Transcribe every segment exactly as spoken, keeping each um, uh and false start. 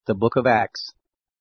The Book of Acts.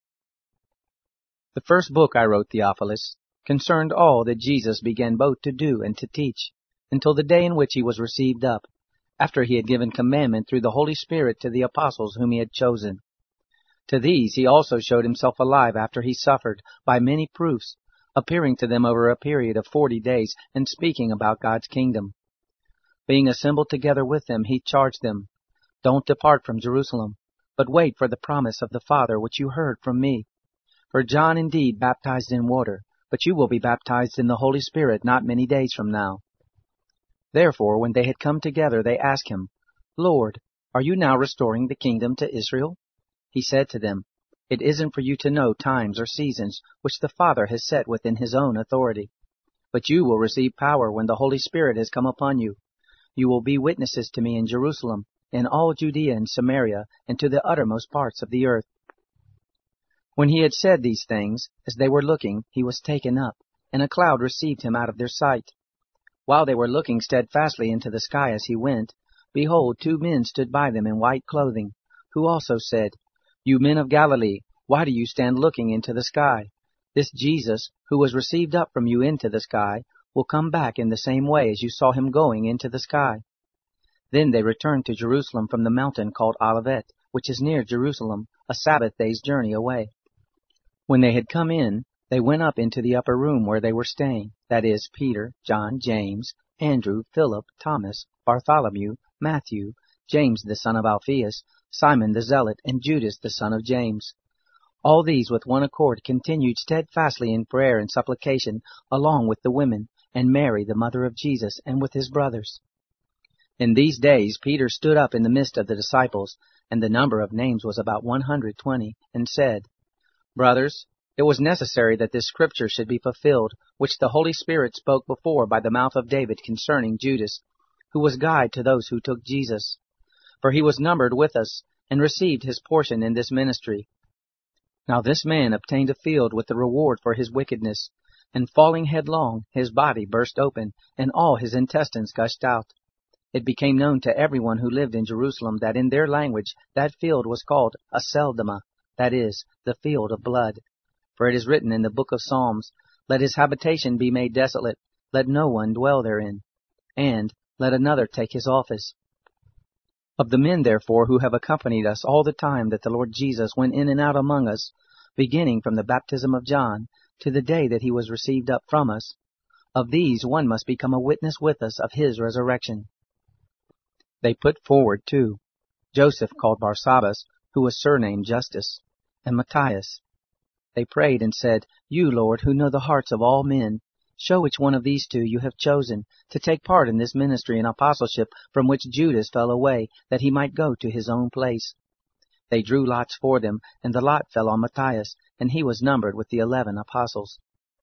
The first book I wrote, Theophilus, concerned all that Jesus began both to do and to teach, until the day in which he was received up, after he had given commandment through the Holy Spirit to the apostles whom he had chosen. To these he also showed himself alive after he suffered, by many proofs, appearing to them over a period of forty days, and speaking about God's kingdom. Being assembled together with them, he charged them, Don't depart from Jerusalem, but wait for the promise of the Father which you heard from me. For John indeed baptized in water, but you will be baptized in the Holy Spirit not many days from now. Therefore, when they had come together, they asked him, Lord, are you now restoring the kingdom to Israel? He said to them, It isn't for you to know times or seasons which the Father has set within his own authority. But you will receive power when the Holy Spirit has come upon you. You will be witnesses to me in Jerusalem, in all Judea and Samaria, and to the uttermost parts of the earth. When he had said these things, as they were looking, he was taken up, and a cloud received him out of their sight. While they were looking steadfastly into the sky as he went, behold, two men stood by them in white clothing, who also said, You men of Galilee, why do you stand looking into the sky? This Jesus, who was received up from you into the sky, will come back in the same way as you saw him going into the sky. Then they returned to Jerusalem from the mountain called Olivet, which is near Jerusalem, a Sabbath day's journey away. When they had come in, they went up into the upper room where they were staying, that is, Peter, John, James, Andrew, Philip, Thomas, Bartholomew, Matthew, James the son of Alphaeus, Simon the Zealot, and Judas the son of James. All these with one accord continued steadfastly in prayer and supplication, along with the women, and Mary the mother of Jesus, and with his brothers. In these days Peter stood up in the midst of the disciples, and the number of names was about one hundred twenty, and said, Brothers, it was necessary that this scripture should be fulfilled, which the Holy Spirit spoke before by the mouth of David concerning Judas, who was guide to those who took Jesus. For he was numbered with us, and received his portion in this ministry. Now this man obtained a field with the reward for his wickedness, and falling headlong, his body burst open, and all his intestines gushed out. It became known to everyone who lived in Jerusalem that in their language that field was called Aceldama, that is, the field of blood. For it is written in the book of Psalms, Let his habitation be made desolate, let no one dwell therein, and let another take his office. Of the men, therefore, who have accompanied us all the time that the Lord Jesus went in and out among us, beginning from the baptism of John to the day that he was received up from us, of these one must become a witness with us of his resurrection. They put forward, too, Joseph called Barsabbas, who was surnamed Justus, and Matthias. They prayed and said, You, Lord, who know the hearts of all men, show which one of these two you have chosen to take part in this ministry and apostleship from which Judas fell away, that he might go to his own place. They drew lots for them, and the lot fell on Matthias, and he was numbered with the eleven apostles.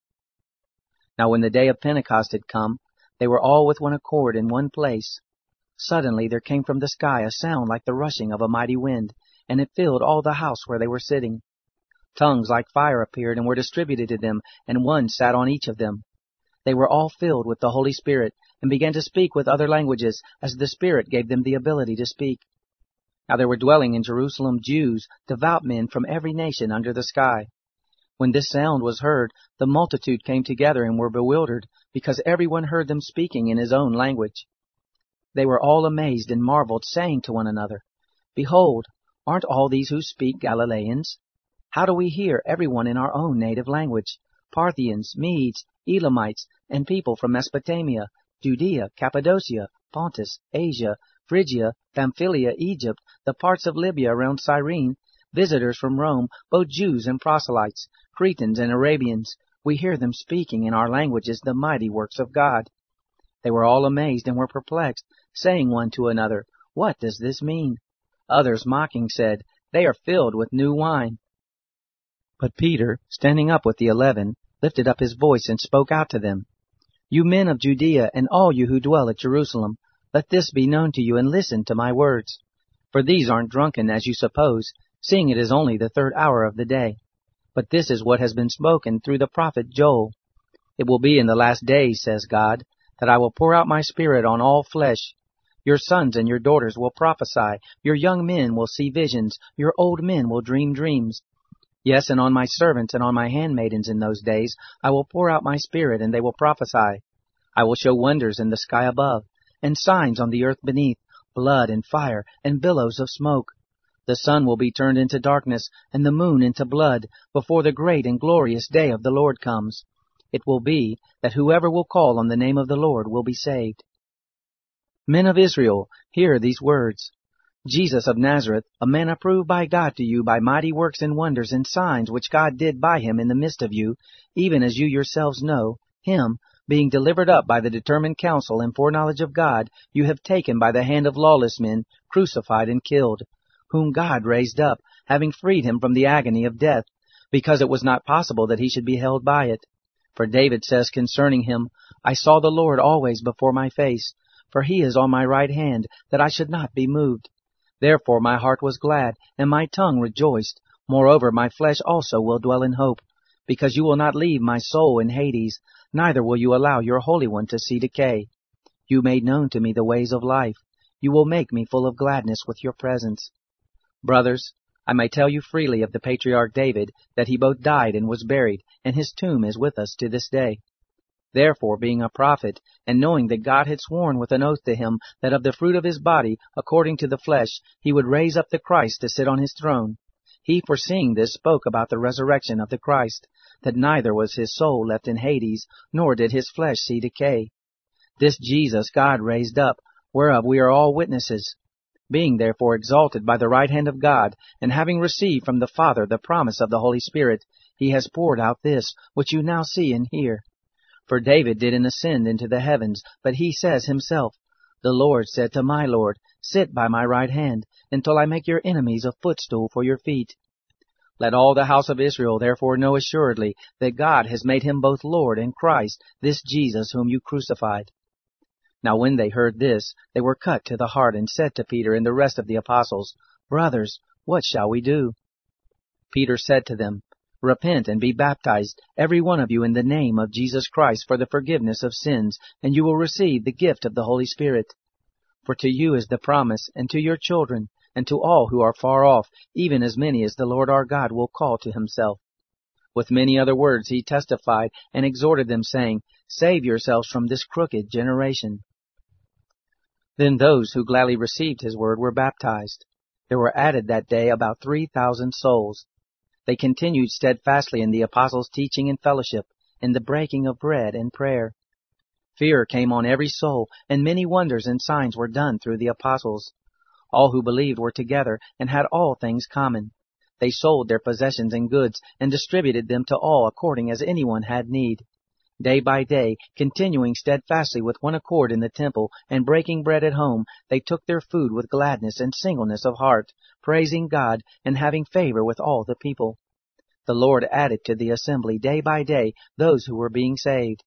Now when the day of Pentecost had come, they were all with one accord in one place. Suddenly there came from the sky a sound like the rushing of a mighty wind, and it filled all the house where they were sitting. Tongues like fire appeared and were distributed to them, and one sat on each of them. They were all filled with the Holy Spirit, and began to speak with other languages, as the Spirit gave them the ability to speak. Now there were dwelling in Jerusalem Jews, devout men from every nation under the sky. When this sound was heard, the multitude came together and were bewildered, because everyone heard them speaking in his own language. They were all amazed and marveled, saying to one another, Behold, aren't all these who speak Galileans? How do we hear everyone in our own native language? Parthians, Medes, Elamites, and people from Mesopotamia, Judea, Cappadocia, Pontus, Asia, Phrygia, Pamphylia, Egypt, the parts of Libya around Cyrene, visitors from Rome, both Jews and proselytes, Cretans and Arabians, we hear them speaking in our languages the mighty works of God. They were all amazed and were perplexed, saying one to another, What does this mean? Others mocking said, They are filled with new wine. But Peter, standing up with the eleven, lifted up his voice and spoke out to them, You men of Judea, and all you who dwell at Jerusalem, let this be known to you, and listen to my words. For these aren't drunken, as you suppose, seeing it is only the third hour of the day. But this is what has been spoken through the prophet Joel. It will be in the last days, says God, that I will pour out my Spirit on all flesh. Your sons and your daughters will prophesy, your young men will see visions, your old men will dream dreams. Yes, and on my servants and on my handmaidens in those days I will pour out my Spirit, and they will prophesy. I will show wonders in the sky above, and signs on the earth beneath, blood and fire and billows of smoke. The sun will be turned into darkness, and the moon into blood, before the great and glorious day of the Lord comes. It will be that whoever will call on the name of the Lord will be saved. Men of Israel, hear these words. Jesus of Nazareth, a man approved by God to you by mighty works and wonders and signs which God did by him in the midst of you, even as you yourselves know, him, being delivered up by the determined counsel and foreknowledge of God, you have taken by the hand of lawless men, crucified and killed, whom God raised up, having freed him from the agony of death, because it was not possible that he should be held by it. For David says concerning him, I saw the Lord always before my face, for he is on my right hand, that I should not be moved. Therefore my heart was glad, and my tongue rejoiced. Moreover my flesh also will dwell in hope, because you will not leave my soul in Hades, neither will you allow your Holy One to see decay. You made known to me the ways of life. You will make me full of gladness with your presence. Brothers, I may tell you freely of the patriarch David, that he both died and was buried, and his tomb is with us to this day. Therefore, being a prophet, and knowing that God had sworn with an oath to him that of the fruit of his body, according to the flesh, he would raise up the Christ to sit on his throne, he, foreseeing this, spoke about the resurrection of the Christ, that neither was his soul left in Hades, nor did his flesh see decay. This Jesus God raised up, whereof we are all witnesses. Being therefore exalted by the right hand of God, and having received from the Father the promise of the Holy Spirit, he has poured out this, which you now see and hear. For David didn't ascend into the heavens, but he says himself, The Lord said to my Lord, Sit by my right hand, until I make your enemies a footstool for your feet. Let all the house of Israel therefore know assuredly that God has made him both Lord and Christ, this Jesus whom you crucified. Now when they heard this, they were cut to the heart, and said to Peter and the rest of the apostles, Brothers, what shall we do? Peter said to them, Repent and be baptized, every one of you, in the name of Jesus Christ for the forgiveness of sins, and you will receive the gift of the Holy Spirit. For to you is the promise, and to your children, and to all who are far off, even as many as the Lord our God will call to himself. With many other words he testified and exhorted them, saying, Save yourselves from this crooked generation. Then those who gladly received his word were baptized. There were added that day about three thousand souls. They continued steadfastly in the apostles' teaching and fellowship, in the breaking of bread and prayer. Fear came on every soul, and many wonders and signs were done through the apostles. All who believed were together, and had all things common. They sold their possessions and goods, and distributed them to all according as anyone had need. Day by day, continuing steadfastly with one accord in the temple, and breaking bread at home, they took their food with gladness and singleness of heart, praising God, and having favor with all the people. The Lord added to the assembly day by day those who were being saved.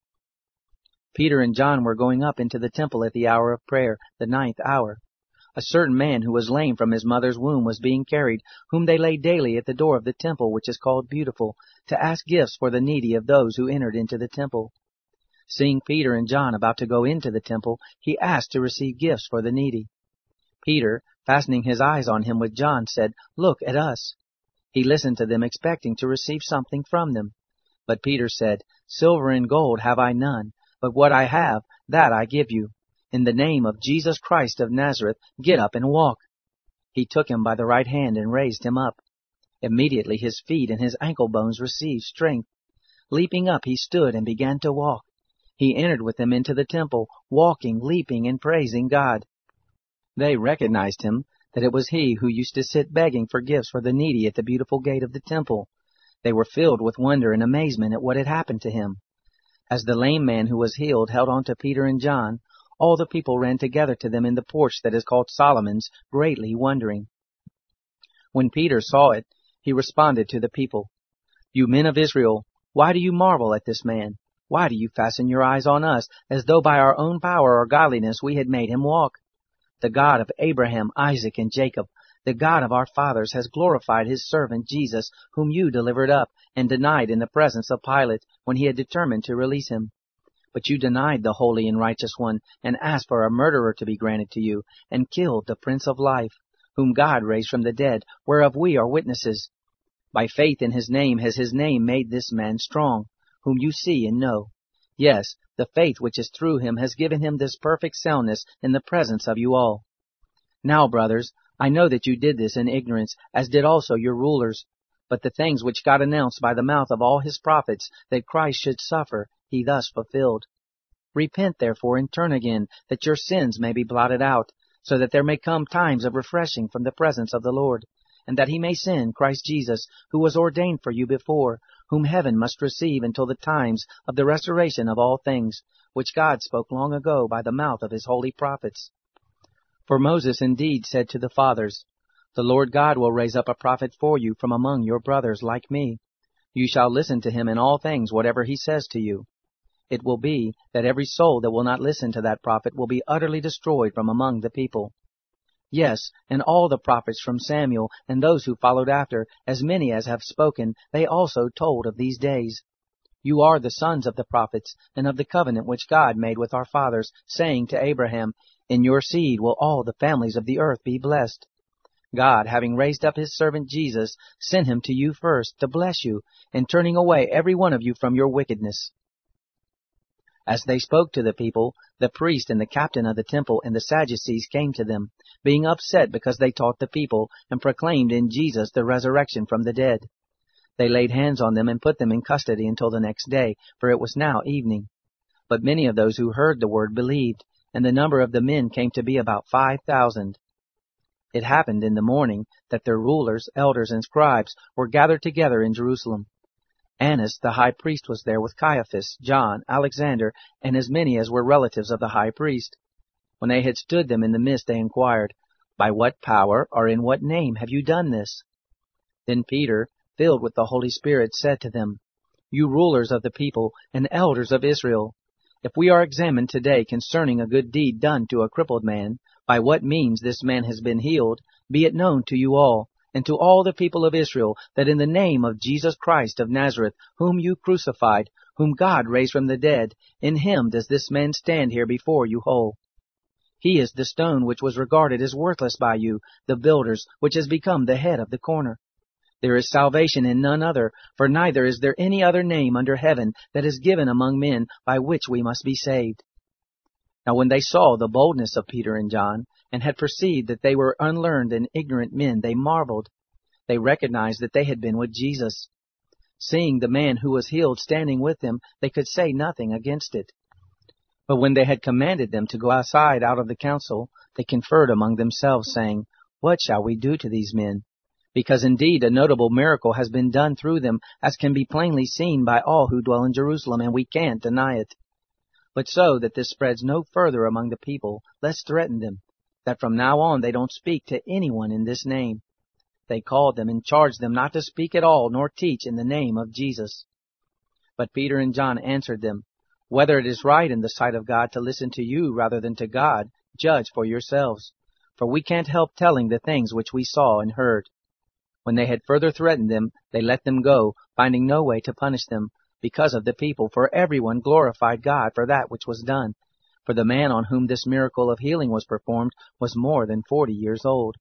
Peter and John were going up into the temple at the hour of prayer, the ninth hour. A certain man who was lame from his mother's womb was being carried, whom they laid daily at the door of the temple, which is called Beautiful, to ask gifts for the needy of those who entered into the temple. Seeing Peter and John about to go into the temple, he asked to receive gifts for the needy. Peter, fastening his eyes on him with John, said, Look at us. He listened to them, expecting to receive something from them. But Peter said, Silver and gold have I none, but what I have, that I give you. In the name of Jesus Christ of Nazareth, get up and walk. He took him by the right hand and raised him up. Immediately his feet and his ankle bones received strength. Leaping up, he stood and began to walk. He entered with them into the temple, walking, leaping, and praising God. They recognized him, that it was he who used to sit begging for gifts for the needy at the Beautiful gate of the temple. They were filled with wonder and amazement at what had happened to him. As the lame man who was healed held on to Peter and John, all the people ran together to them in the porch that is called Solomon's, greatly wondering. When Peter saw it, he responded to the people, You men of Israel, why do you marvel at this man? Why do you fasten your eyes on us, as though by our own power or godliness we had made him walk? The God of Abraham, Isaac, and Jacob, the God of our fathers, has glorified his servant Jesus, whom you delivered up and denied in the presence of Pilate, when he had determined to release him. But you denied the Holy and Righteous One, and asked for a murderer to be granted to you, and killed the Prince of Life, whom God raised from the dead, whereof we are witnesses. By faith in his name has his name made this man strong, whom you see and know. Yes, the faith which is through him has given him this perfect soundness in the presence of you all. Now, brothers, I know that you did this in ignorance, as did also your rulers. But the things which God announced by the mouth of all his prophets, that Christ should suffer, he thus fulfilled. Repent therefore and turn again, that your sins may be blotted out, so that there may come times of refreshing from the presence of the Lord, and that he may send Christ Jesus, who was ordained for you before, whom heaven must receive until the times of the restoration of all things, which God spoke long ago by the mouth of his holy prophets. For Moses indeed said to the fathers, The Lord God will raise up a prophet for you from among your brothers like me. You shall listen to him in all things whatever he says to you. It will be that every soul that will not listen to that prophet will be utterly destroyed from among the people. Yes, and all the prophets from Samuel and those who followed after, as many as have spoken, they also told of these days. You are the sons of the prophets, and of the covenant which God made with our fathers, saying to Abraham, In your seed will all the families of the earth be blessed. God, having raised up his servant Jesus, sent him to you first, to bless you, in turning away every one of you from your wickedness. As they spoke to the people, the priest and the captain of the temple and the Sadducees came to them, being upset because they taught the people, and proclaimed in Jesus the resurrection from the dead. They laid hands on them and put them in custody until the next day, for it was now evening. But many of those who heard the word believed, and the number of the men came to be about five thousand. It happened in the morning that their rulers, elders, and scribes were gathered together in Jerusalem. Annas the high priest was there with Caiaphas, John, Alexander, and as many as were relatives of the high priest. When they had stood them in the midst, they inquired, By what power or in what name have you done this? Then Peter, filled with the Holy Spirit, said to them, You rulers of the people and elders of Israel, if we are examined today concerning a good deed done to a crippled man, by what means this man has been healed, be it known to you all, and to all the people of Israel, that in the name of Jesus Christ of Nazareth, whom you crucified, whom God raised from the dead, in him does this man stand here before you whole. He is the stone which was regarded as worthless by you, the builders, which has become the head of the corner. There is salvation in none other, for neither is there any other name under heaven that is given among men by which we must be saved. Now when they saw the boldness of Peter and John, and had perceived that they were unlearned and ignorant men, they marveled. They recognized that they had been with Jesus. Seeing the man who was healed standing with them, they could say nothing against it. But when they had commanded them to go aside out of the council, they conferred among themselves, saying, What shall we do to these men? Because indeed a notable miracle has been done through them, as can be plainly seen by all who dwell in Jerusalem, and we can't deny it. But so that this spreads no further among the people, let's threaten them, that from now on they don't speak to anyone in this name. They called them and charged them not to speak at all, nor teach in the name of Jesus. But Peter and John answered them, Whether it is right in the sight of God to listen to you rather than to God, judge for yourselves. For we can't help telling the things which we saw and heard. When they had further threatened them, they let them go, finding no way to punish them, because of the people, for everyone glorified God for that which was done. For the man on whom this miracle of healing was performed was more than forty years old.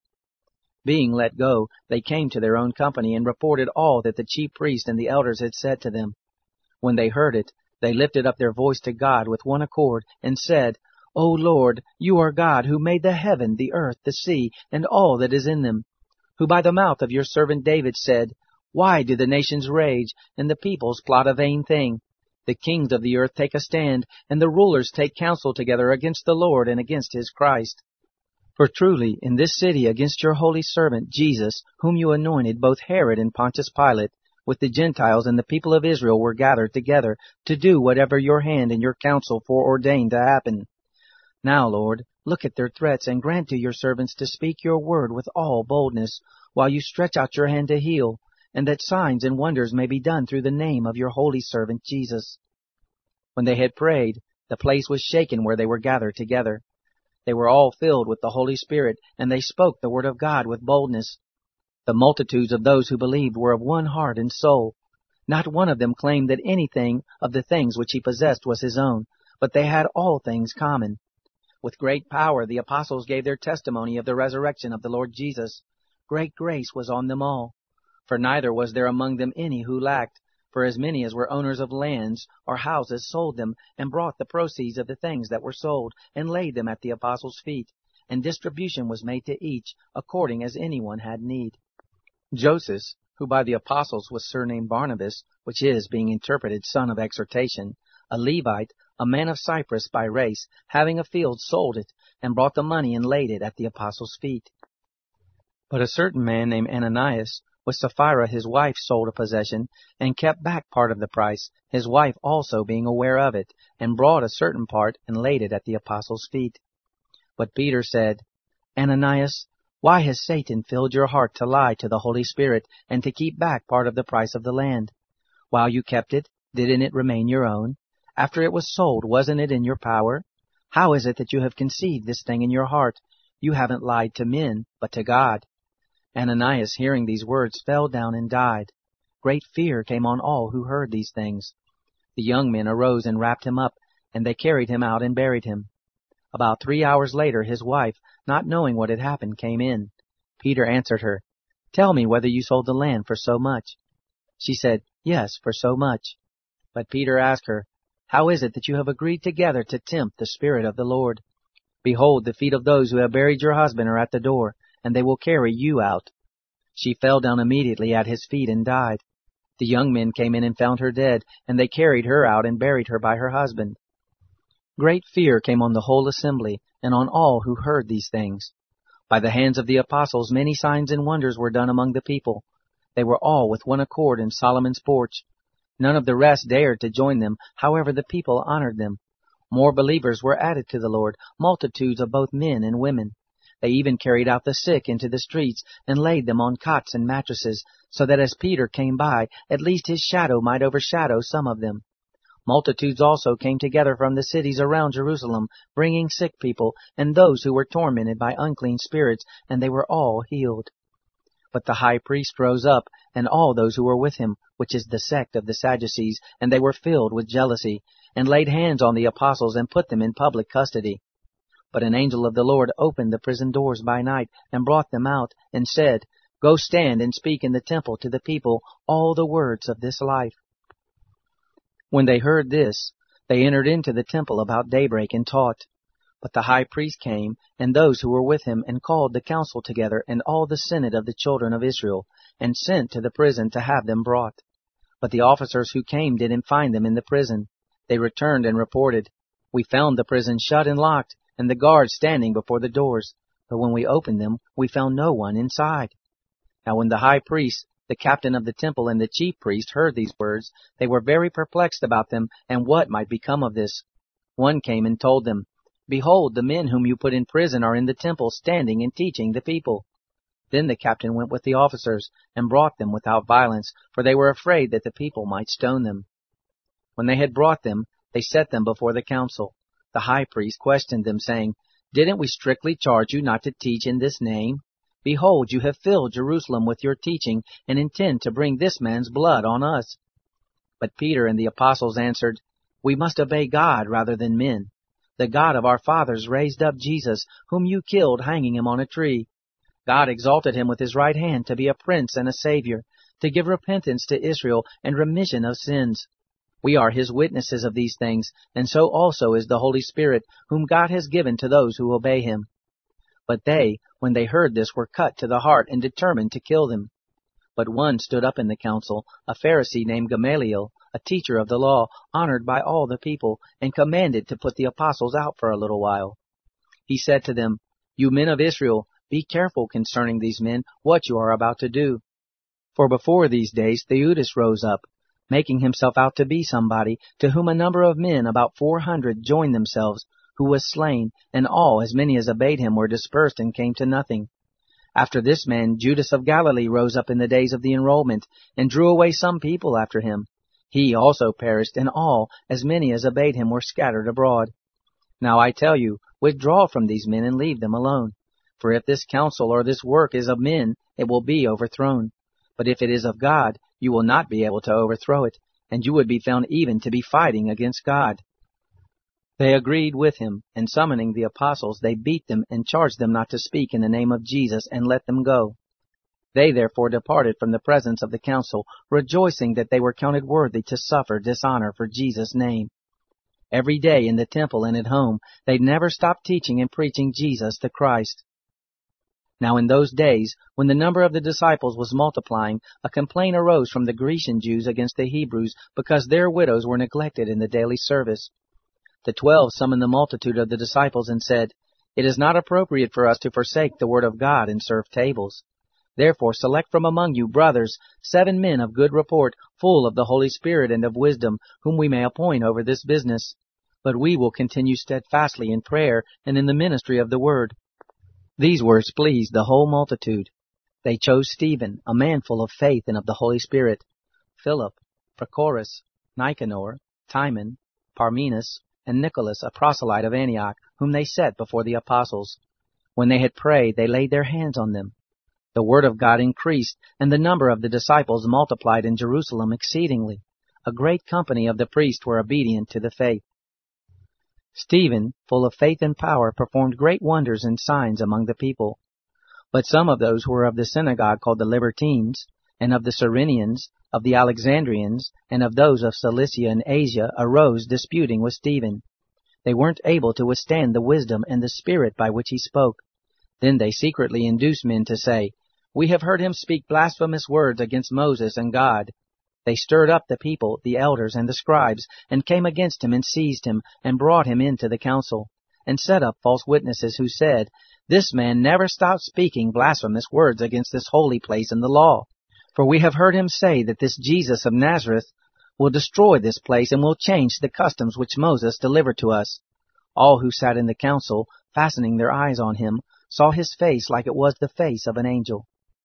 Being let go, they came to their own company and reported all that the chief priest and the elders had said to them. When they heard it, they lifted up their voice to God with one accord, and said, O Lord, you are God, who made the heaven, the earth, the sea, and all that is in them, who by the mouth of your servant David said, Why do the nations rage, and the peoples plot a vain thing? The kings of the earth take a stand, and the rulers take counsel together against the Lord and against his Christ. For truly, in this city against your holy servant Jesus, whom you anointed, both Herod and Pontius Pilate, with the Gentiles and the people of Israel were gathered together, to do whatever your hand and your counsel foreordained to happen. Now, Lord, look at their threats, and grant to your servants to speak your word with all boldness, while you stretch out your hand to heal, and that signs and wonders may be done through the name of your holy servant Jesus. When they had prayed, the place was shaken where they were gathered together. They were all filled with the Holy Spirit, and they spoke the word of God with boldness. The multitudes of those who believed were of one heart and soul. Not one of them claimed that anything of the things which he possessed was his own, but they had all things common. With great power the apostles gave their testimony of the resurrection of the Lord Jesus. Great grace was on them all. For neither was there among them any who lacked, for as many as were owners of lands or houses sold them, and brought the proceeds of the things that were sold, and laid them at the apostles' feet, and distribution was made to each, according as anyone had need. Joseph, who by the apostles was surnamed Barnabas, which is, being interpreted, son of exhortation, a Levite, a man of Cyprus by race, having a field, sold it, and brought the money and laid it at the apostles' feet. But a certain man named Ananias, with Sapphira his wife, sold a possession, and kept back part of the price, his wife also being aware of it, and brought a certain part, and laid it at the apostles' feet. But Peter said, Ananias, why has Satan filled your heart to lie to the Holy Spirit, and to keep back part of the price of the land? While you kept it, didn't it remain your own? After it was sold, wasn't it in your power? How is it that you have conceived this thing in your heart? You haven't lied to men, but to God. Ananias, hearing these words, fell down and died. Great fear came on all who heard these things. The young men arose and wrapped him up, and they carried him out and buried him. About three hours later his wife, not knowing what had happened, came in. Peter answered her, Tell me whether you sold the land for so much. She said, Yes, for so much. But Peter asked her, How is it that you have agreed together to tempt the Spirit of the Lord? Behold, the feet of those who have buried your husband are at the door, and they will carry you out. She fell down immediately at his feet and died. The young men came in and found her dead, and they carried her out and buried her by her husband. Great fear came on the whole assembly, and on all who heard these things. By the hands of the apostles many signs and wonders were done among the people. They were all with one accord in Solomon's porch. None of the rest dared to join them, however the people honored them. More believers were added to the Lord, multitudes of both men and women. They even carried out the sick into the streets, and laid them on cots and mattresses, so that as Peter came by, at least his shadow might overshadow some of them. Multitudes also came together from the cities around Jerusalem, bringing sick people, and those who were tormented by unclean spirits, and they were all healed. But the high priest rose up, and all those who were with him, which is the sect of the Sadducees, and they were filled with jealousy, and laid hands on the apostles, and put them in public custody. But an angel of the Lord opened the prison doors by night, and brought them out, and said, Go stand and speak in the temple to the people all the words of this life. When they heard this, they entered into the temple about daybreak and taught. But the high priest came, and those who were with him, and called the council together, and all the senate of the children of Israel, and sent to the prison to have them brought. But the officers who came didn't find them in the prison. They returned and reported, We found the prison shut and locked, and the guards standing before the doors. But when we opened them, we found no one inside. Now when the high priest, the captain of the temple, and the chief priest heard these words, they were very perplexed about them, and what might become of this. One came and told them, Behold, the men whom you put in prison are in the temple, standing and teaching the people. Then the captain went with the officers, and brought them without violence, for they were afraid that the people might stone them. When they had brought them, they set them before the council. The high priest questioned them, saying, Didn't we strictly charge you not to teach in this name? Behold, you have filled Jerusalem with your teaching, and intend to bring this man's blood on us. But Peter and the apostles answered, We must obey God rather than men. The God of our fathers raised up Jesus, whom you killed, hanging him on a tree. God exalted him with his right hand to be a prince and a savior, to give repentance to Israel and remission of sins. We are his witnesses of these things, and so also is the Holy Spirit, whom God has given to those who obey him. But they, when they heard this, were cut to the heart and determined to kill them. But one stood up in the council, a Pharisee named Gamaliel, a teacher of the law, honored by all the people, and commanded to put the apostles out for a little while. He said to them, You men of Israel, be careful concerning these men, what you are about to do. For before these days Theudas rose up, making himself out to be somebody, to whom a number of men, about four hundred, joined themselves, who was slain, and all, as many as obeyed him, were dispersed and came to nothing. After this man, Judas of Galilee rose up in the days of the enrollment, and drew away some people after him. He also perished, and all, as many as obeyed him, were scattered abroad. Now I tell you, withdraw from these men and leave them alone. For if this counsel or this work is of men, it will be overthrown. But if it is of God, you will not be able to overthrow it, and you would be found even to be fighting against God. They agreed with him, and summoning the apostles, they beat them and charged them not to speak in the name of Jesus, and let them go. They therefore departed from the presence of the council, rejoicing that they were counted worthy to suffer dishonor for Jesus' name. Every day in the temple and at home, they never stopped teaching and preaching Jesus the Christ. Now in those days, when the number of the disciples was multiplying, a complaint arose from the Grecian Jews against the Hebrews, because their widows were neglected in the daily service. The twelve summoned the multitude of the disciples and said, "It is not appropriate for us to forsake the word of God and serve tables. Therefore select from among you, brothers, seven men of good report, full of the Holy Spirit and of wisdom, whom we may appoint over this business. But we will continue steadfastly in prayer and in the ministry of the word." These words pleased the whole multitude. They chose Stephen, a man full of faith and of the Holy Spirit, Philip, Prochorus, Nicanor, Timon, Parmenas, and Nicholas, a proselyte of Antioch, whom they set before the apostles. When they had prayed, they laid their hands on them. The word of God increased, and the number of the disciples multiplied in Jerusalem exceedingly. A great company of the priests were obedient to the faith. Stephen, full of faith and power, performed great wonders and signs among the people. But some of those who were of the synagogue called the Libertines, and of the Cyrenians, of the Alexandrians, and of those of Cilicia and Asia, arose disputing with Stephen. They weren't able to withstand the wisdom and the spirit by which he spoke. Then they secretly induced men to say, "We have heard him speak blasphemous words against Moses and God." They stirred up the people, the elders, and the scribes, and came against him and seized him, and brought him into the council, and set up false witnesses who said, "This man never stopped speaking blasphemous words against this holy place and the law. For we have heard him say that this Jesus of Nazareth will destroy this place and will change the customs which Moses delivered to us." All who sat in the council, fastening their eyes on him, saw his face like it was the face of an angel.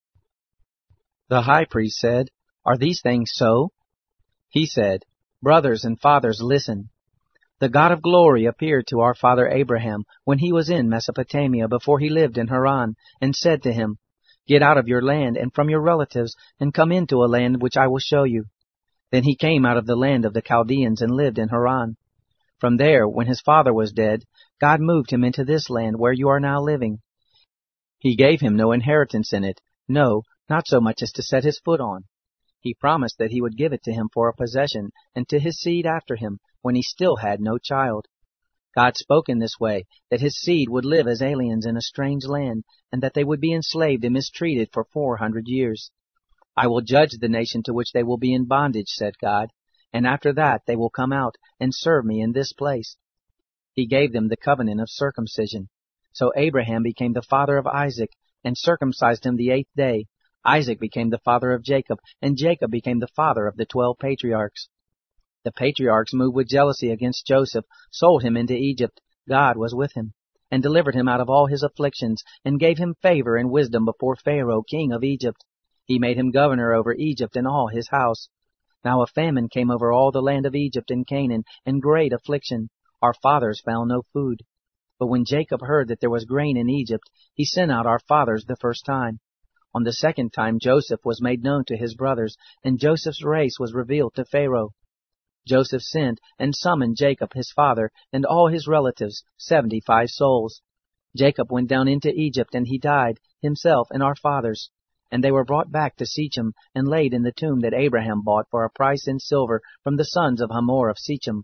The high priest said, "Are these things so?" He said, "Brothers and fathers, listen. The God of glory appeared to our father Abraham when he was in Mesopotamia before he lived in Haran, and said to him, 'Get out of your land and from your relatives, and come into a land which I will show you.' Then he came out of the land of the Chaldeans and lived in Haran. From there, when his father was dead, God moved him into this land where you are now living. He gave him no inheritance in it, no, not so much as to set his foot on. He promised that he would give it to him for a possession, and to his seed after him, when he still had no child. God spoke in this way, that his seed would live as aliens in a strange land, and that they would be enslaved and mistreated for four hundred years. I will judge the nation to which they will be in bondage, said God, and after that they will come out and serve me in this place. He gave them the covenant of circumcision. So Abraham became the father of Isaac, and circumcised him the eighth day. Isaac became the father of Jacob, and Jacob became the father of the twelve patriarchs. The patriarchs, moved with jealousy against Joseph, sold him into Egypt. God was with him, and delivered him out of all his afflictions, and gave him favor and wisdom before Pharaoh, king of Egypt. He made him governor over Egypt and all his house. Now a famine came over all the land of Egypt and Canaan, and great affliction. Our fathers found no food. But when Jacob heard that there was grain in Egypt, he sent out our fathers the first time. On the second time Joseph was made known to his brothers, and Joseph's race was revealed to Pharaoh. Joseph sent and summoned Jacob his father and all his relatives, seventy-five souls. Jacob went down into Egypt, and he died, himself and our fathers. And they were brought back to Shechem, and laid in the tomb that Abraham bought for a price in silver from the sons of Hamor of Shechem.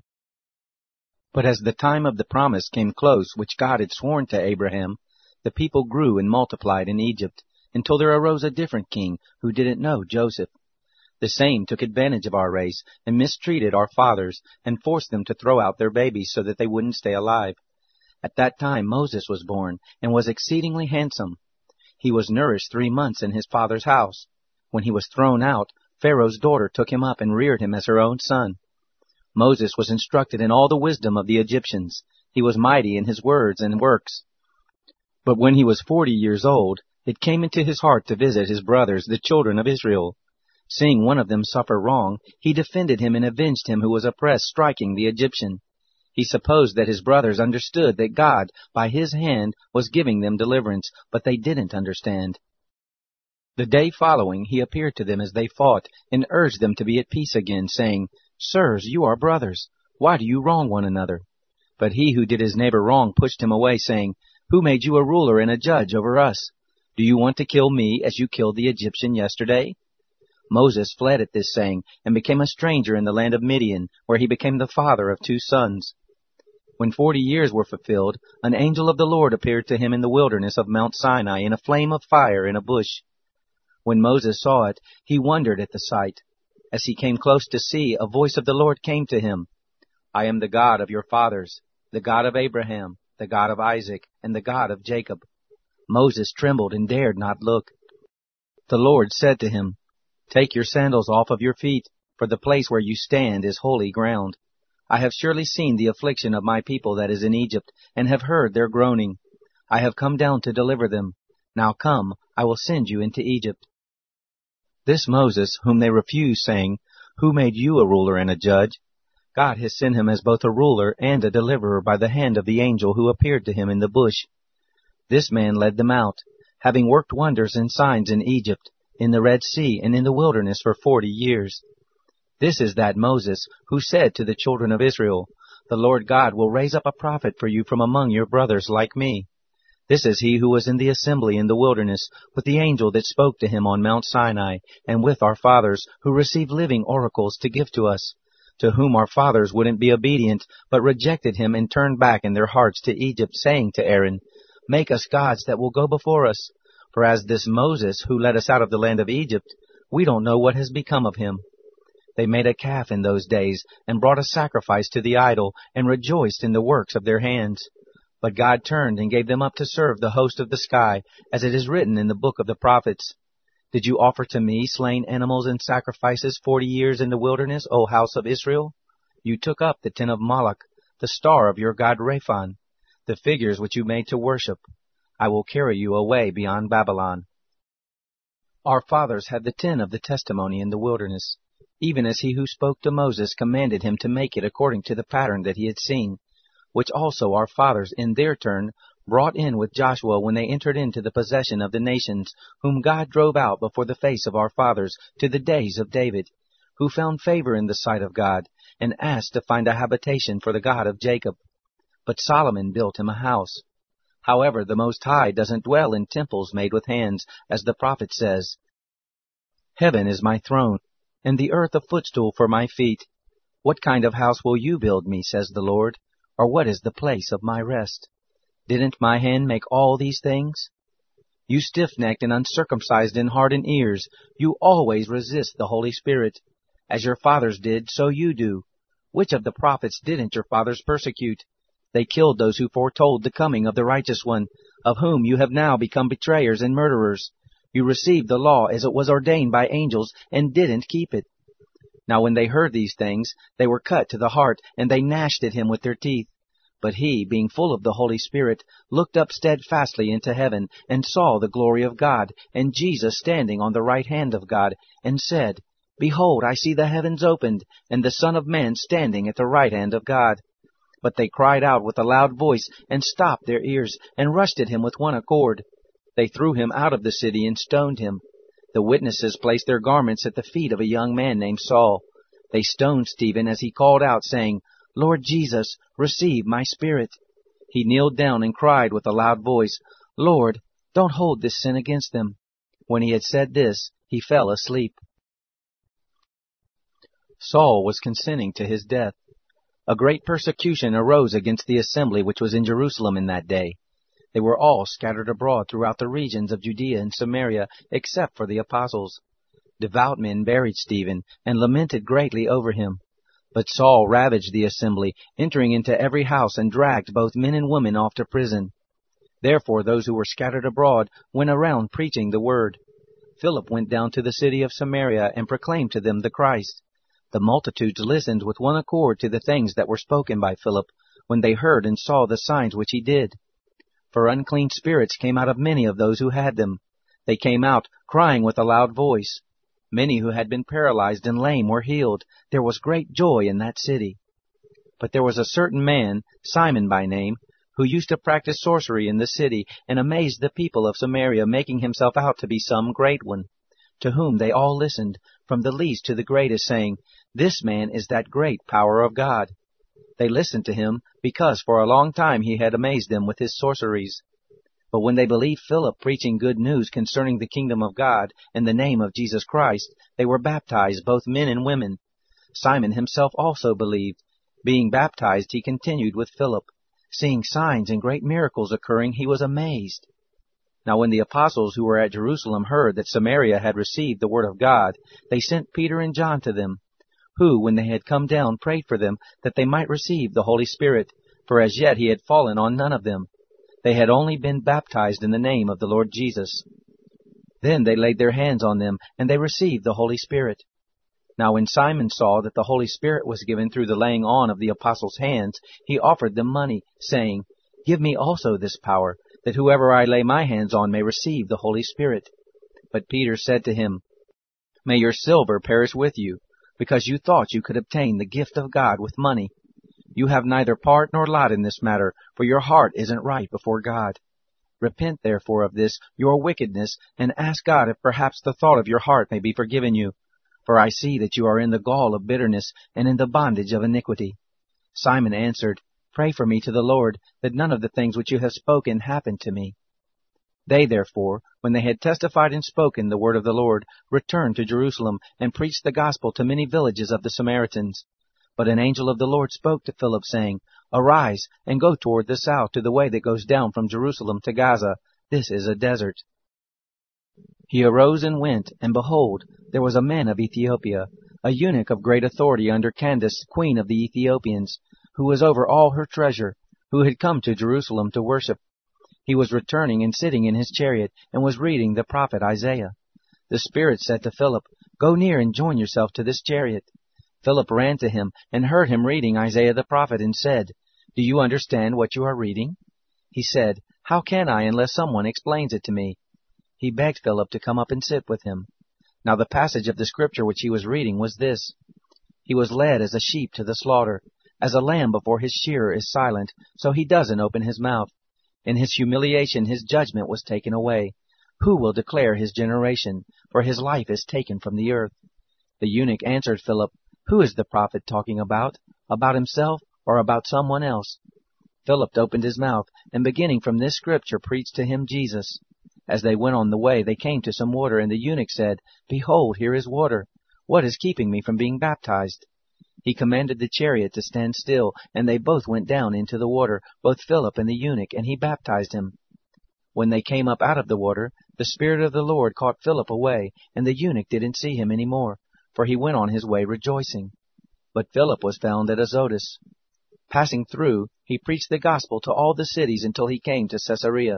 But as the time of the promise came close, which God had sworn to Abraham, the people grew and multiplied in Egypt, until there arose a different king who didn't know Joseph. The same took advantage of our race, and mistreated our fathers, and forced them to throw out their babies so that they wouldn't stay alive. At that time Moses was born, and was exceedingly handsome. He was nourished three months in his father's house. When he was thrown out, Pharaoh's daughter took him up and reared him as her own son. Moses was instructed in all the wisdom of the Egyptians. He was mighty in his words and works. But when he was forty years old, it came into his heart to visit his brothers, the children of Israel. Seeing one of them suffer wrong, he defended him and avenged him who was oppressed, striking the Egyptian. He supposed that his brothers understood that God, by his hand, was giving them deliverance, but they didn't understand. The day following he appeared to them as they fought, and urged them to be at peace again, saying, "Sirs, you are brothers. Why do you wrong one another?" But he who did his neighbor wrong pushed him away, saying, Who made you a ruler and a judge over us? Do you want to kill me as you killed the Egyptian yesterday? Moses fled at this saying, and became a stranger in the land of Midian, where he became the father of two sons. When forty years were fulfilled, an angel of the Lord appeared to him in the wilderness of Mount Sinai in a flame of fire in a bush. When Moses saw it, he wondered at the sight. As he came close to see, a voice of the Lord came to him. I am the God of your fathers, the God of Abraham, the God of Isaac, and the God of Jacob. Moses trembled and dared not look. The Lord said to him, Take your sandals off of your feet, for the place where you stand is holy ground. I have surely seen the affliction of my people that is in Egypt, and have heard their groaning. I have come down to deliver them. Now come, I will send you into Egypt. This Moses, whom they refused, saying, Who made you a ruler and a judge? God has sent him as both a ruler and a deliverer by the hand of the angel who appeared to him in the bush. This man led them out, having worked wonders and signs in Egypt, in the Red Sea, and in the wilderness for forty years. This is that Moses, who said to the children of Israel, The Lord God will raise up a prophet for you from among your brothers like me. This is he who was in the assembly in the wilderness, with the angel that spoke to him on Mount Sinai, and with our fathers, who received living oracles to give to us, to whom our fathers wouldn't be obedient, but rejected him and turned back in their hearts to Egypt, saying to Aaron, Make us gods that will go before us. For as this Moses, who led us out of the land of Egypt, we don't know what has become of him. They made a calf in those days, and brought a sacrifice to the idol, and rejoiced in the works of their hands. But God turned and gave them up to serve the host of the sky, as it is written in the book of the prophets. Did you offer to me slain animals and sacrifices forty years in the wilderness, O house of Israel? You took up the tin of Moloch, the star of your god Rephan, the figures which you made to worship. I will carry you away beyond Babylon. Our fathers had the tin of the testimony in the wilderness, even as he who spoke to Moses commanded him to make it according to the pattern that he had seen, which also our fathers in their turn brought in with Joshua when they entered into the possession of the nations, whom God drove out before the face of our fathers to the days of David, who found favor in the sight of God, and asked to find a habitation for the God of Jacob. But Solomon built him a house. However, the Most High doesn't dwell in temples made with hands, as the prophet says, Heaven is my throne, and the earth a footstool for my feet. What kind of house will you build me, says the Lord, or what is the place of my rest? Didn't my hand make all these things? You stiff-necked and uncircumcised in heart and ears, you always resist the Holy Spirit. As your fathers did, so you do. Which of the prophets didn't your fathers persecute? They killed those who foretold the coming of the righteous one, of whom you have now become betrayers and murderers. You received the law as it was ordained by angels, and didn't keep it. Now when they heard these things, they were cut to the heart, and they gnashed at him with their teeth. But he, being full of the Holy Spirit, looked up steadfastly into heaven, and saw the glory of God, and Jesus standing on the right hand of God, and said, Behold, I see the heavens opened, and the Son of Man standing at the right hand of God. But they cried out with a loud voice, and stopped their ears, and rushed at him with one accord. They threw him out of the city and stoned him. The witnesses placed their garments at the feet of a young man named Saul. They stoned Stephen as he called out, saying, Lord Jesus, receive my spirit. He kneeled down and cried with a loud voice, Lord, don't hold this sin against them. When he had said this, he fell asleep. Saul was consenting to his death. A great persecution arose against the assembly which was in Jerusalem in that day. They were all scattered abroad throughout the regions of Judea and Samaria, except for the apostles. Devout men buried Stephen, and lamented greatly over him. But Saul ravaged the assembly, entering into every house, and dragged both men and women off to prison. Therefore those who were scattered abroad went around preaching the word. Philip went down to the city of Samaria, and proclaimed to them the Christ. The multitudes listened with one accord to the things that were spoken by Philip, when they heard and saw the signs which he did. For unclean spirits came out of many of those who had them. They came out, crying with a loud voice. Many who had been paralyzed and lame were healed. There was great joy in that city. But there was a certain man, Simon by name, who used to practice sorcery in the city, and amazed the people of Samaria, making himself out to be some great one, to whom they all listened, from the least to the greatest, saying, This man is that great power of God. They listened to him because for a long time he had amazed them with his sorceries. But when they believed Philip preaching good news concerning the kingdom of God and the name of Jesus Christ, they were baptized, both men and women. Simon himself also believed. Being baptized, he continued with Philip. Seeing signs and great miracles occurring, he was amazed. Now when the apostles who were at Jerusalem heard that Samaria had received the word of God, they sent Peter and John to them, who, when they had come down, prayed for them that they might receive the Holy Spirit, for as yet he had fallen on none of them. They had only been baptized in the name of the Lord Jesus. Then they laid their hands on them, and they received the Holy Spirit. Now when Simon saw that the Holy Spirit was given through the laying on of the apostles' hands, he offered them money, saying, Give me also this power, that whoever I lay my hands on may receive the Holy Spirit. But Peter said to him, May your silver perish with you, because you thought you could obtain the gift of God with money. You have neither part nor lot in this matter, for your heart isn't right before God. Repent therefore of this, your wickedness, and ask God if perhaps the thought of your heart may be forgiven you. For I see that you are in the gall of bitterness, and in the bondage of iniquity. Simon answered, Pray for me to the Lord, that none of the things which you have spoken happen to me. They therefore, when they had testified and spoken the word of the Lord, returned to Jerusalem, and preached the gospel to many villages of the Samaritans. But an angel of the Lord spoke to Philip, saying, Arise, and go toward the south to the way that goes down from Jerusalem to Gaza. This is a desert. He arose and went, and behold, there was a man of Ethiopia, a eunuch of great authority under Candace, queen of the Ethiopians, who was over all her treasure, who had come to Jerusalem to worship. He was returning and sitting in his chariot, and was reading the prophet Isaiah. The Spirit said to Philip, Go near and join yourself to this chariot. Philip ran to him, and heard him reading Isaiah the prophet, and said, Do you understand what you are reading? He said, How can I, unless someone explains it to me? He begged Philip to come up and sit with him. Now the passage of the scripture which he was reading was this: He was led as a sheep to the slaughter. As a lamb before his shearer is silent, so he doesn't open his mouth. In his humiliation his judgment was taken away. Who will declare his generation? For his life is taken from the earth. The eunuch answered Philip, Who is the prophet talking about? About himself or about someone else? Philip opened his mouth, and beginning from this scripture preached to him Jesus. As they went on the way, they came to some water, and the eunuch said, Behold, here is water. What is keeping me from being baptized? He commanded the chariot to stand still, and they both went down into the water, both Philip and the eunuch, and he baptized him. When they came up out of the water, the Spirit of the Lord caught Philip away, and the eunuch didn't see him any more, for he went on his way rejoicing. But Philip was found at Azotus. Passing through, he preached the gospel to all the cities until he came to Caesarea.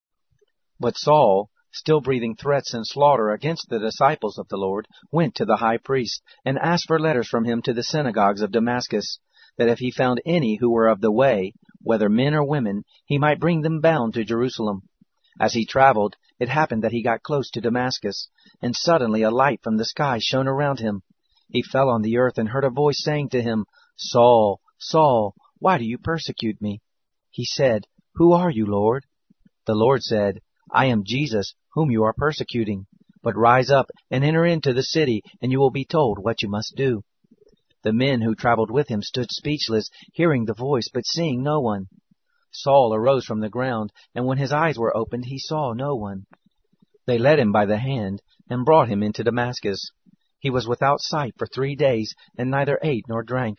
But Saul, still breathing threats and slaughter against the disciples of the Lord, went to the high priest, and asked for letters from him to the synagogues of Damascus, that if he found any who were of the way, whether men or women, he might bring them bound to Jerusalem. As he traveled, it happened that he got close to Damascus, and suddenly a light from the sky shone around him. He fell on the earth and heard a voice saying to him, Saul, Saul, why do you persecute me? He said, Who are you, Lord? The Lord said, I am Jesus, whom you are persecuting. But rise up and enter into the city, and you will be told what you must do. The men who traveled with him stood speechless, hearing the voice, but seeing no one. Saul arose from the ground, and when his eyes were opened, he saw no one. They led him by the hand, and brought him into Damascus. He was without sight for three days, and neither ate nor drank.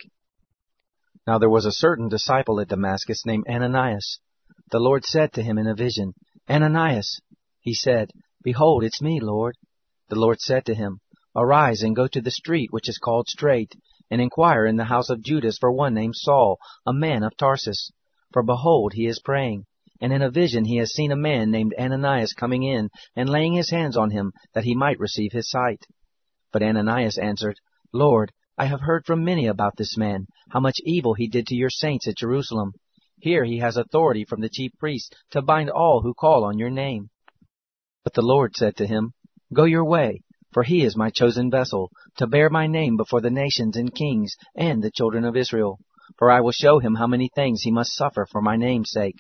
Now there was a certain disciple at Damascus named Ananias. The Lord said to him in a vision, Ananias. He said, Behold, it's me, Lord. The Lord said to him, Arise and go to the street which is called Straight, and inquire in the house of Judas for one named Saul, a man of Tarsus. For behold, he is praying. And in a vision he has seen a man named Ananias coming in, and laying his hands on him, that he might receive his sight. But Ananias answered, Lord, I have heard from many about this man, how much evil he did to your saints at Jerusalem. Here he has authority from the chief priests to bind all who call on your name. But the Lord said to him, Go your way, for he is my chosen vessel, to bear my name before the nations and kings and the children of Israel. For I will show him how many things he must suffer for my name's sake.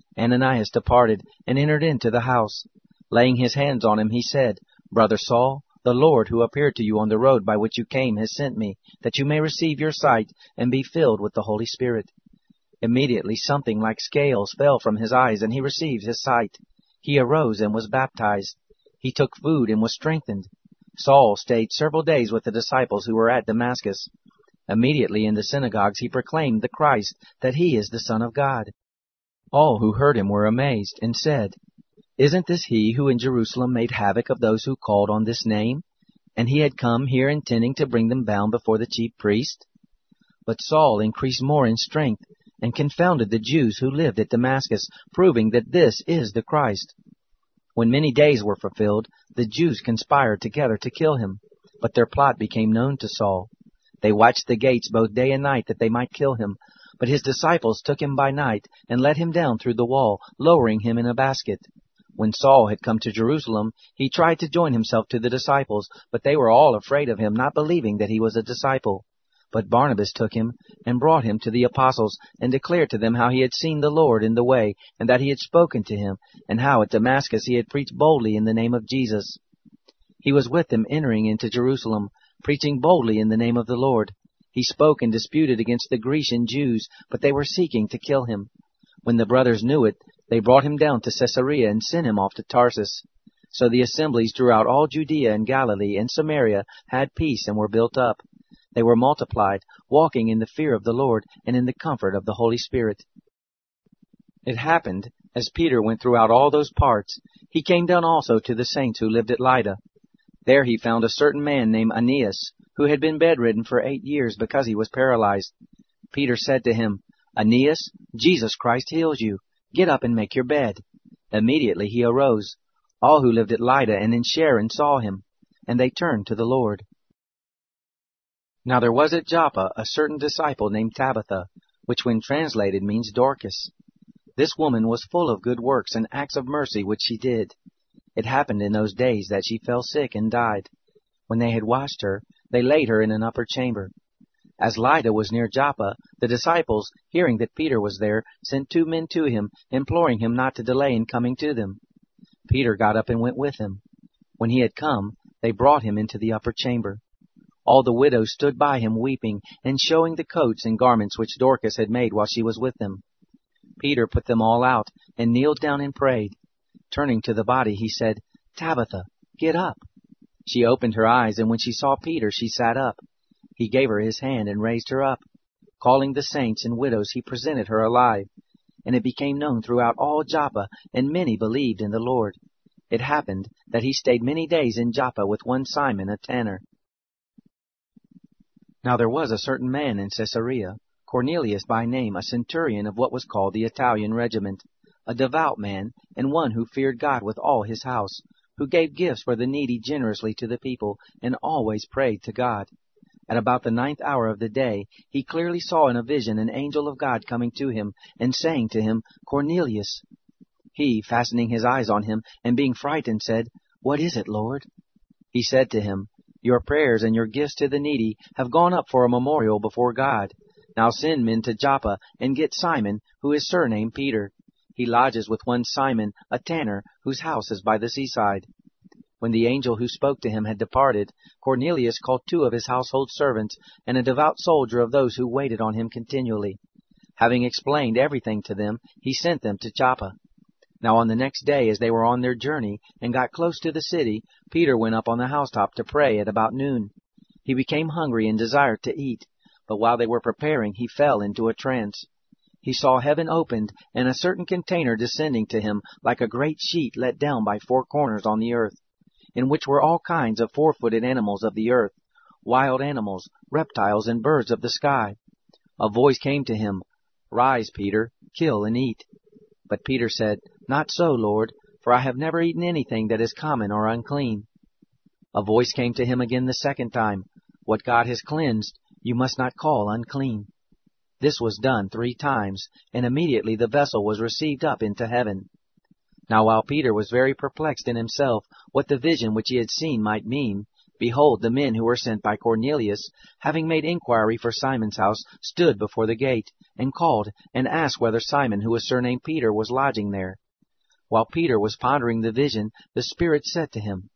Ananias departed and entered into the house. Laying his hands on him, he said, Brother Saul, The Lord who appeared to you on the road by which you came has sent me, that you may receive your sight and be filled with the Holy Spirit." Immediately something like scales fell from his eyes, and he received his sight. He arose and was baptized. He took food and was strengthened. Saul stayed several days with the disciples who were at Damascus. Immediately in the synagogues he proclaimed the Christ, that he is the Son of God. All who heard him were amazed, and said, "Isn't this he who in Jerusalem made havoc of those who called on this name? And he had come here intending to bring them bound before the chief priest?" But Saul increased more in strength, and confounded the Jews who lived at Damascus, proving that this is the Christ. When many days were fulfilled, the Jews conspired together to kill him, but their plot became known to Saul. They watched the gates both day and night that they might kill him, but his disciples took him by night and let him down through the wall, lowering him in a basket. When Saul had come to Jerusalem, he tried to join himself to the disciples, but they were all afraid of him, not believing that he was a disciple. But Barnabas took him and brought him to the apostles, and declared to them how he had seen the Lord in the way, and that he had spoken to him, and how at Damascus he had preached boldly in the name of Jesus. He was with them entering into Jerusalem, preaching boldly in the name of the Lord. He spoke and disputed against the Grecian Jews, but they were seeking to kill him. When the brothers knew it, they brought him down to Caesarea and sent him off to Tarsus. So the assemblies throughout all Judea and Galilee and Samaria had peace and were built up. They were multiplied, walking in the fear of the Lord and in the comfort of the Holy Spirit. It happened, as Peter went throughout all those parts, he came down also to the saints who lived at Lydda. There he found a certain man named Aeneas, who had been bedridden for eight years because he was paralyzed. Peter said to him, "Aeneas, Jesus Christ heals you. Get up and make your bed." Immediately he arose. All who lived at Lydda and in Sharon saw him, and they turned to the Lord. Now there was at Joppa a certain disciple named Tabitha, which when translated means Dorcas. This woman was full of good works and acts of mercy which she did. It happened in those days that she fell sick and died. When they had washed her, they laid her in an upper chamber. As Lydda was near Joppa, the disciples, hearing that Peter was there, sent two men to him, imploring him not to delay in coming to them. Peter got up and went with them. When he had come, they brought him into the upper chamber. All the widows stood by him weeping, and showing the coats and garments which Dorcas had made while she was with them. Peter put them all out, and kneeled down and prayed. Turning to the body, he said, "Tabitha, get up." She opened her eyes, and when she saw Peter, she sat up. He gave her his hand and raised her up. Calling the saints and widows, he presented her alive. And it became known throughout all Joppa, and many believed in the Lord. It happened that he stayed many days in Joppa with one Simon, a tanner. Now there was a certain man in Caesarea, Cornelius by name, a centurion of what was called the Italian regiment, a devout man, and one who feared God with all his house, who gave gifts for the needy generously to the people, and always prayed to God. At about the ninth hour of the day, he clearly saw in a vision an angel of God coming to him, and saying to him, "Cornelius." He, fastening his eyes on him, and being frightened, said, "What is it, Lord?" He said to him, "Your prayers and your gifts to the needy have gone up for a memorial before God. Now send men to Joppa, and get Simon, who is surnamed Peter. He lodges with one Simon, a tanner, whose house is by the seaside." When the angel who spoke to him had departed, Cornelius called two of his household servants, and a devout soldier of those who waited on him continually. Having explained everything to them, he sent them to Joppa. Now on the next day, as they were on their journey, and got close to the city, Peter went up on the housetop to pray at about noon. He became hungry and desired to eat, but while they were preparing, he fell into a trance. He saw heaven opened, and a certain container descending to him, like a great sheet let down by four corners on the earth, in which were all kinds of four-footed animals of the earth, wild animals, reptiles, and birds of the sky. A voice came to him, "Rise, Peter, kill and eat." But Peter said, "Not so, Lord, for I have never eaten anything that is common or unclean." A voice came to him again the second time, "What God has cleansed, you must not call unclean." This was done three times, and immediately the vessel was received up into heaven. Now while Peter was very perplexed in himself what the vision which he had seen might mean, behold, the men who were sent by Cornelius, having made inquiry for Simon's house, stood before the gate, and called, and asked whether Simon, who was surnamed Peter, was lodging there. While Peter was pondering the vision, the Spirit said to him,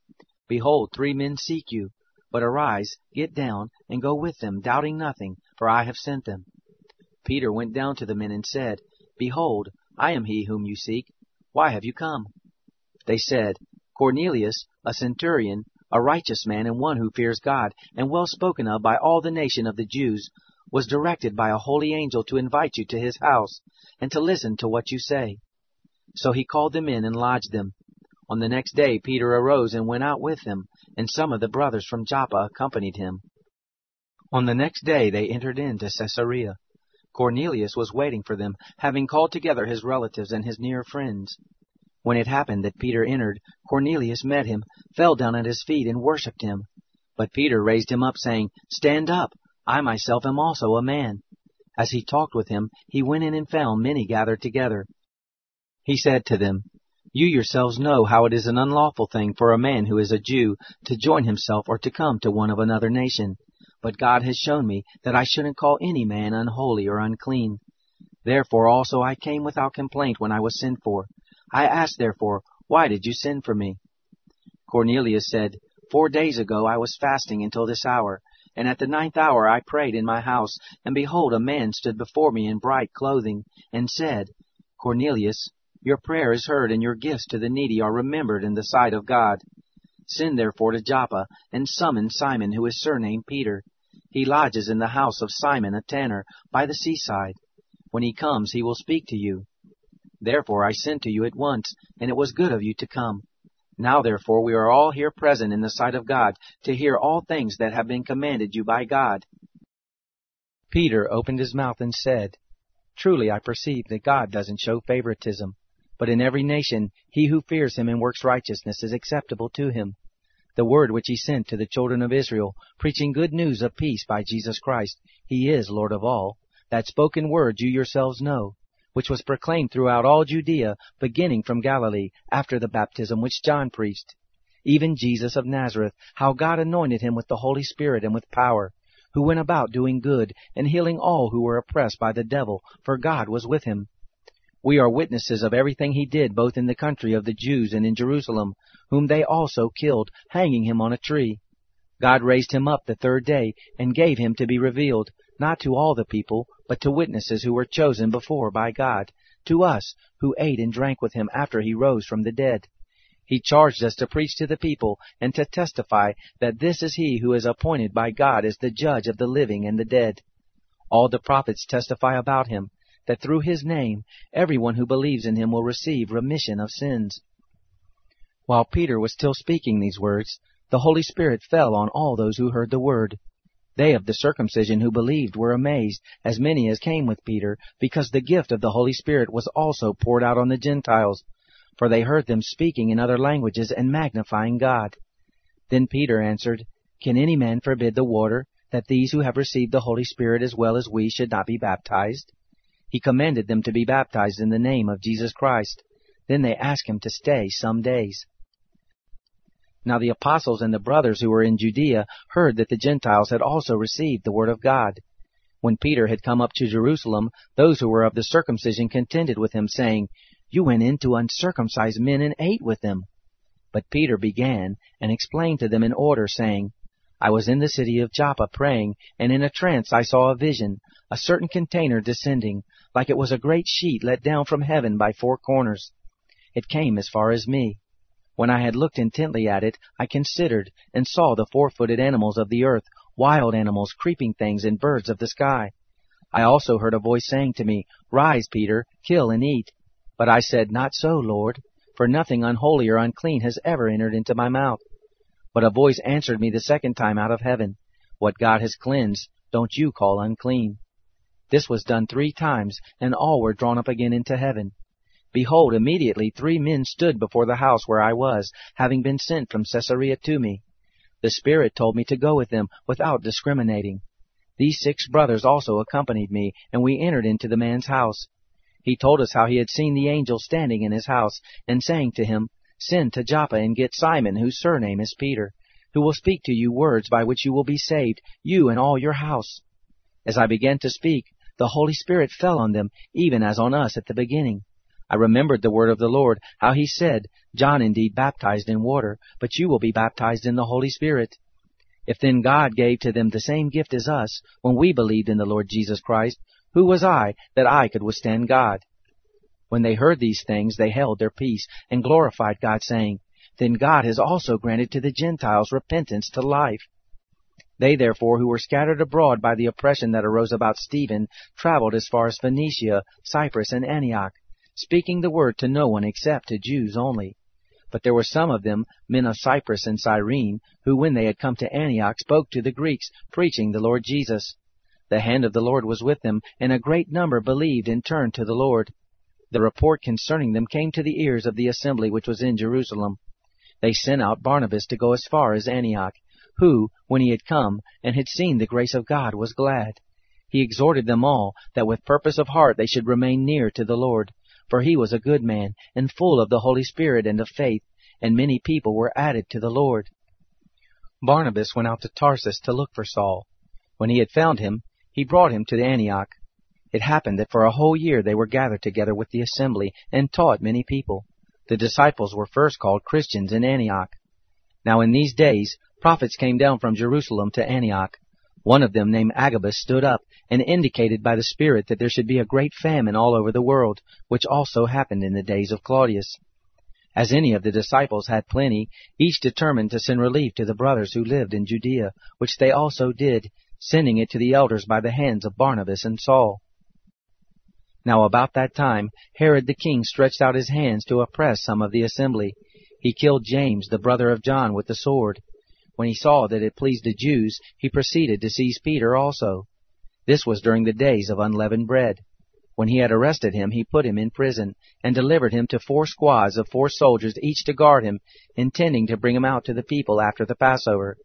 Behold, three men seek you. But arise, get down, and go with them, doubting nothing, for I have sent them. Peter went down to the men and said, Behold, I am he whom you seek. Why have you come? They said, Cornelius, a centurion, a righteous man and one who fears God, and well spoken of by all the nation of the Jews, was directed by a holy angel to invite you to his house, and to listen to what you say. So he called them in and lodged them. On the next day Peter arose and went out with them, and some of the brothers from Joppa accompanied him. On the next day they entered into Caesarea. Cornelius was waiting for them, having called together his relatives and his near friends. When it happened that Peter entered, Cornelius met him, fell down at his feet, and worshipped him. But Peter raised him up, saying, Stand up, I myself am also a man. As he talked with him, he went in and found many gathered together. He said to them, You yourselves know how it is an unlawful thing for a man who is a Jew to join himself or to come to one of another nation. But God has shown me that I shouldn't call any man unholy or unclean. Therefore also I came without complaint when I was sent for. I asked therefore, Why did you send for me? Cornelius said, Four days ago I was fasting until this hour, and at the ninth hour I prayed in my house, and behold, a man stood before me in bright clothing, and said, Cornelius, your prayer is heard, and your gifts to the needy are remembered in the sight of God. Send therefore to Joppa, and summon Simon, who is surnamed Peter. He lodges in the house of Simon a tanner, by the seaside. When he comes, he will speak to you. Therefore I sent to you at once, and it was good of you to come. Now therefore we are all here present in the sight of God, to hear all things that have been commanded you by God. Peter opened his mouth and said, Truly I perceive that God doesn't show favoritism, but in every nation he who fears him and works righteousness is acceptable to him. The word which he sent to the children of Israel, preaching good news of peace by Jesus Christ, he is Lord of all, that spoken word you yourselves know, which was proclaimed throughout all Judea, beginning from Galilee, after the baptism which John preached. Even Jesus of Nazareth, how God anointed him with the Holy Spirit and with power, who went about doing good and healing all who were oppressed by the devil, for God was with him. We are witnesses of everything he did, both in the country of the Jews and in Jerusalem, whom they also killed, hanging him on a tree. God raised him up the third day, and gave him to be revealed, not to all the people, but to witnesses who were chosen before by God, to us, who ate and drank with him after he rose from the dead. He charged us to preach to the people, and to testify that this is he who is appointed by God as the judge of the living and the dead. All the prophets testify about him, that through his name everyone who believes in him will receive remission of sins. While Peter was still speaking these words, the Holy Spirit fell on all those who heard the word. They of the circumcision who believed were amazed, as many as came with Peter, because the gift of the Holy Spirit was also poured out on the Gentiles, for they heard them speaking in other languages and magnifying God. Then Peter answered, Can any man forbid the water, that these who have received the Holy Spirit as well as we should not be baptized? He commanded them to be baptized in the name of Jesus Christ. Then they asked him to stay some days. Now the apostles and the brothers who were in Judea heard that the Gentiles had also received the word of God. When Peter had come up to Jerusalem, those who were of the circumcision contended with him, saying, You went in to uncircumcised men and ate with them. But Peter began and explained to them in order, saying, I was in the city of Joppa praying, and in a trance I saw a vision, a certain container descending, like it was a great sheet let down from heaven by four corners. It came as far as me. When I had looked intently at it, I considered, and saw the four-footed animals of the earth, wild animals, creeping things, and birds of the sky. I also heard a voice saying to me, Rise, Peter, kill and eat. But I said, Not so, Lord, for nothing unholy or unclean has ever entered into my mouth. But a voice answered me the second time out of heaven, What God has cleansed, don't you call unclean. This was done three times, and all were drawn up again into heaven. Behold, immediately three men stood before the house where I was, having been sent from Caesarea to me. The Spirit told me to go with them without discriminating. These six brothers also accompanied me, and we entered into the man's house. He told us how he had seen the angel standing in his house, and saying to him, Send to Joppa and get Simon, whose surname is Peter, who will speak to you words by which you will be saved, you and all your house. As I began to speak, the Holy Spirit fell on them, even as on us at the beginning. I remembered the word of the Lord, how he said, John indeed baptized in water, but you will be baptized in the Holy Spirit. If then God gave to them the same gift as us, when we believed in the Lord Jesus Christ, who was I, that I could withstand God? When they heard these things, they held their peace, and glorified God, saying, Then God has also granted to the Gentiles repentance to life. They therefore who were scattered abroad by the oppression that arose about Stephen traveled as far as Phoenicia, Cyprus, and Antioch, speaking the word to no one except to Jews only. But there were some of them, men of Cyprus and Cyrene, who when they had come to Antioch spoke to the Greeks, preaching the Lord Jesus. The hand of the Lord was with them, and a great number believed and turned to the Lord. The report concerning them came to the ears of the assembly which was in Jerusalem. They sent out Barnabas to go as far as Antioch, who, when he had come, and had seen the grace of God, was glad. He exhorted them all, that with purpose of heart they should remain near to the Lord. For he was a good man, and full of the Holy Spirit and of faith, and many people were added to the Lord. Barnabas went out to Tarsus to look for Saul. When he had found him, he brought him to Antioch. It happened that for a whole year they were gathered together with the assembly, and taught many people. The disciples were first called Christians in Antioch. Now in these days prophets came down from Jerusalem to Antioch. One of them, named Agabus, stood up, and indicated by the Spirit that there should be a great famine all over the world, which also happened in the days of Claudius. As any of the disciples had plenty, each determined to send relief to the brothers who lived in Judea, which they also did, sending it to the elders by the hands of Barnabas and Saul. Now about that time Herod the king stretched out his hands to oppress some of the assembly. He killed James, the brother of John, with the sword. When he saw that it pleased the Jews, he proceeded to seize Peter also. This was during the days of unleavened bread. When he had arrested him, he put him in prison, and delivered him to four squads of four soldiers, each to guard him, intending to bring him out to the people after the Passover.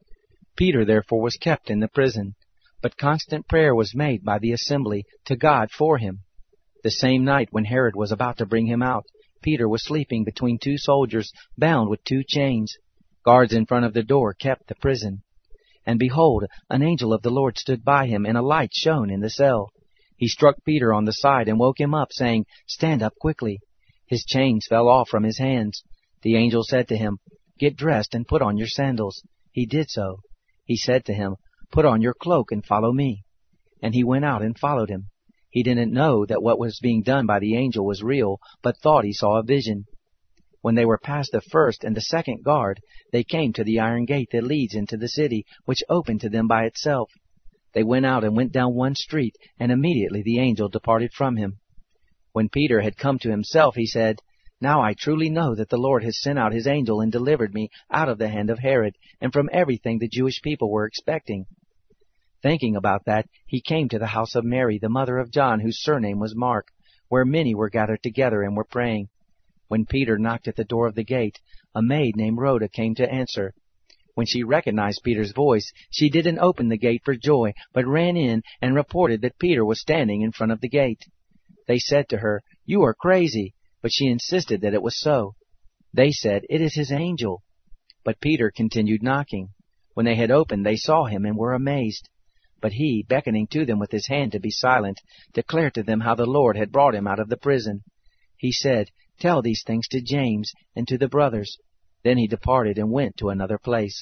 Peter therefore was kept in the prison, but constant prayer was made by the assembly to God for him. The same night when Herod was about to bring him out, Peter was sleeping between two soldiers, bound with two chains. Guards in front of the door kept the prison. And behold, an angel of the Lord stood by him, and a light shone in the cell. He struck Peter on the side and woke him up, saying, Stand up quickly. His chains fell off from his hands. The angel said to him, Get dressed and put on your sandals. He did so. He said to him, Put on your cloak and follow me. And he went out and followed him. He didn't know that what was being done by the angel was real, but thought he saw a vision. When they were past the first and the second guard, they came to the iron gate that leads into the city, which opened to them by itself. They went out and went down one street, and immediately the angel departed from him. When Peter had come to himself, he said, Now I truly know that the Lord has sent out his angel and delivered me out of the hand of Herod, and from everything the Jewish people were expecting. Thinking about that, he came to the house of Mary, the mother of John, whose surname was Mark, where many were gathered together and were praying. When Peter knocked at the door of the gate, a maid named Rhoda came to answer. When she recognized Peter's voice, she didn't open the gate for joy, but ran in and reported that Peter was standing in front of the gate. They said to her, You are crazy, but she insisted that it was so. They said, It is his angel. But Peter continued knocking. When they had opened, they saw him and were amazed. But he, beckoning to them with his hand to be silent, declared to them how the Lord had brought him out of the prison. He said, Tell these things to James and to the brothers. Then he departed and went to another place.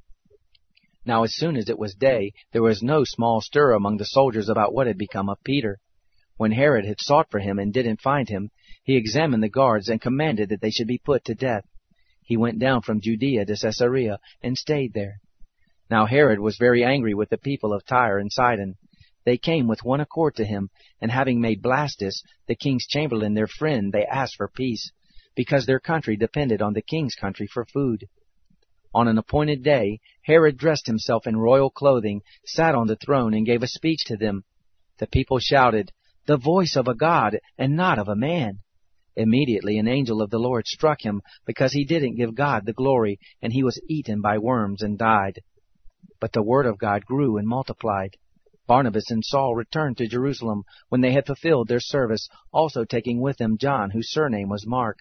Now as soon as it was day, there was no small stir among the soldiers about what had become of Peter. When Herod had sought for him and didn't find him, he examined the guards and commanded that they should be put to death. He went down from Judea to Caesarea and stayed there. Now Herod was very angry with the people of Tyre and Sidon. They came with one accord to him, and having made Blastus, the king's chamberlain, their friend, they asked for peace, because their country depended on the king's country for food. On an appointed day, Herod dressed himself in royal clothing, sat on the throne, and gave a speech to them. The people shouted, The voice of a god, and not of a man. Immediately an angel of the Lord struck him, because he didn't give God the glory, and he was eaten by worms and died. But the word of God grew and multiplied. Barnabas and Saul returned to Jerusalem when they had fulfilled their service, also taking with them John, whose surname was Mark.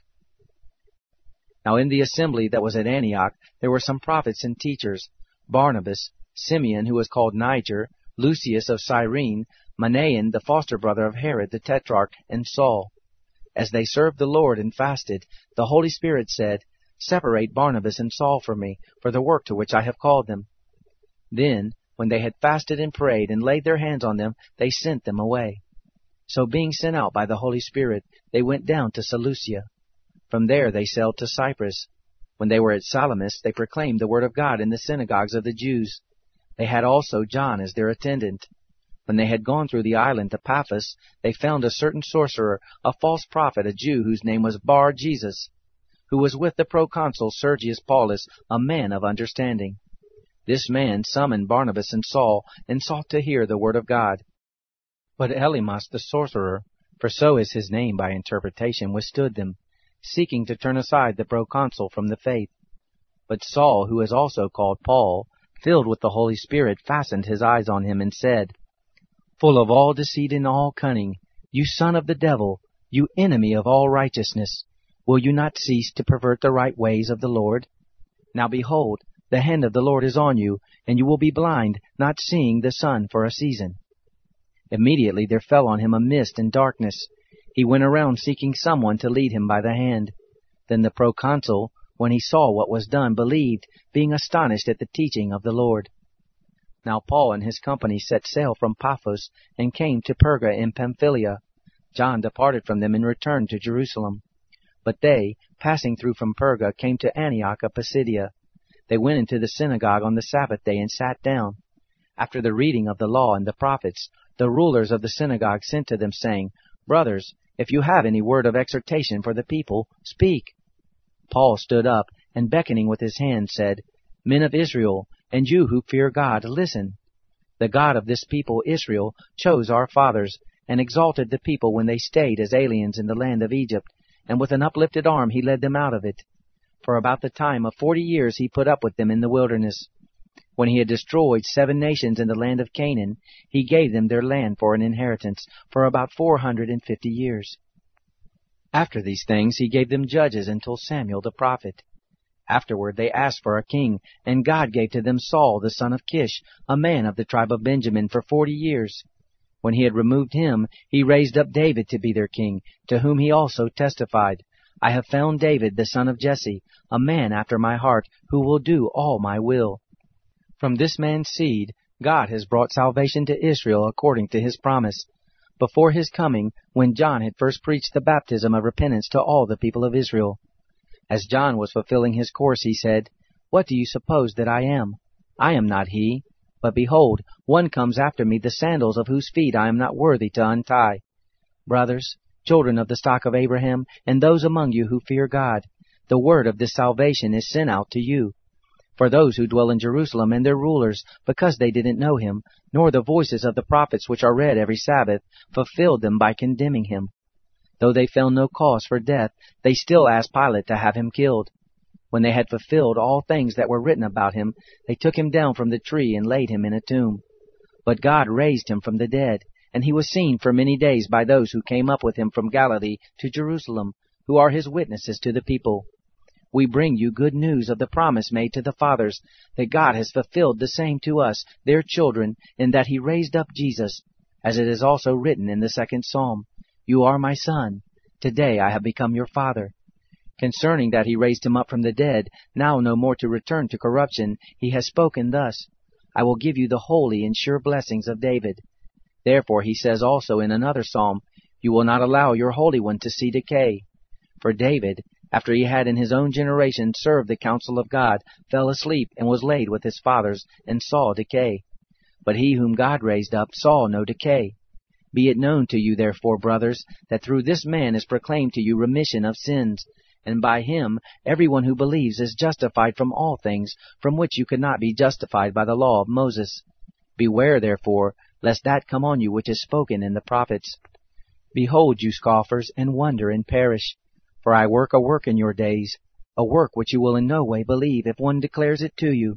Now in the assembly that was at Antioch there were some prophets and teachers, Barnabas, Simeon, who was called Niger, Lucius of Cyrene, Manaen, the foster brother of Herod the Tetrarch, and Saul. as they served the Lord and fasted, the Holy Spirit said, "Separate Barnabas and Saul for me, for the work to which I have called them." Then, when they had fasted and prayed and laid their hands on them, they sent them away. So being sent out by the Holy Spirit, they went down to Seleucia. From there they sailed to Cyprus. When they were at Salamis, they proclaimed the word of God in the synagogues of the Jews. They had also John as their attendant. When they had gone through the island to Paphos, they found a certain sorcerer, a false prophet, a Jew, whose name was Bar-Jesus, who was with the proconsul Sergius Paulus, a man of understanding. This man summoned Barnabas and Saul, and sought to hear the word of God. But Elymas the sorcerer, for so is his name by interpretation, withstood them, seeking to turn aside the proconsul from the faith. But Saul, who is also called Paul, filled with the Holy Spirit, fastened his eyes on him, and said, "Full of all deceit and all cunning, you son of the devil, you enemy of all righteousness, will you not cease to pervert the right ways of the Lord? Now behold, the hand of the Lord is on you, and you will be blind, not seeing the sun for a season." Immediately there fell on him a mist and darkness. He went around seeking someone to lead him by the hand. Then the proconsul, when he saw what was done, believed, being astonished at the teaching of the Lord. Now Paul and his company set sail from Paphos, and came to Perga in Pamphylia. John departed from them and returned to Jerusalem. But they, passing through from Perga, came to Antioch of Pisidia. They went into the synagogue on the Sabbath day and sat down. After the reading of the law and the prophets, the rulers of the synagogue sent to them, saying, "Brothers, if you have any word of exhortation for the people, speak." Paul stood up, and beckoning with his hand, said, "Men of Israel, and you who fear God, listen. The God of this people, Israel, chose our fathers, and exalted the people when they stayed as aliens in the land of Egypt, and with an uplifted arm he led them out of it. For about the time of forty years he put up with them in the wilderness. When he had destroyed seven nations in the land of Canaan, he gave them their land for an inheritance for about four hundred and fifty years. After these things he gave them judges until Samuel the prophet. Afterward they asked for a king, and God gave to them Saul the son of Kish, a man of the tribe of Benjamin, for forty years. When he had removed him, he raised up David to be their king, to whom he also testified, "I have found David the son of Jesse, a man after my heart, who will do all my will." From this man's seed, God has brought salvation to Israel according to his promise, before his coming, when John had first preached the baptism of repentance to all the people of Israel. As John was fulfilling his course, he said, "What do you suppose that I am? I am not he. But behold, one comes after me, the sandals of whose feet I am not worthy to untie. Brothers, children of the stock of Abraham, and those among you who fear God, the word of this salvation is sent out to you. For those who dwell in Jerusalem and their rulers, because they didn't know him, nor the voices of the prophets which are read every Sabbath, fulfilled them by condemning him. Though they found no cause for death, they still asked Pilate to have him killed. When they had fulfilled all things that were written about him, they took him down from the tree and laid him in a tomb. But God raised him from the dead, and he was seen for many days by those who came up with him from Galilee to Jerusalem, who are his witnesses to the people. We bring you good news of the promise made to the fathers, that God has fulfilled the same to us, their children, in that he raised up Jesus, as it is also written in the second psalm, "You are my son. Today I have become your father." Concerning that he raised him up from the dead, now no more to return to corruption, he has spoken thus, "I will give you the holy and sure blessings of David." Therefore he says also in another psalm, "You will not allow your Holy One to see decay." For David, after he had in his own generation served the counsel of God, fell asleep and was laid with his fathers, and saw decay. But he whom God raised up saw no decay. Be it known to you, therefore, brothers, that through this man is proclaimed to you remission of sins, and by him everyone who believes is justified from all things from which you could not be justified by the law of Moses. Beware, therefore, lest that come on you which is spoken in the prophets. Behold, you scoffers, and wonder and perish. For I work a work in your days, a work which you will in no way believe if one declares it to you.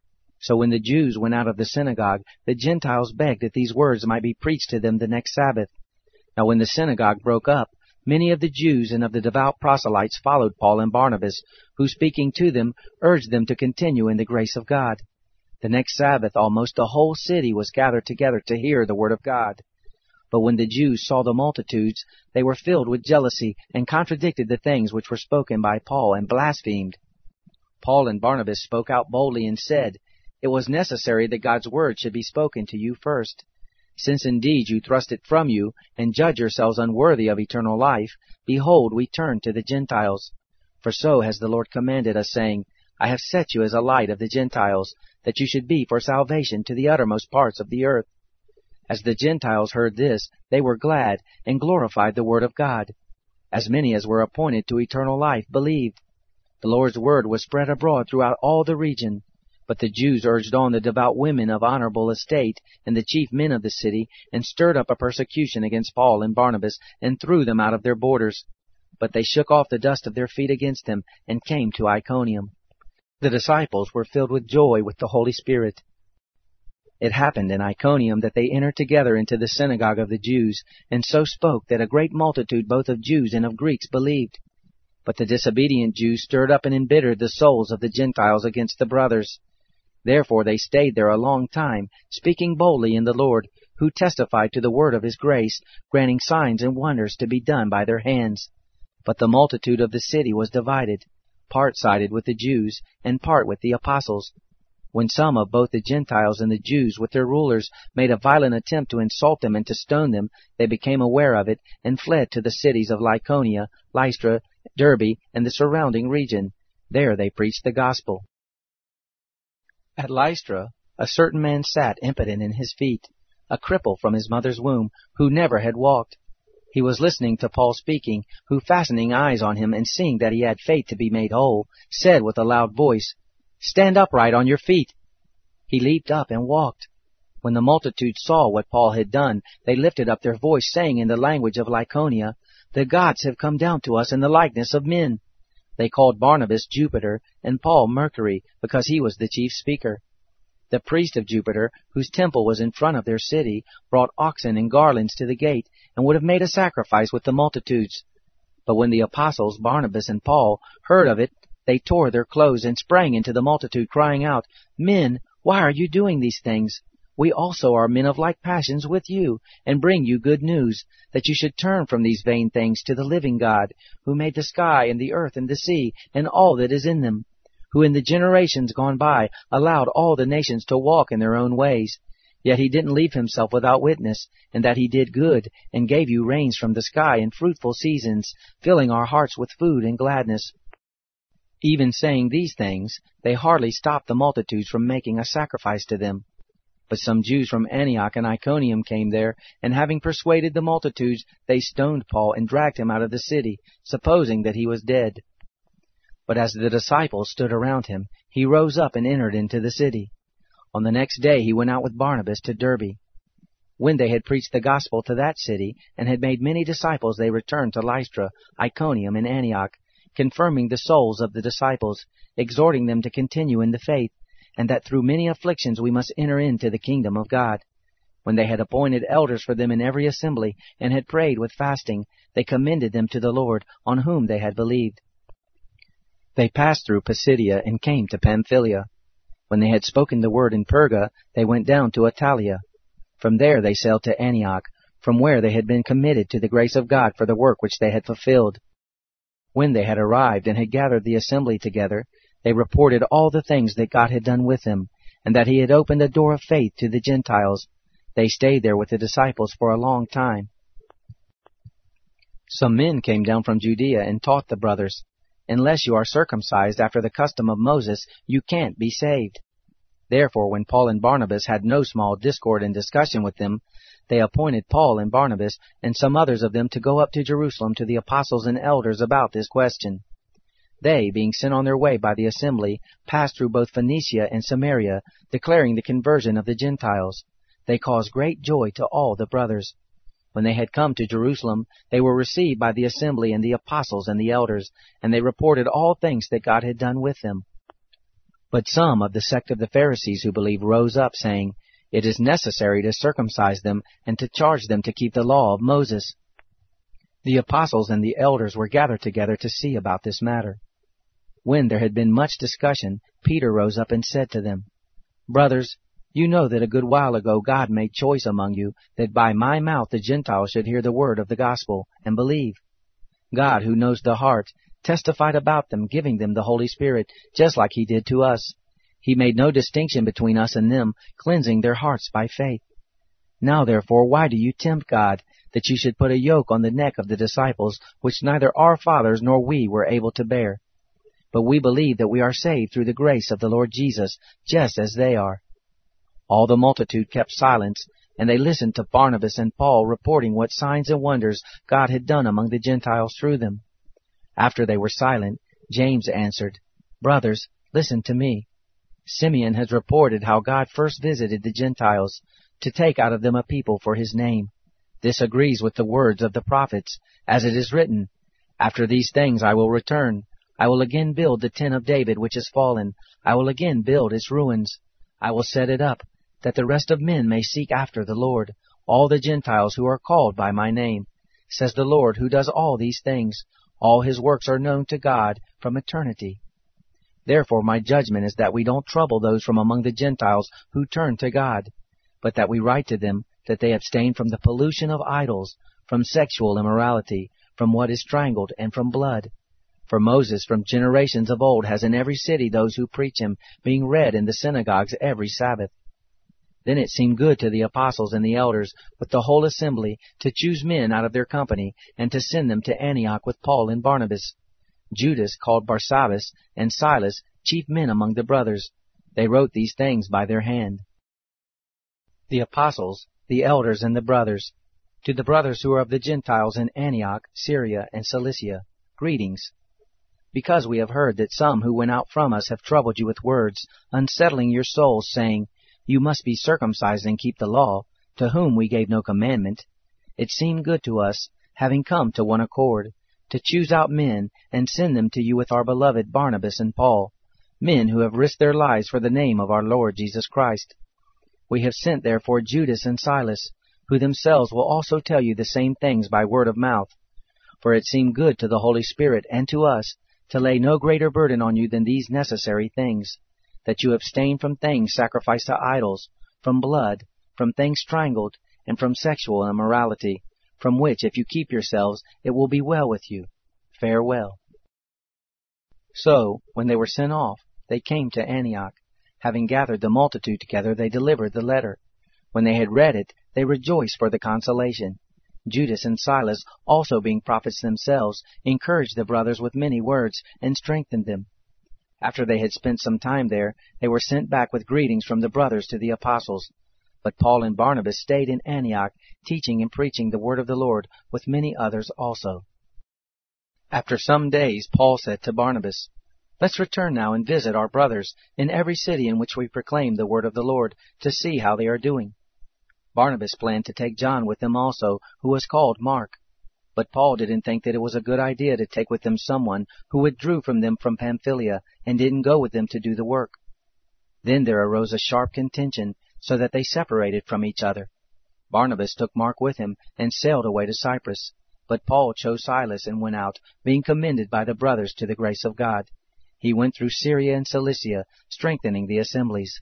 So when the Jews went out of the synagogue, the Gentiles begged that these words might be preached to them the next Sabbath. Now when the synagogue broke up, many of the Jews and of the devout proselytes followed Paul and Barnabas, who speaking to them urged them to continue in the grace of God. The next Sabbath almost the whole city was gathered together to hear the word of God. But when the Jews saw the multitudes, they were filled with jealousy, and contradicted the things which were spoken by Paul, and blasphemed. Paul and Barnabas spoke out boldly and said, It was necessary that God's word should be spoken to you first. Since indeed you thrust it from you, and judge yourselves unworthy of eternal life, behold, we turn to the Gentiles. For so has the Lord commanded us, saying, I have set you as a light of the Gentiles, that you should be for salvation to the uttermost parts of the earth. As the Gentiles heard this, they were glad, and glorified the word of God. As many as were appointed to eternal life believed. The Lord's word was spread abroad throughout all the region. But the Jews urged on the devout women of honorable estate, and the chief men of the city, and stirred up a persecution against Paul and Barnabas, and threw them out of their borders. But they shook off the dust of their feet against them, and came to Iconium. The disciples were filled with joy with the Holy Spirit. It happened in Iconium that they entered together into the synagogue of the Jews, and so spoke that a great multitude both of Jews and of Greeks believed. But the disobedient Jews stirred up and embittered the souls of the Gentiles against the brothers. Therefore they stayed there a long time, speaking boldly in the Lord, who testified to the word of his grace, granting signs and wonders to be done by their hands. But the multitude of the city was divided, part sided with the Jews, and part with the apostles. When some of both the Gentiles and the Jews with their rulers made a violent attempt to insult them and to stone them, they became aware of it, and fled to the cities of Lycaonia, Lystra, Derbe, and the surrounding region. There they preached the gospel. At Lystra, a certain man sat impotent in his feet, a cripple from his mother's womb, who never had walked. He was listening to Paul speaking, who, fastening eyes on him and seeing that he had faith to be made whole, said with a loud voice, Stand upright on your feet. He leaped up and walked. When the multitude saw what Paul had done, they lifted up their voice, saying in the language of Lycaonia, The gods have come down to us in the likeness of men. They called Barnabas Jupiter, and Paul Mercury, because he was the chief speaker. The priest of Jupiter, whose temple was in front of their city, brought oxen and garlands to the gate, and would have made a sacrifice with the multitudes. But when the apostles Barnabas and Paul heard of it, they tore their clothes and sprang into the multitude, crying out, Men, why are you doing these things? We also are men of like passions with you, and bring you good news, that you should turn from these vain things to the living God, who made the sky and the earth and the sea, and all that is in them, who in the generations gone by allowed all the nations to walk in their own ways. Yet he didn't leave himself without witness, and that he did good, and gave you rains from the sky and fruitful seasons, filling our hearts with food and gladness. Even saying these things, they hardly stopped the multitudes from making a sacrifice to them. But some Jews from Antioch and Iconium came there, and having persuaded the multitudes, they stoned Paul and dragged him out of the city, supposing that he was dead. But as the disciples stood around him, he rose up and entered into the city. On the next day he went out with Barnabas to Derbe. When they had preached the gospel to that city, and had made many disciples, they returned to Lystra, Iconium, and Antioch, confirming the souls of the disciples, exhorting them to continue in the faith, and that through many afflictions we must enter into the kingdom of God. When they had appointed elders for them in every assembly, and had prayed with fasting, they commended them to the Lord, on whom they had believed. They passed through Pisidia, and came to Pamphylia. When they had spoken the word in Perga, they went down to Attalia. From there they sailed to Antioch, from where they had been committed to the grace of God for the work which they had fulfilled. When they had arrived and had gathered the assembly together, they reported all the things that God had done with them, and that he had opened a door of faith to the Gentiles. They stayed there with the disciples for a long time. Some men came down from Judea and taught the brothers, Unless you are circumcised after the custom of Moses, you can't be saved. Therefore, when Paul and Barnabas had no small discord and discussion with them, they appointed Paul and Barnabas and some others of them to go up to Jerusalem to the apostles and elders about this question. They, being sent on their way by the assembly, passed through both Phoenicia and Samaria, declaring the conversion of the Gentiles. They caused great joy to all the brothers. When they had come to Jerusalem, they were received by the assembly and the apostles and the elders, and they reported all things that God had done with them. But some of the sect of the Pharisees who believed rose up, saying, It is necessary to circumcise them, and to charge them to keep the law of Moses. The apostles and the elders were gathered together to see about this matter. When there had been much discussion, Peter rose up and said to them, Brothers, You know that a good while ago God made choice among you, that by my mouth the Gentiles should hear the word of the gospel, and believe. God, who knows the heart, testified about them, giving them the Holy Spirit, just like he did to us. He made no distinction between us and them, cleansing their hearts by faith. Now therefore, why do you tempt God, that you should put a yoke on the neck of the disciples, which neither our fathers nor we were able to bear? But we believe that we are saved through the grace of the Lord Jesus, just as they are. All the multitude kept silence, and they listened to Barnabas and Paul reporting what signs and wonders God had done among the Gentiles through them. After they were silent, James answered, Brothers, listen to me. Simeon has reported how God first visited the Gentiles, to take out of them a people for his name. This agrees with the words of the prophets, as it is written, After these things I will return. I will again build the tent of David which is fallen. I will again build its ruins. I will set it up, that the rest of men may seek after the Lord, all the Gentiles who are called by my name, says the Lord who does all these things. All his works are known to God from eternity. Therefore my judgment is that we don't trouble those from among the Gentiles who turn to God, but that we write to them that they abstain from the pollution of idols, from sexual immorality, from what is strangled, and from blood. For Moses from generations of old has in every city those who preach him, being read in the synagogues every Sabbath. Then it seemed good to the apostles and the elders with the whole assembly to choose men out of their company, and to send them to Antioch with Paul and Barnabas. Judas, called Barsabbas, and Silas, chief men among the brothers. They wrote these things by their hand. The apostles, the elders, and the brothers, to the brothers who are of the Gentiles in Antioch, Syria, and Cilicia, greetings. Because we have heard that some who went out from us have troubled you with words, unsettling your souls, saying, You must be circumcised and keep the law, to whom we gave no commandment, it seemed good to us, having come to one accord, to choose out men and send them to you with our beloved Barnabas and Paul, men who have risked their lives for the name of our Lord Jesus Christ. We have sent therefore Judas and Silas, who themselves will also tell you the same things by word of mouth. For it seemed good to the Holy Spirit and to us to lay no greater burden on you than these necessary things, that you abstain from things sacrificed to idols, from blood, from things strangled, and from sexual immorality, from which if you keep yourselves, it will be well with you. Farewell. So, when they were sent off, they came to Antioch. Having gathered the multitude together, they delivered the letter. When they had read it, they rejoiced for the consolation. Judas and Silas, also being prophets themselves, encouraged the brothers with many words, and strengthened them. After they had spent some time there, they were sent back with greetings from the brothers to the apostles. But Paul and Barnabas stayed in Antioch, teaching and preaching the word of the Lord, with many others also. After some days, Paul said to Barnabas, Let's return now and visit our brothers in every city in which we proclaim the word of the Lord, to see how they are doing. Barnabas planned to take John with them also, who was called Mark. But Paul didn't think that it was a good idea to take with them someone who withdrew from them from Pamphylia and didn't go with them to do the work. Then there arose a sharp contention, so that they separated from each other. Barnabas took Mark with him and sailed away to Cyprus. But Paul chose Silas and went out, being commended by the brothers to the grace of God. He went through Syria and Cilicia, strengthening the assemblies.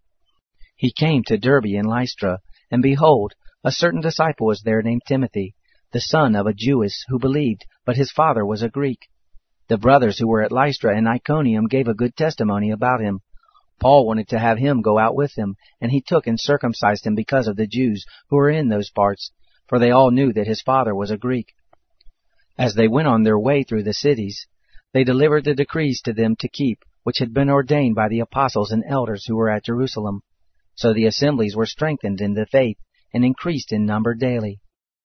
He came to Derbe and Lystra, and behold, a certain disciple was there named Timothy, the son of a Jewess who believed, but his father was a Greek. The brothers who were at Lystra and Iconium gave a good testimony about him. Paul wanted to have him go out with them, and he took and circumcised him because of the Jews who were in those parts, for they all knew that his father was a Greek. As they went on their way through the cities, they delivered the decrees to them to keep, which had been ordained by the apostles and elders who were at Jerusalem. So the assemblies were strengthened in the faith, and increased in number daily.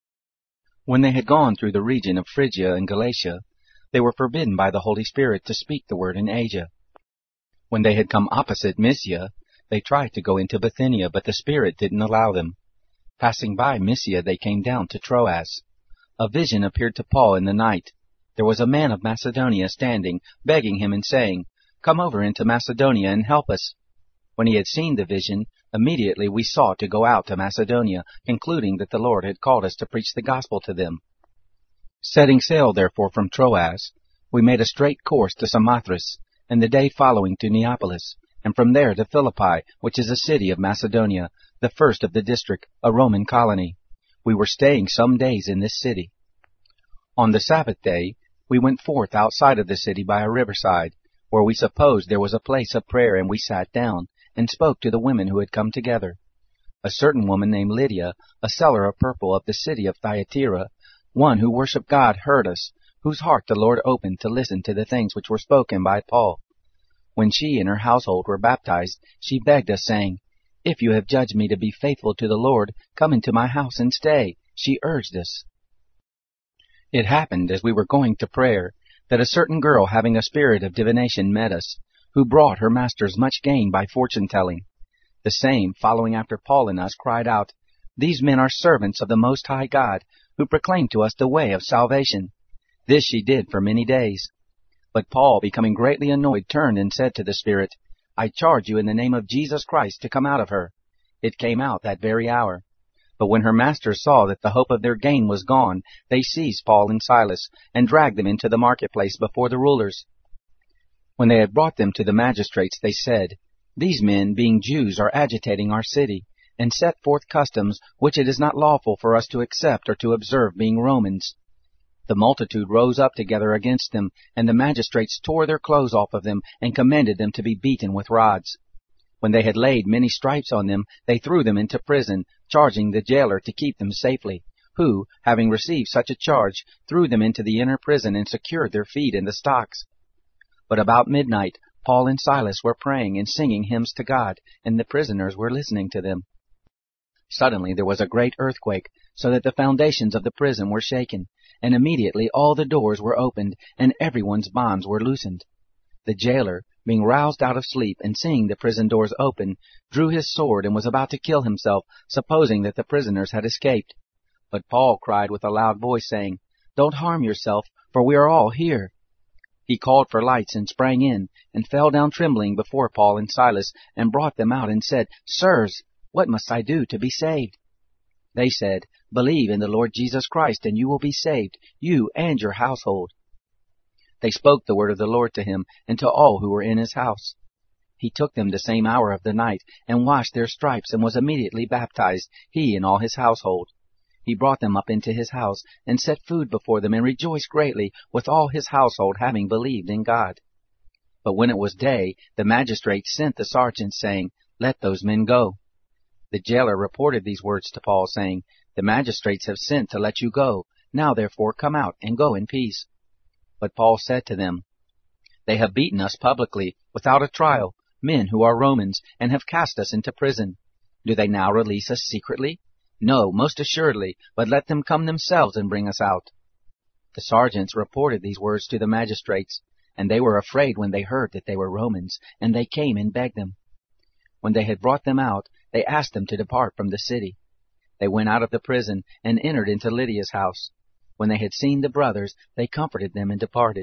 When they had gone through the region of Phrygia and Galatia, they were forbidden by the Holy Spirit to speak the word in Asia. When they had come opposite Mysia, they tried to go into Bithynia, but the Spirit didn't allow them. Passing by Mysia, they came down to Troas. A vision appeared to Paul in the night. There was a man of Macedonia standing, begging him and saying, Come over into Macedonia and help us. When he had seen the vision, immediately we sought to go out to Macedonia, concluding that the Lord had called us to preach the gospel to them. Setting sail, therefore, from Troas, we made a straight course to Samothrace, and the day following to Neapolis, and from there to Philippi, which is a city of Macedonia, the first of the district, a Roman colony. We were staying some days in this city. On the Sabbath day, we went forth outside of the city by a riverside, where we supposed there was a place of prayer, and we sat down, and spoke to the women who had come together. A certain woman named Lydia, a seller of purple of the city of Thyatira, one who worshipped God, heard us, whose heart the Lord opened to listen to the things which were spoken by Paul. When she and her household were baptized, she begged us, saying, "If you have judged me to be faithful to the Lord, come into my house and stay," she urged us. It happened, as we were going to prayer, that a certain girl having a spirit of divination met us, who brought her masters much gain by fortune-telling. The same, following after Paul and us, cried out, "These men are servants of the Most High God, who proclaim to us the way of salvation." This she did for many days. But Paul, becoming greatly annoyed, turned and said to the spirit, "I charge you in the name of Jesus Christ to come out of her." It came out that very hour. But when her masters saw that the hope of their gain was gone, they seized Paul and Silas, and dragged them into the marketplace before the rulers. When they had brought them to the magistrates, they said, "These men, being Jews, are agitating our city, and set forth customs which it is not lawful for us to accept or to observe, being Romans." The multitude rose up together against them, and the magistrates tore their clothes off of them, and commanded them to be beaten with rods. When they had laid many stripes on them, they threw them into prison, charging the jailer to keep them safely, who, having received such a charge, threw them into the inner prison and secured their feet in the stocks. But about midnight, Paul and Silas were praying and singing hymns to God, and the prisoners were listening to them. Suddenly there was a great earthquake, so that the foundations of the prison were shaken, and immediately all the doors were opened, and everyone's bonds were loosened. The jailer, being roused out of sleep, and seeing the prison doors open, drew his sword and was about to kill himself, supposing that the prisoners had escaped. But Paul cried with a loud voice, saying, "Don't harm yourself, for we are all here." He called for lights and sprang in, and fell down trembling before Paul and Silas, and brought them out, and said, "Sirs, what must I do to be saved?" They said, "Believe in the Lord Jesus Christ, and you will be saved, you and your household." They spoke the word of the Lord to him, and to all who were in his house. He took them the same hour of the night, and washed their stripes, and was immediately baptized, he and all his household. He brought them up into his house, and set food before them, and rejoiced greatly, with all his household having believed in God. But when it was day, the magistrates sent the sergeants, saying, "Let those men go." The jailer reported these words to Paul, saying, "The magistrates have sent to let you go. Now therefore come out, and go in peace." But Paul said to them, "They have beaten us publicly, without a trial, men who are Romans, and have cast us into prison. Do they now release us secretly? No, most assuredly, but let them come themselves and bring us out." The sergeants reported these words to the magistrates, and they were afraid when they heard that they were Romans, and they came and begged them. When they had brought them out, they asked them to depart from the city. They went out of the prison, and entered into Lydia's house. When they had seen the brothers, they comforted them and departed.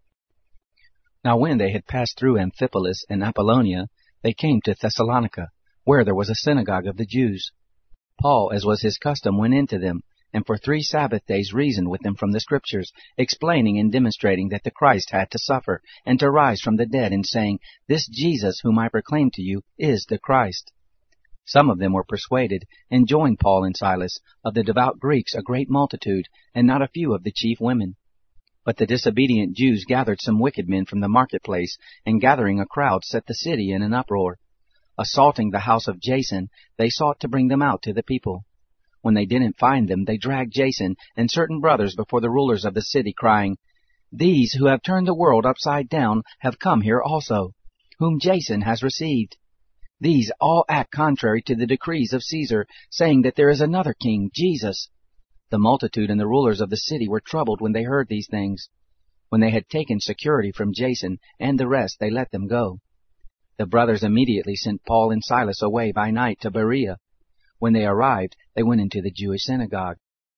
Now when they had passed through Amphipolis and Apollonia, they came to Thessalonica, where there was a synagogue of the Jews. Paul, as was his custom, went into them, and for three Sabbath days reasoned with them from the Scriptures, explaining and demonstrating that the Christ had to suffer, and to rise from the dead, and saying, "This Jesus whom I proclaim to you is the Christ." Some of them were persuaded, and joined Paul and Silas, of the devout Greeks a great multitude, and not a few of the chief women. But the disobedient Jews gathered some wicked men from the marketplace, and gathering a crowd set the city in an uproar. Assaulting the house of Jason, they sought to bring them out to the people. When they didn't find them, they dragged Jason and certain brothers before the rulers of the city, crying, "These who have turned the world upside down have come here also, whom Jason has received. These all act contrary to the decrees of Caesar, saying that there is another king, Jesus." The multitude and the rulers of the city were troubled when they heard these things. When they had taken security from Jason and the rest, they let them go. The brothers immediately sent Paul and Silas away by night to Berea. When they arrived, they went into the Jewish synagogue.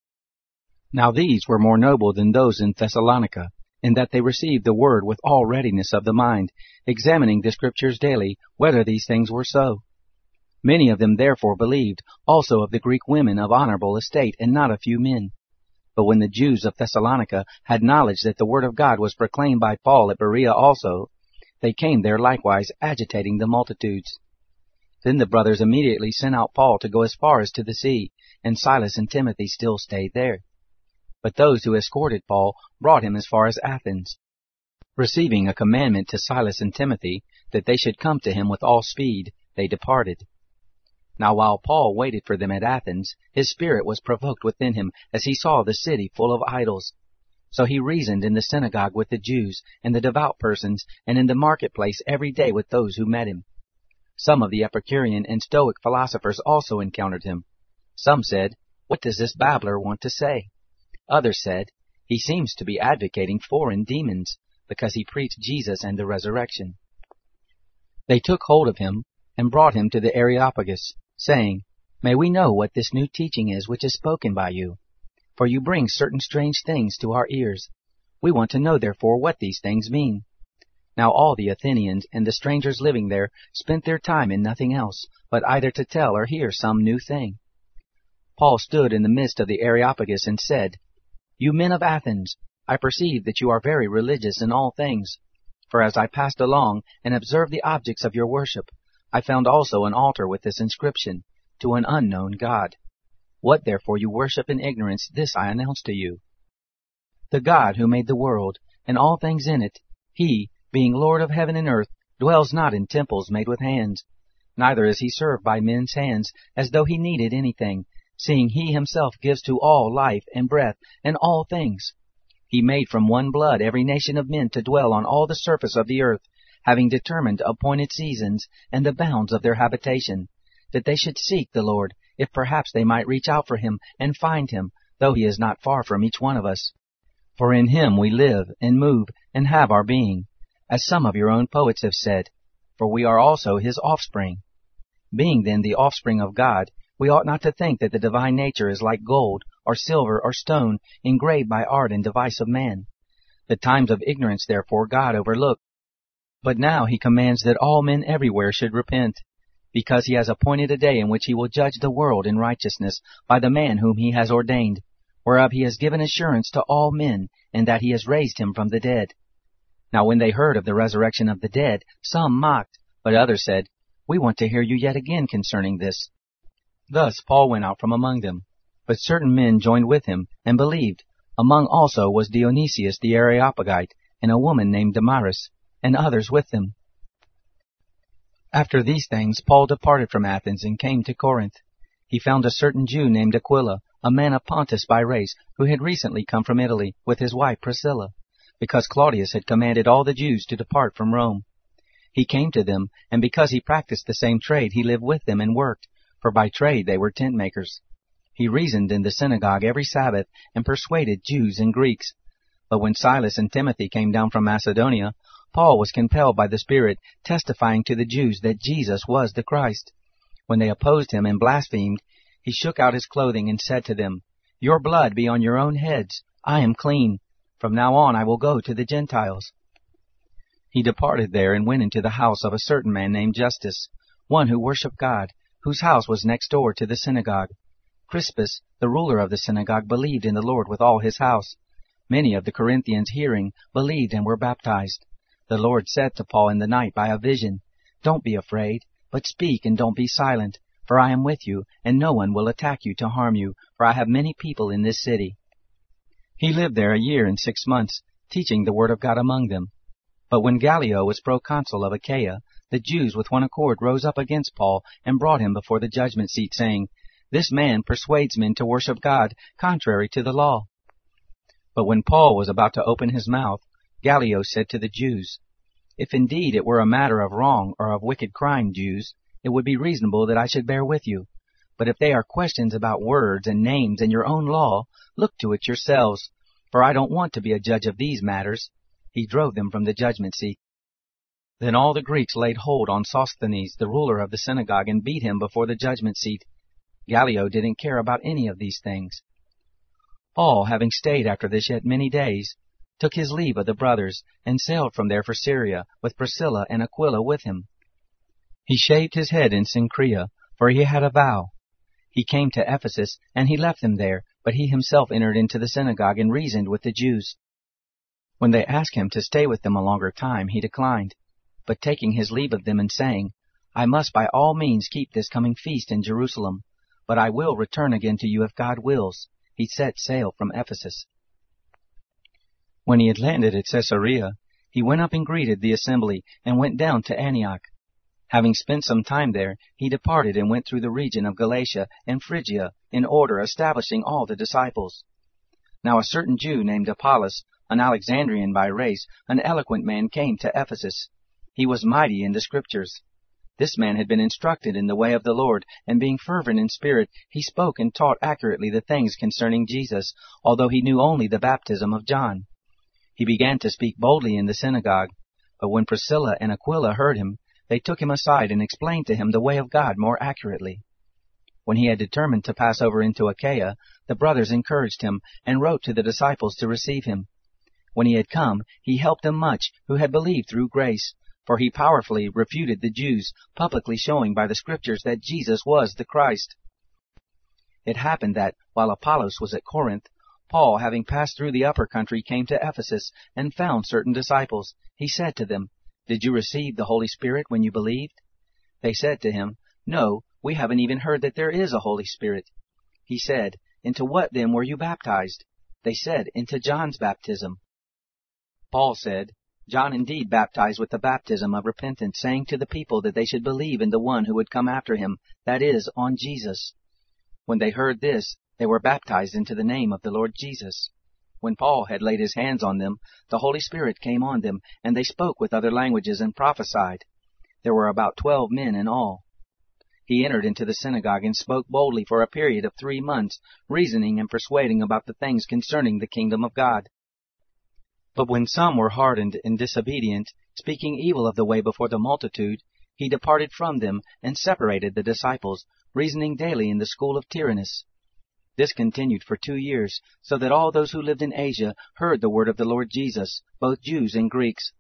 Now these were more noble than those in Thessalonica, in that they received the word with all readiness of the mind, examining the Scriptures daily, whether these things were so. Many of them therefore believed, also of the Greek women of honorable estate, and not a few men. But when the Jews of Thessalonica had knowledge that the word of God was proclaimed by Paul at Berea also, They came there likewise, agitating the multitudes. Then the brothers immediately sent out Paul to go as far as to the sea, and Silas and Timothy still stayed there. But those who escorted Paul brought him as far as Athens, receiving a commandment to Silas and Timothy that they should come to him with all speed. They departed. Now while Paul waited for them at Athens, his spirit was provoked within him as he saw the city full of idols. So he reasoned in the synagogue with the Jews and the devout persons, and in the marketplace every day with those who met him. Some of the Epicurean and Stoic philosophers also encountered him. Some said, "What does this babbler want to say?" Others said, "He seems to be advocating foreign demons, because he preached Jesus and the resurrection." They took hold of him and brought him to the Areopagus, saying, "May we know what this new teaching is which is spoken by you? For you bring certain strange things to our ears. We want to know therefore what these things mean." Now all the Athenians and the strangers living there spent their time in nothing else, but either to tell or hear some new thing. Paul stood in the midst of the Areopagus and said, "You men of Athens, I perceive that you are very religious in all things. For as I passed along and observed the objects of your worship, I found also an altar with this inscription, To an unknown God. What therefore you worship in ignorance, this I announce to you. The God who made the world, and all things in it, he, being Lord of heaven and earth, dwells not in temples made with hands, neither is he served by men's hands, as though he needed anything, seeing he himself gives to all life and breath and all things. He made from one blood every nation of men to dwell on all the surface of the earth, having determined appointed seasons and the bounds of their habitation, that they should seek the Lord, if perhaps they might reach out for him and find him, though he is not far from each one of us. For in him we live and move and have our being, as some of your own poets have said, for we are also his offspring. Being then the offspring of God, we ought not to think that the divine nature is like gold, or silver, or stone, engraved by art and device of man. The times of ignorance therefore God overlooked, but now he commands that all men everywhere should repent, because he has appointed a day in which he will judge the world in righteousness by the man whom he has ordained, whereof he has given assurance to all men, and that he has raised him from the dead. Now when they heard of the resurrection of the dead, some mocked, but others said, We want to hear you yet again concerning this. Thus Paul went out from among them. But certain men joined with him, and believed. Among also was Dionysius the Areopagite, and a woman named Damaris, and others with them. After these things Paul departed from Athens, and came to Corinth. He found a certain Jew named Aquila, a man of Pontus by race, who had recently come from Italy, with his wife Priscilla, because Claudius had commanded all the Jews to depart from Rome. He came to them, and because he practiced the same trade, he lived with them and worked, for by trade they were tent makers. He reasoned in the synagogue every Sabbath, and persuaded Jews and Greeks. But when Silas and Timothy came down from Macedonia, Paul was compelled by the Spirit, testifying to the Jews that Jesus was the Christ. When they opposed him and blasphemed, he shook out his clothing and said to them, Your blood be on your own heads. I am clean. From now on I will go to the Gentiles. He departed there and went into the house of a certain man named Justus, one who worshipped God, whose house was next door to the synagogue. Crispus, the ruler of the synagogue, believed in the Lord with all his house. Many of the Corinthians hearing believed and were baptized. The Lord said to Paul in the night by a vision, Don't be afraid, but speak and don't be silent, for I am with you, and no one will attack you to harm you, for I have many people in this city. He lived there a year and six months, teaching the word of God among them. But when Gallio was proconsul of Achaia, the Jews with one accord rose up against Paul and brought him before the judgment seat, saying, This man persuades men to worship God contrary to the law. But when Paul was about to open his mouth, Gallio said to the Jews, If indeed it were a matter of wrong or of wicked crime, Jews, it would be reasonable that I should bear with you. But if they are questions about words and names and your own law, look to it yourselves, for I don't want to be a judge of these matters. He drove them from the judgment seat. Then all the Greeks laid hold on Sosthenes, the ruler of the synagogue, and beat him before the judgment seat. Gallio didn't care about any of these things. Paul, having stayed after this yet many days, took his leave of the brothers, and sailed from there for Syria, with Priscilla and Aquila with him. He shaved his head in Cenchrea, for he had a vow. He came to Ephesus, and he left them there, but he himself entered into the synagogue and reasoned with the Jews. When they asked him to stay with them a longer time, he declined. but taking his leave of them and saying, I must by all means keep this coming feast in Jerusalem, but I will return again to you if God wills, he set sail from Ephesus. When he had landed at Caesarea, he went up and greeted the assembly, and went down to Antioch. Having spent some time there, he departed and went through the region of Galatia and Phrygia, in order establishing all the disciples. Now a certain Jew named Apollos, an Alexandrian by race, an eloquent man, came to Ephesus. He was mighty in the Scriptures. This man had been instructed in the way of the Lord, and being fervent in spirit, he spoke and taught accurately the things concerning Jesus, although he knew only the baptism of John. He began to speak boldly in the synagogue, but when Priscilla and Aquila heard him, they took him aside and explained to him the way of God more accurately. When he had determined to pass over into Achaia, the brothers encouraged him, and wrote to the disciples to receive him. When he had come, he helped them much who had believed through grace, for he powerfully refuted the Jews, publicly showing by the Scriptures that Jesus was the Christ. It happened that, while Apollos was at Corinth, Paul, having passed through the upper country, came to Ephesus, and found certain disciples. He said to them, Did you receive the Holy Spirit when you believed? They said to him, No, we haven't even heard that there is a Holy Spirit. He said, Into what then were you baptized? They said, Into John's baptism. Paul said, John indeed baptized with the baptism of repentance, saying to the people that they should believe in the one who would come after him, that is, on Jesus. When they heard this, they were baptized into the name of the Lord Jesus. When Paul had laid his hands on them, the Holy Spirit came on them, and they spoke with other languages and prophesied. There were about twelve men in all. He entered into the synagogue and spoke boldly for a period of three months, reasoning and persuading about the things concerning the kingdom of God. But when some were hardened and disobedient, speaking evil of the way before the multitude, he departed from them and separated the disciples, reasoning daily in the school of Tyrannus. This continued for two years, so that all those who lived in Asia heard the word of the Lord Jesus, both Jews and Greeks.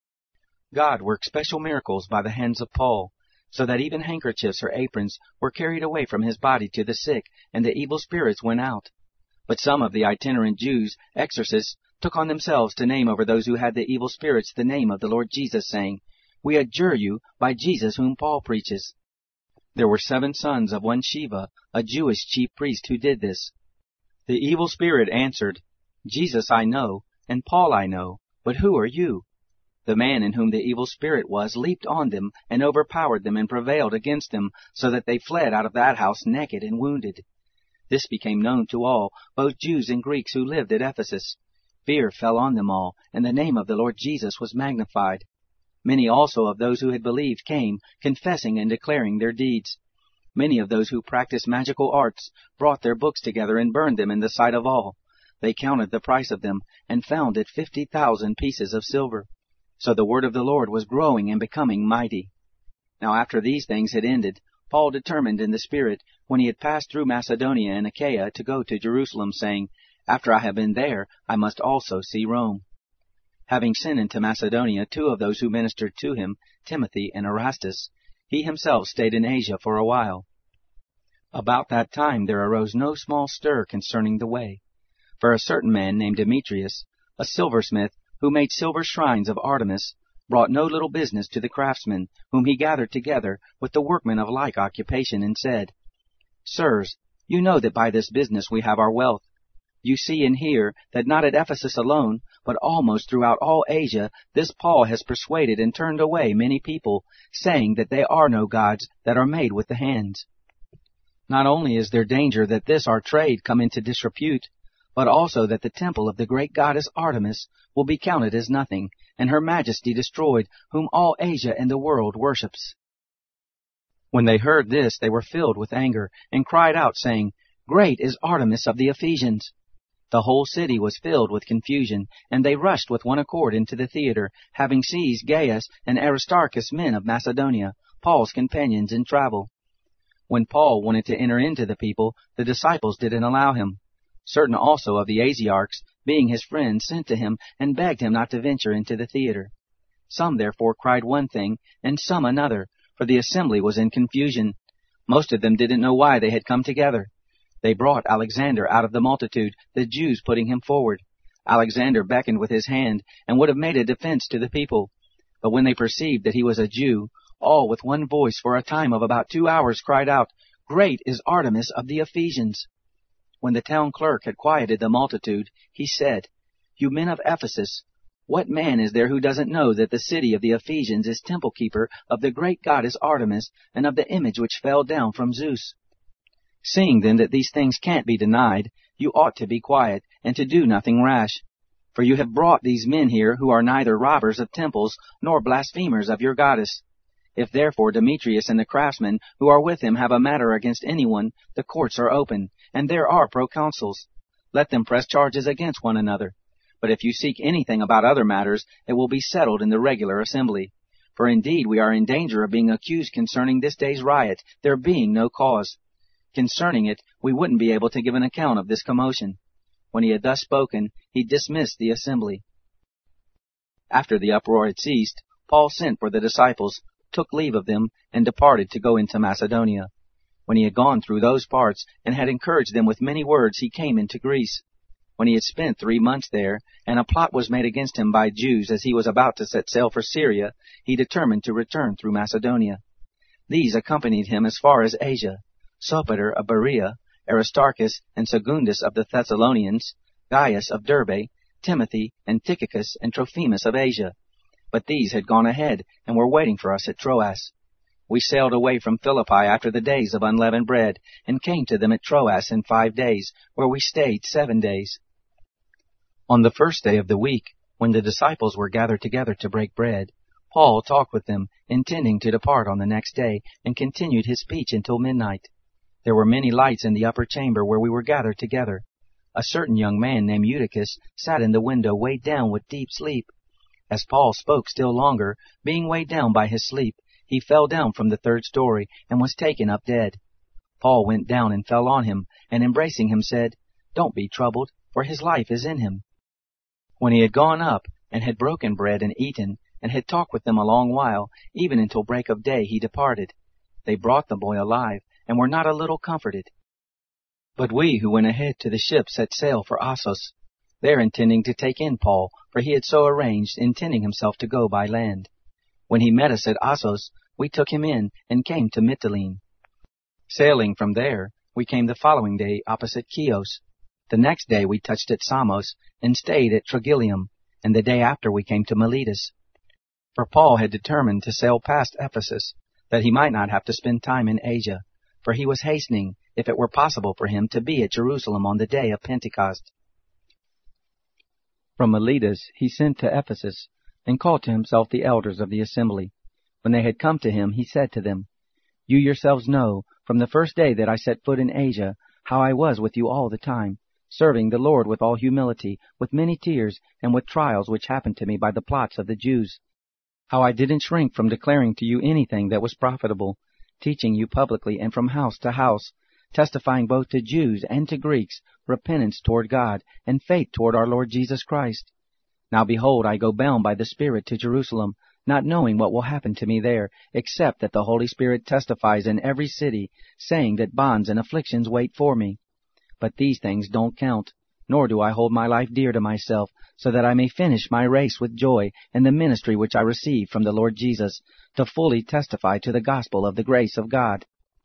God worked special miracles by the hands of Paul, so that even handkerchiefs or aprons were carried away from his body to the sick, and the evil spirits went out. But some of the itinerant Jews, exorcists, took on themselves to name over those who had the evil spirits the name of the Lord Jesus, saying, We adjure you by Jesus whom Paul preaches. There were seven sons of one Sheva, a Jewish chief priest, who did this. The evil spirit answered, Jesus I know, and Paul I know, but who are you? The man in whom the evil spirit was leaped on them, and overpowered them, and prevailed against them, so that they fled out of that house naked and wounded. This became known to all, both Jews and Greeks who lived at Ephesus. Fear fell on them all, and the name of the Lord Jesus was magnified. Many also of those who had believed came, confessing and declaring their deeds. Many of those who practiced magical arts brought their books together and burned them in the sight of all. They counted the price of them, and found it fifty thousand pieces of silver. So the word of the Lord was growing and becoming mighty. Now after these things had ended, Paul determined in the Spirit, when he had passed through Macedonia and Achaia, to go to Jerusalem, saying, After I have been there, I must also see Rome. Having sent into Macedonia two of those who ministered to him, Timothy and Erastus, he himself stayed in Asia for a while. About that time there arose no small stir concerning the way. For a certain man named Demetrius, a silversmith, who made silver shrines of Artemis, brought no little business to the craftsmen, whom he gathered together with the workmen of like occupation, and said, Sirs, you know that by this business we have our wealth. You see and hear that not at Ephesus alone, but almost throughout all Asia, this Paul has persuaded and turned away many people, saying that they are no gods that are made with the hands. Not only is there danger that this our trade come into disrepute, but also that the temple of the great goddess Artemis will be counted as nothing, and her majesty destroyed, whom all Asia and the world worships. When they heard this, they were filled with anger, and cried out, saying, Great is Artemis of the Ephesians! The whole city was filled with confusion, and they rushed with one accord into the theater, having seized Gaius and Aristarchus, men of Macedonia, Paul's companions in travel. When Paul wanted to enter into the people, the disciples didn't allow him. Certain also of the Asiarchs, being his friends, sent to him, and begged him not to venture into the theater. Some therefore cried one thing, and some another, for the assembly was in confusion. Most of them didn't know why they had come together. They brought Alexander out of the multitude, the Jews putting him forward. Alexander beckoned with his hand, and would have made a defense to the people. But when they perceived that he was a Jew, all with one voice for a time of about two hours cried out, "Great is Artemis of the Ephesians!" When the town clerk had quieted the multitude, he said, "You men of Ephesus, what man is there who doesn't know that the city of the Ephesians is temple keeper of the great goddess Artemis and of the image which fell down from Zeus? Seeing then that these things can't be denied, you ought to be quiet, and to do nothing rash. For you have brought these men here who are neither robbers of temples nor blasphemers of your goddess. If therefore Demetrius and the craftsmen who are with him have a matter against anyone, the courts are open, and there are proconsuls. Let them press charges against one another. But if you seek anything about other matters, it will be settled in the regular assembly. For indeed we are in danger of being accused concerning this day's riot, there being no cause. Concerning it, we wouldn't be able to give an account of this commotion." When he had thus spoken, he dismissed the assembly. After the uproar had ceased, Paul sent for the disciples, took leave of them, and departed to go into Macedonia. When he had gone through those parts, and had encouraged them with many words, he came into Greece. When he had spent three months there, and a plot was made against him by Jews as he was about to set sail for Syria, he determined to return through Macedonia. These accompanied him as far as Asia, Sopater of Berea, Aristarchus and Secundus of the Thessalonians, Gaius of Derbe, Timothy and Tychicus and Trophimus of Asia. But these had gone ahead, and were waiting for us at Troas. We sailed away from Philippi after the days of unleavened bread, and came to them at Troas in five days, where we stayed seven days. On the first day of the week, when the disciples were gathered together to break bread, Paul talked with them, intending to depart on the next day, and continued his speech until midnight. There were many lights in the upper chamber where we were gathered together. A certain young man named Eutychus sat in the window, weighed down with deep sleep. As Paul spoke still longer, being weighed down by his sleep, he fell down from the third story, and was taken up dead. Paul went down and fell on him, and embracing him said, "Don't be troubled, for his life is in him." When he had gone up, and had broken bread and eaten, and had talked with them a long while, even until break of day, he departed. They brought the boy alive, and were not a little comforted. But we who went ahead to the ship set sail for Assos, there intending to take in Paul, for he had so arranged, intending himself to go by land. When he met us at Assos, we took him in, and came to Mytilene. Sailing from there, we came the following day opposite Chios. The next day we touched at Samos, and stayed at Trogyllium, and the day after we came to Miletus. For Paul had determined to sail past Ephesus, that he might not have to spend time in Asia, for he was hastening, if it were possible for him, to be at Jerusalem on the day of Pentecost. From Miletus he sent to Ephesus, and called to himself the elders of the assembly. When they had come to him, he said to them, "You yourselves know, from the first day that I set foot in Asia, how I was with you all the time, serving the Lord with all humility, with many tears, and with trials which happened to me by the plots of the Jews. How I didn't shrink from declaring to you anything that was profitable, teaching you publicly and from house to house, testifying both to Jews and to Greeks repentance toward God and faith toward our Lord Jesus Christ. Now behold, I go bound by the Spirit to Jerusalem, not knowing what will happen to me there, except that the Holy Spirit testifies in every city, saying that bonds and afflictions wait for me. But these things don't count, nor do I hold my life dear to myself, so that I may finish my race with joy in the ministry which I received from the Lord Jesus, to fully testify to the gospel of the grace of God.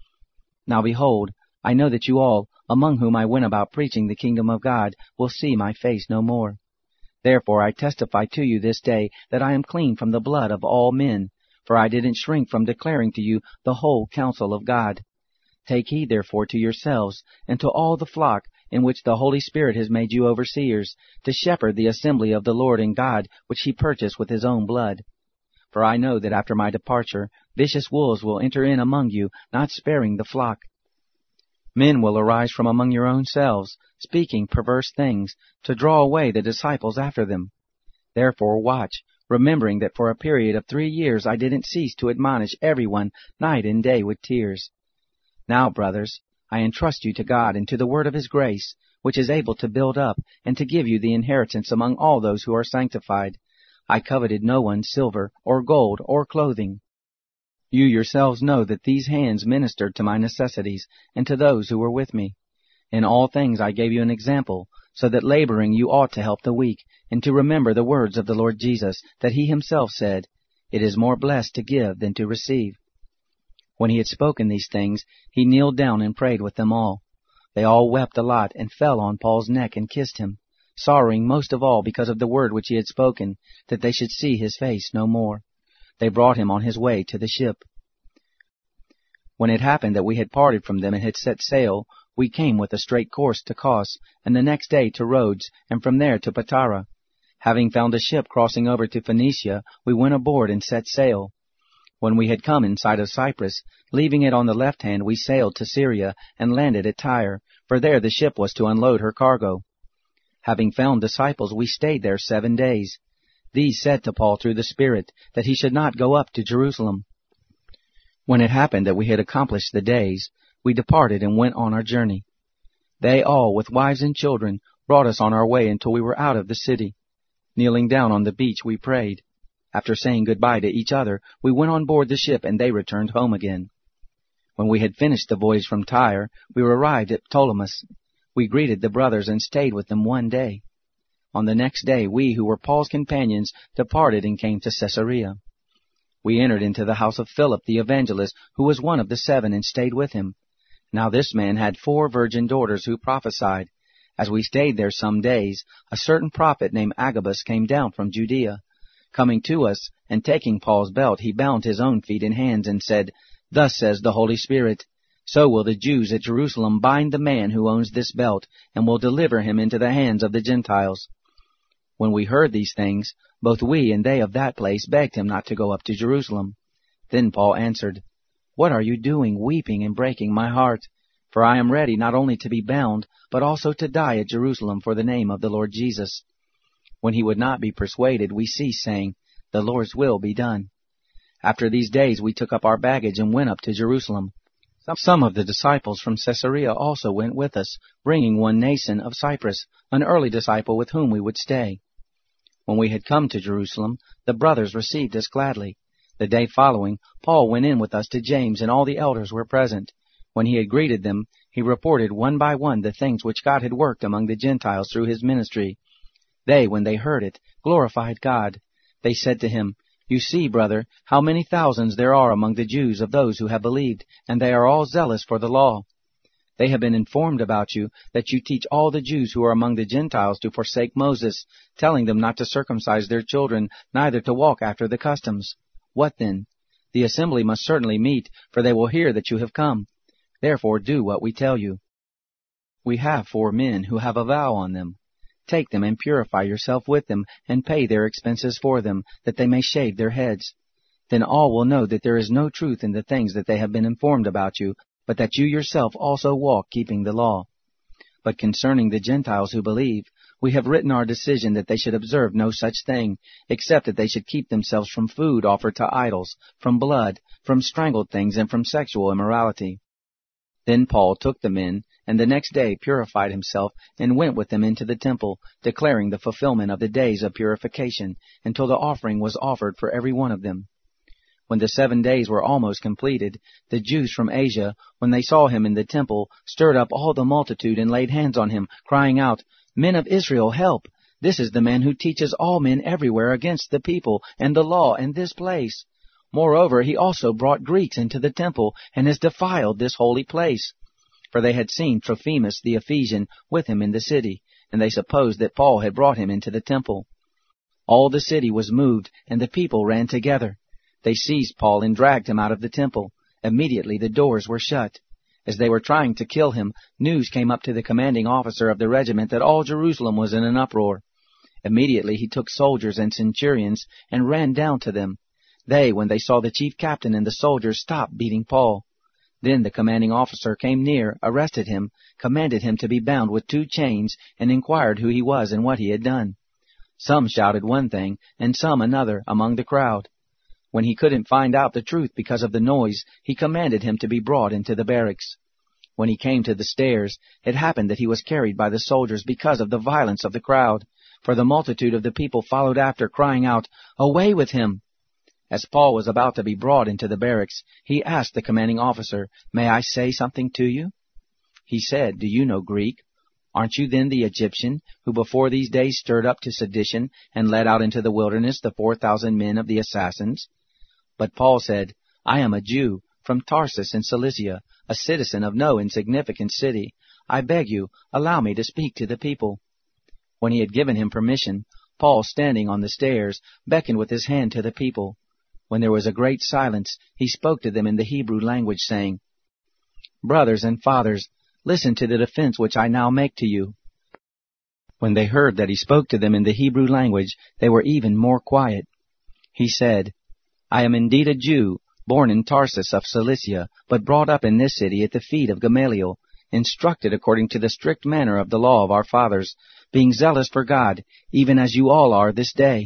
Now behold, I know that you all, among whom I went about preaching the kingdom of God, will see my face no more. Therefore I testify to you this day that I am clean from the blood of all men, for I didn't shrink from declaring to you the whole counsel of God. Take heed therefore to yourselves, and to all the flock, in which the Holy Spirit has made you overseers, to shepherd the assembly of the Lord and God, which he purchased with his own blood. For I know that after my departure, vicious wolves will enter in among you, not sparing the flock. Men will arise from among your own selves, speaking perverse things, to draw away the disciples after them. Therefore watch, remembering that for a period of three years I didn't cease to admonish everyone night and day with tears. Now, brothers, I entrust you to God and to the word of his grace, which is able to build up and to give you the inheritance among all those who are sanctified. I coveted no one's silver or gold or clothing. You yourselves know that these hands ministered to my necessities and to those who were with me. In all things I gave you an example, so that laboring you ought to help the weak, and to remember the words of the Lord Jesus, that he himself said, It is more blessed to give than to receive." When he had spoken these things, he kneeled down and prayed with them all. They all wept a lot and fell on Paul's neck and kissed him, sorrowing most of all because of the word which he had spoken, that they should see his face no more. They brought him on his way to the ship. When it happened that we had parted from them and had set sail, we came with a straight course to Cos, and the next day to Rhodes, and from there to Patara. Having found a ship crossing over to Phoenicia, we went aboard and set sail. When we had come in sight of Cyprus, leaving it on the left hand, we sailed to Syria and landed at Tyre, for there the ship was to unload her cargo. Having found disciples, we stayed there seven days. These said to Paul through the Spirit that he should not go up to Jerusalem. When it happened that we had accomplished the days, we departed and went on our journey. They all, with wives and children, brought us on our way until we were out of the city. Kneeling down on the beach, we prayed. After saying goodbye to each other, we went on board the ship, and they returned home again. When we had finished the voyage from Tyre, we arrived at Ptolemais. We greeted the brothers and stayed with them one day. On the next day, we, who were Paul's companions, departed and came to Caesarea. We entered into the house of Philip the evangelist, who was one of the seven, and stayed with him. Now this man had four virgin daughters who prophesied. As we stayed there some days, a certain prophet named Agabus came down from Judea. Coming to us, and taking Paul's belt, he bound his own feet and hands, and said, "Thus says the Holy Spirit, so will the Jews at Jerusalem bind the man who owns this belt, and will deliver him into the hands of the Gentiles." When we heard these things, both we and they of that place begged him not to go up to Jerusalem. Then Paul answered, "What are you doing, weeping and breaking my heart? For I am ready not only to be bound, but also to die at Jerusalem for the name of the Lord Jesus." When he would not be persuaded, we ceased, saying, "The Lord's will be done." After these days we took up our baggage and went up to Jerusalem. Some of the disciples from Caesarea also went with us, bringing one Nason of Cyprus, an early disciple with whom we would stay. When we had come to Jerusalem, the brothers received us gladly. The day following, Paul went in with us to James, and all the elders were present. When he had greeted them, he reported one by one the things which God had worked among the Gentiles through his ministry. They, when they heard it, glorified God. They said to him, "You see, brother, how many thousands there are among the Jews of those who have believed, and they are all zealous for the law. They have been informed about you, that you teach all the Jews who are among the Gentiles to forsake Moses, telling them not to circumcise their children, neither to walk after the customs. What then? The assembly must certainly meet, for they will hear that you have come. Therefore do what we tell you. We have four men who have a vow on them. Take them and purify yourself with them, and pay their expenses for them, that they may shave their heads. Then all will know that there is no truth in the things that they have been informed about you, but that you yourself also walk keeping the law. But concerning the Gentiles who believe, we have written our decision that they should observe no such thing, except that they should keep themselves from food offered to idols, from blood, from strangled things, and from sexual immorality." Then Paul took the men, and the next day purified himself, and went with them into the temple, declaring the fulfillment of the days of purification, until the offering was offered for every one of them. When the seven days were almost completed, the Jews from Asia, when they saw him in the temple, stirred up all the multitude and laid hands on him, crying out, "Men of Israel, help! This is the man who teaches all men everywhere against the people and the law and this place. Moreover, he also brought Greeks into the temple, and has defiled this holy place." For they had seen Trophimus the Ephesian with him in the city, and they supposed that Paul had brought him into the temple. All the city was moved, and the people ran together. They seized Paul and dragged him out of the temple. Immediately the doors were shut. As they were trying to kill him, news came up to the commanding officer of the regiment that all Jerusalem was in an uproar. Immediately he took soldiers and centurions and ran down to them. They, when they saw the chief captain and the soldiers, stopped beating Paul. Then the commanding officer came near, arrested him, commanded him to be bound with two chains, and inquired who he was and what he had done. Some shouted one thing, and some another, among the crowd. When he couldn't find out the truth because of the noise, he commanded him to be brought into the barracks. When he came to the stairs, it happened that he was carried by the soldiers because of the violence of the crowd, for the multitude of the people followed after, crying out, "Away with him!" As Paul was about to be brought into the barracks, he asked the commanding officer, "May I say something to you?" He said, "Do you know Greek? Aren't you then the Egyptian, who before these days stirred up to sedition, and led out into the wilderness the four thousand men of the assassins? But Paul said, I am a Jew, from Tarsus in Cilicia, a citizen of no insignificant city. I beg you, allow me to speak to the people. When he had given him permission, Paul, standing on the stairs, beckoned with his hand to the people. When there was a great silence, he spoke to them in the Hebrew language, saying, Brothers and fathers, listen to the defense which I now make to you. When they heard that he spoke to them in the Hebrew language, they were even more quiet. He said, I am indeed a Jew, born in Tarsus of Cilicia, but brought up in this city at the feet of Gamaliel, instructed according to the strict manner of the law of our fathers, being zealous for God, even as you all are this day.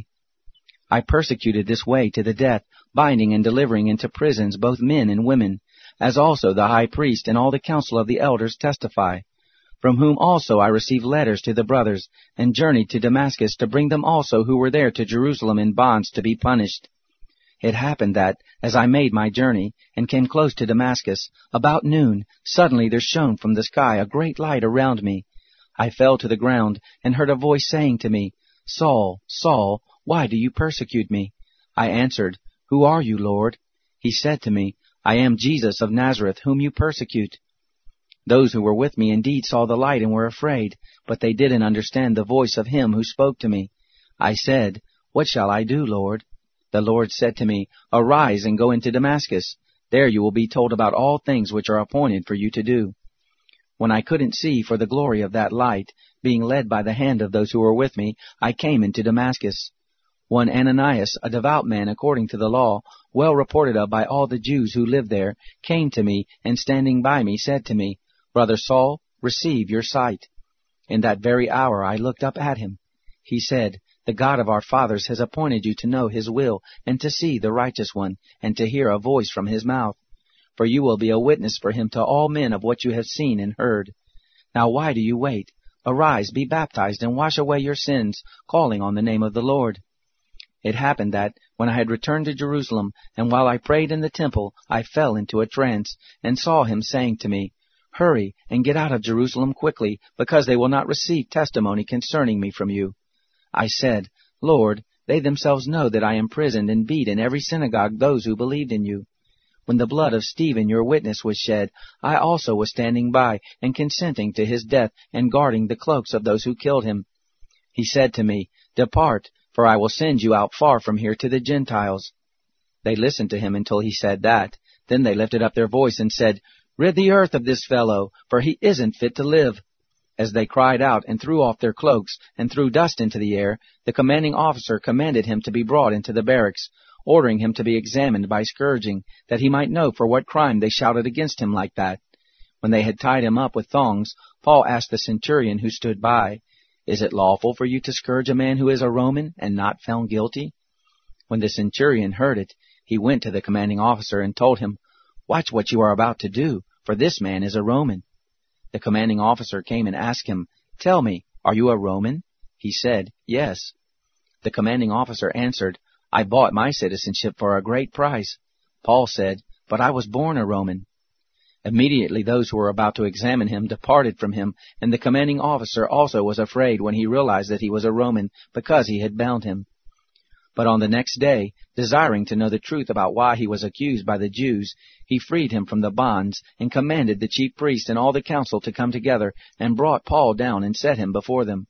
I persecuted this way to the death, binding and delivering into prisons both men and women, as also the high priest and all the council of the elders testify, from whom also I received letters to the brothers, and journeyed to Damascus to bring them also who were there to Jerusalem in bonds to be punished. It happened that, as I made my journey, and came close to Damascus, about noon, suddenly there shone from the sky a great light around me. I fell to the ground, and heard a voice saying to me, Saul, Saul, why do you persecute me? I answered, Who are you, Lord? He said to me, I am Jesus of Nazareth, whom you persecute. Those who were with me indeed saw the light and were afraid, but they didn't understand the voice of him who spoke to me. I said, What shall I do, Lord? The Lord said to me, Arise and go into Damascus. There you will be told about all things which are appointed for you to do. When I couldn't see for the glory of that light, being led by the hand of those who were with me, I came into Damascus. One Ananias, a devout man according to the law, well reported of by all the Jews who lived there, came to me, and standing by me said to me, Brother Saul, receive your sight. In that very hour I looked up at him. He said, The God of our fathers has appointed you to know his will, and to see the righteous one, and to hear a voice from his mouth. For you will be a witness for him to all men of what you have seen and heard. Now why do you wait? Arise, be baptized, and wash away your sins, calling on the name of the Lord. It happened that, when I had returned to Jerusalem, and while I prayed in the temple, I fell into a trance, and saw him saying to me, Hurry, and get out of Jerusalem quickly, because they will not receive testimony concerning me from you. I said, Lord, they themselves know that I imprisoned and beat in every synagogue those who believed in you. When the blood of Stephen your witness was shed, I also was standing by, and consenting to his death, and guarding the cloaks of those who killed him. He said to me, Depart, for I will send you out far from here to the Gentiles. They listened to him until he said that. Then they lifted up their voice and said, Rid the earth of this fellow, for he isn't fit to live. As they cried out and threw off their cloaks and threw dust into the air, the commanding officer commanded him to be brought into the barracks, ordering him to be examined by scourging, that he might know for what crime they shouted against him like that. When they had tied him up with thongs, Paul asked the centurion who stood by, Is it lawful for you to scourge a man who is a Roman and not found guilty? When the centurion heard it, he went to the commanding officer and told him, Watch what you are about to do, for this man is a Roman. The commanding officer came and asked him, Tell me, are you a Roman? He said, Yes. The commanding officer answered, I bought my citizenship for a great price. Paul said, But I was born a Roman. Immediately those who were about to examine him departed from him, and the commanding officer also was afraid when he realized that he was a Roman, because he had bound him. But on the next day, desiring to know the truth about why he was accused by the Jews, he freed him from the bonds, and commanded the chief priests and all the council to come together, and brought Paul down and set him before them.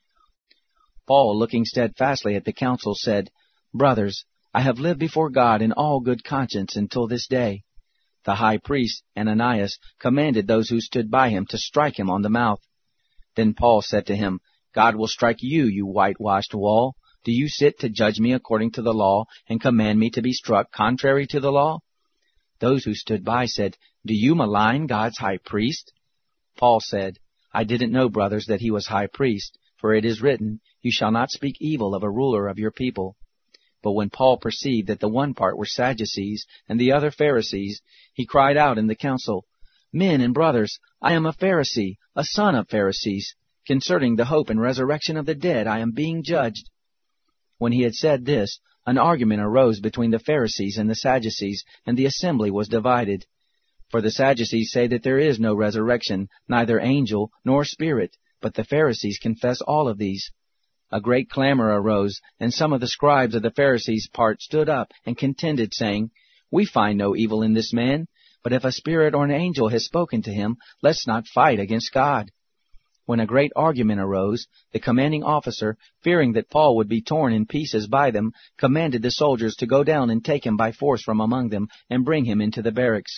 Paul, looking steadfastly at the council, said, Brothers, I have lived before God in all good conscience until this day. The high priest, Ananias, commanded those who stood by him to strike him on the mouth. Then Paul said to him, God will strike you, you whitewashed wall. Do you sit to judge me according to the law, and command me to be struck contrary to the law? Those who stood by said, Do you malign God's high priest? Paul said, I didn't know, brothers, that he was high priest, for it is written, You shall not speak evil of a ruler of your people. But when Paul perceived that the one part were Sadducees, and the other Pharisees, he cried out in the council, Men and brothers, I am a Pharisee, a son of Pharisees. Concerning the hope and resurrection of the dead I am being judged. When he had said this, an argument arose between the Pharisees and the Sadducees, and the assembly was divided. For the Sadducees say that there is no resurrection, neither angel nor spirit, but the Pharisees confess all of these. a great clamor arose, and some of the scribes of the Pharisees' part stood up and contended, saying, We find no evil in this man, but if a spirit or an angel has spoken to him, let's not fight against God. When a great argument arose, the commanding officer, fearing that Paul would be torn in pieces by them, commanded the soldiers to go down and take him by force from among them and bring him into the barracks.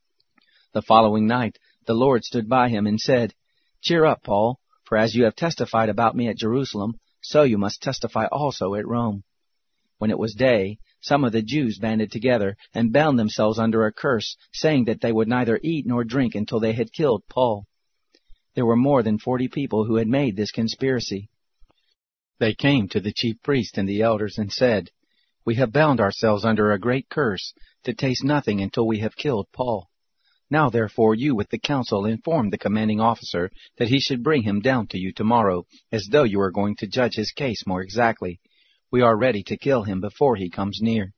The following night the Lord stood by him and said, Cheer up, Paul, for as you have testified about me at Jerusalem, so you must testify also at Rome. When it was day, some of the Jews banded together and bound themselves under a curse, saying that they would neither eat nor drink until they had killed Paul. There were more than forty people who had made this conspiracy. They came to the chief priest and the elders and said, We have bound ourselves under a great curse, to taste nothing until we have killed Paul. Now therefore you with the council inform the commanding officer that he should bring him down to you tomorrow, as though you were going to judge his case more exactly. We are ready to kill him before he comes near.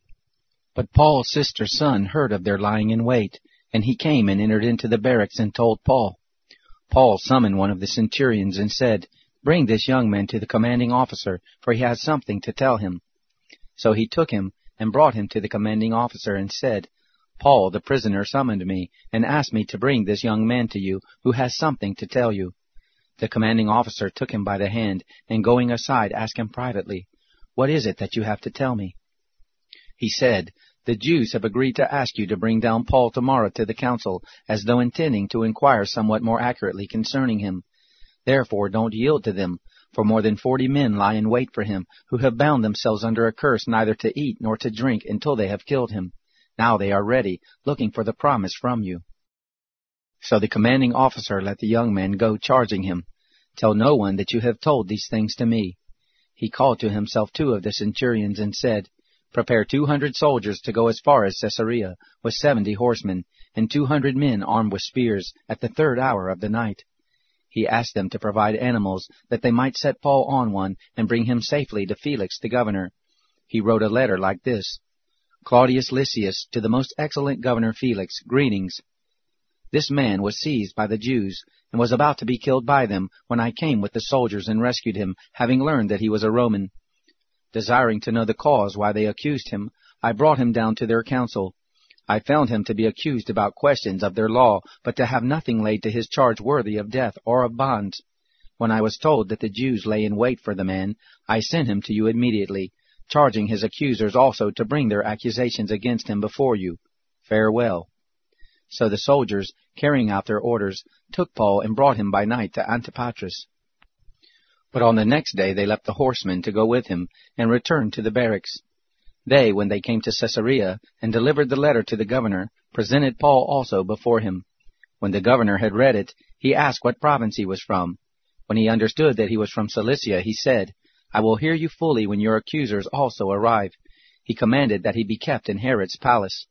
But Paul's sister's son heard of their lying in wait, and he came and entered into the barracks and told Paul. Paul summoned one of the centurions and said, Bring this young man to the commanding officer, for he has something to tell him. So he took him and brought him to the commanding officer and said, Paul, the prisoner, summoned me and asked me to bring this young man to you, who has something to tell you. The commanding officer took him by the hand, and going aside asked him privately, What is it that you have to tell me? He said, The Jews have agreed to ask you to bring down Paul tomorrow to the council, as though intending to inquire somewhat more accurately concerning him. Therefore don't yield to them, for more than forty men lie in wait for him, who have bound themselves under a curse neither to eat nor to drink until they have killed him. Now they are ready, looking for the promise from you. So the commanding officer let the young man go, charging him, Tell no one that you have told these things to me. He called to himself two of the centurions and said, Prepare two hundred soldiers to go as far as Caesarea, with seventy horsemen, and two hundred men armed with spears, at the third hour of the night. He asked them to provide animals, that they might set Paul on one, and bring him safely to Felix the governor. He wrote a letter like this, Claudius Lysias, to the most excellent governor Felix, greetings. This man was seized by the Jews, and was about to be killed by them, when I came with the soldiers and rescued him, having learned that he was a Roman. Desiring to know the cause why they accused him, I brought him down to their council. I found him to be accused about questions of their law, but to have nothing laid to his charge worthy of death or of bonds. When I was told that the Jews lay in wait for the man, I sent him to you immediately, charging his accusers also to bring their accusations against him before you. Farewell. So the soldiers, carrying out their orders, took Paul and brought him by night to Antipatris. But on the next day they left the horsemen to go with him, and returned to the barracks. They, when they came to Caesarea, and delivered the letter to the governor, presented Paul also before him. When the governor had read it, he asked what province he was from. When he understood that he was from Cilicia, he said, I will hear you fully when your accusers also arrive. He commanded that he be kept in Herod's palace.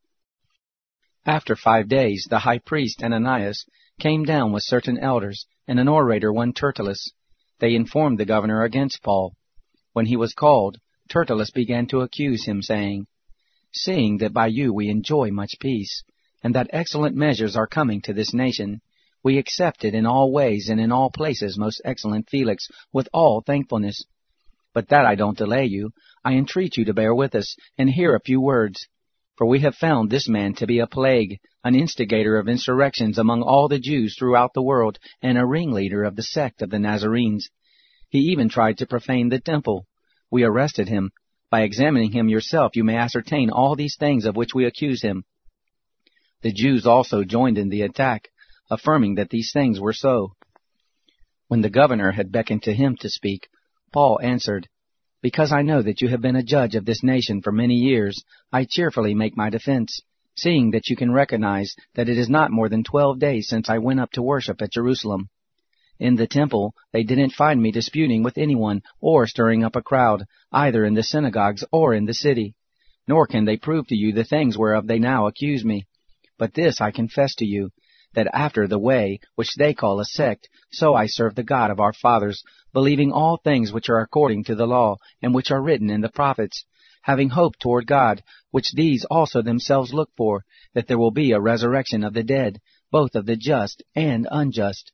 After five days, the high priest Ananias came down with certain elders, and an orator, one Tertullus. They informed the governor against Paul. When he was called, Tertullus began to accuse him, saying, Seeing that by you we enjoy much peace, and that excellent measures are coming to this nation, we accept it in all ways and in all places, most excellent Felix, with all thankfulness. But that I don't delay you, I entreat you to bear with us, and hear a few words. For we have found this man to be a plague, an instigator of insurrections among all the Jews throughout the world, and a ringleader of the sect of the Nazarenes. He even tried to profane the temple. We arrested him. By examining him yourself you may ascertain all these things of which we accuse him. The Jews also joined in the attack, affirming that these things were so. When the governor had beckoned to him to speak, Paul answered, Because I know that you have been a judge of this nation for many years, I cheerfully make my defense, seeing that you can recognize that it is not more than twelve days since I went up to worship at Jerusalem. In the temple they didn't find me disputing with anyone or stirring up a crowd, either in the synagogues or in the city. Nor can they prove to you the things whereof they now accuse me. But this I confess to you, that after the way which they call a sect, so I serve the God of our fathers, believing all things which are according to the law, and which are written in the prophets, having hope toward God, which these also themselves look for, that there will be a resurrection of the dead, both of the just and unjust.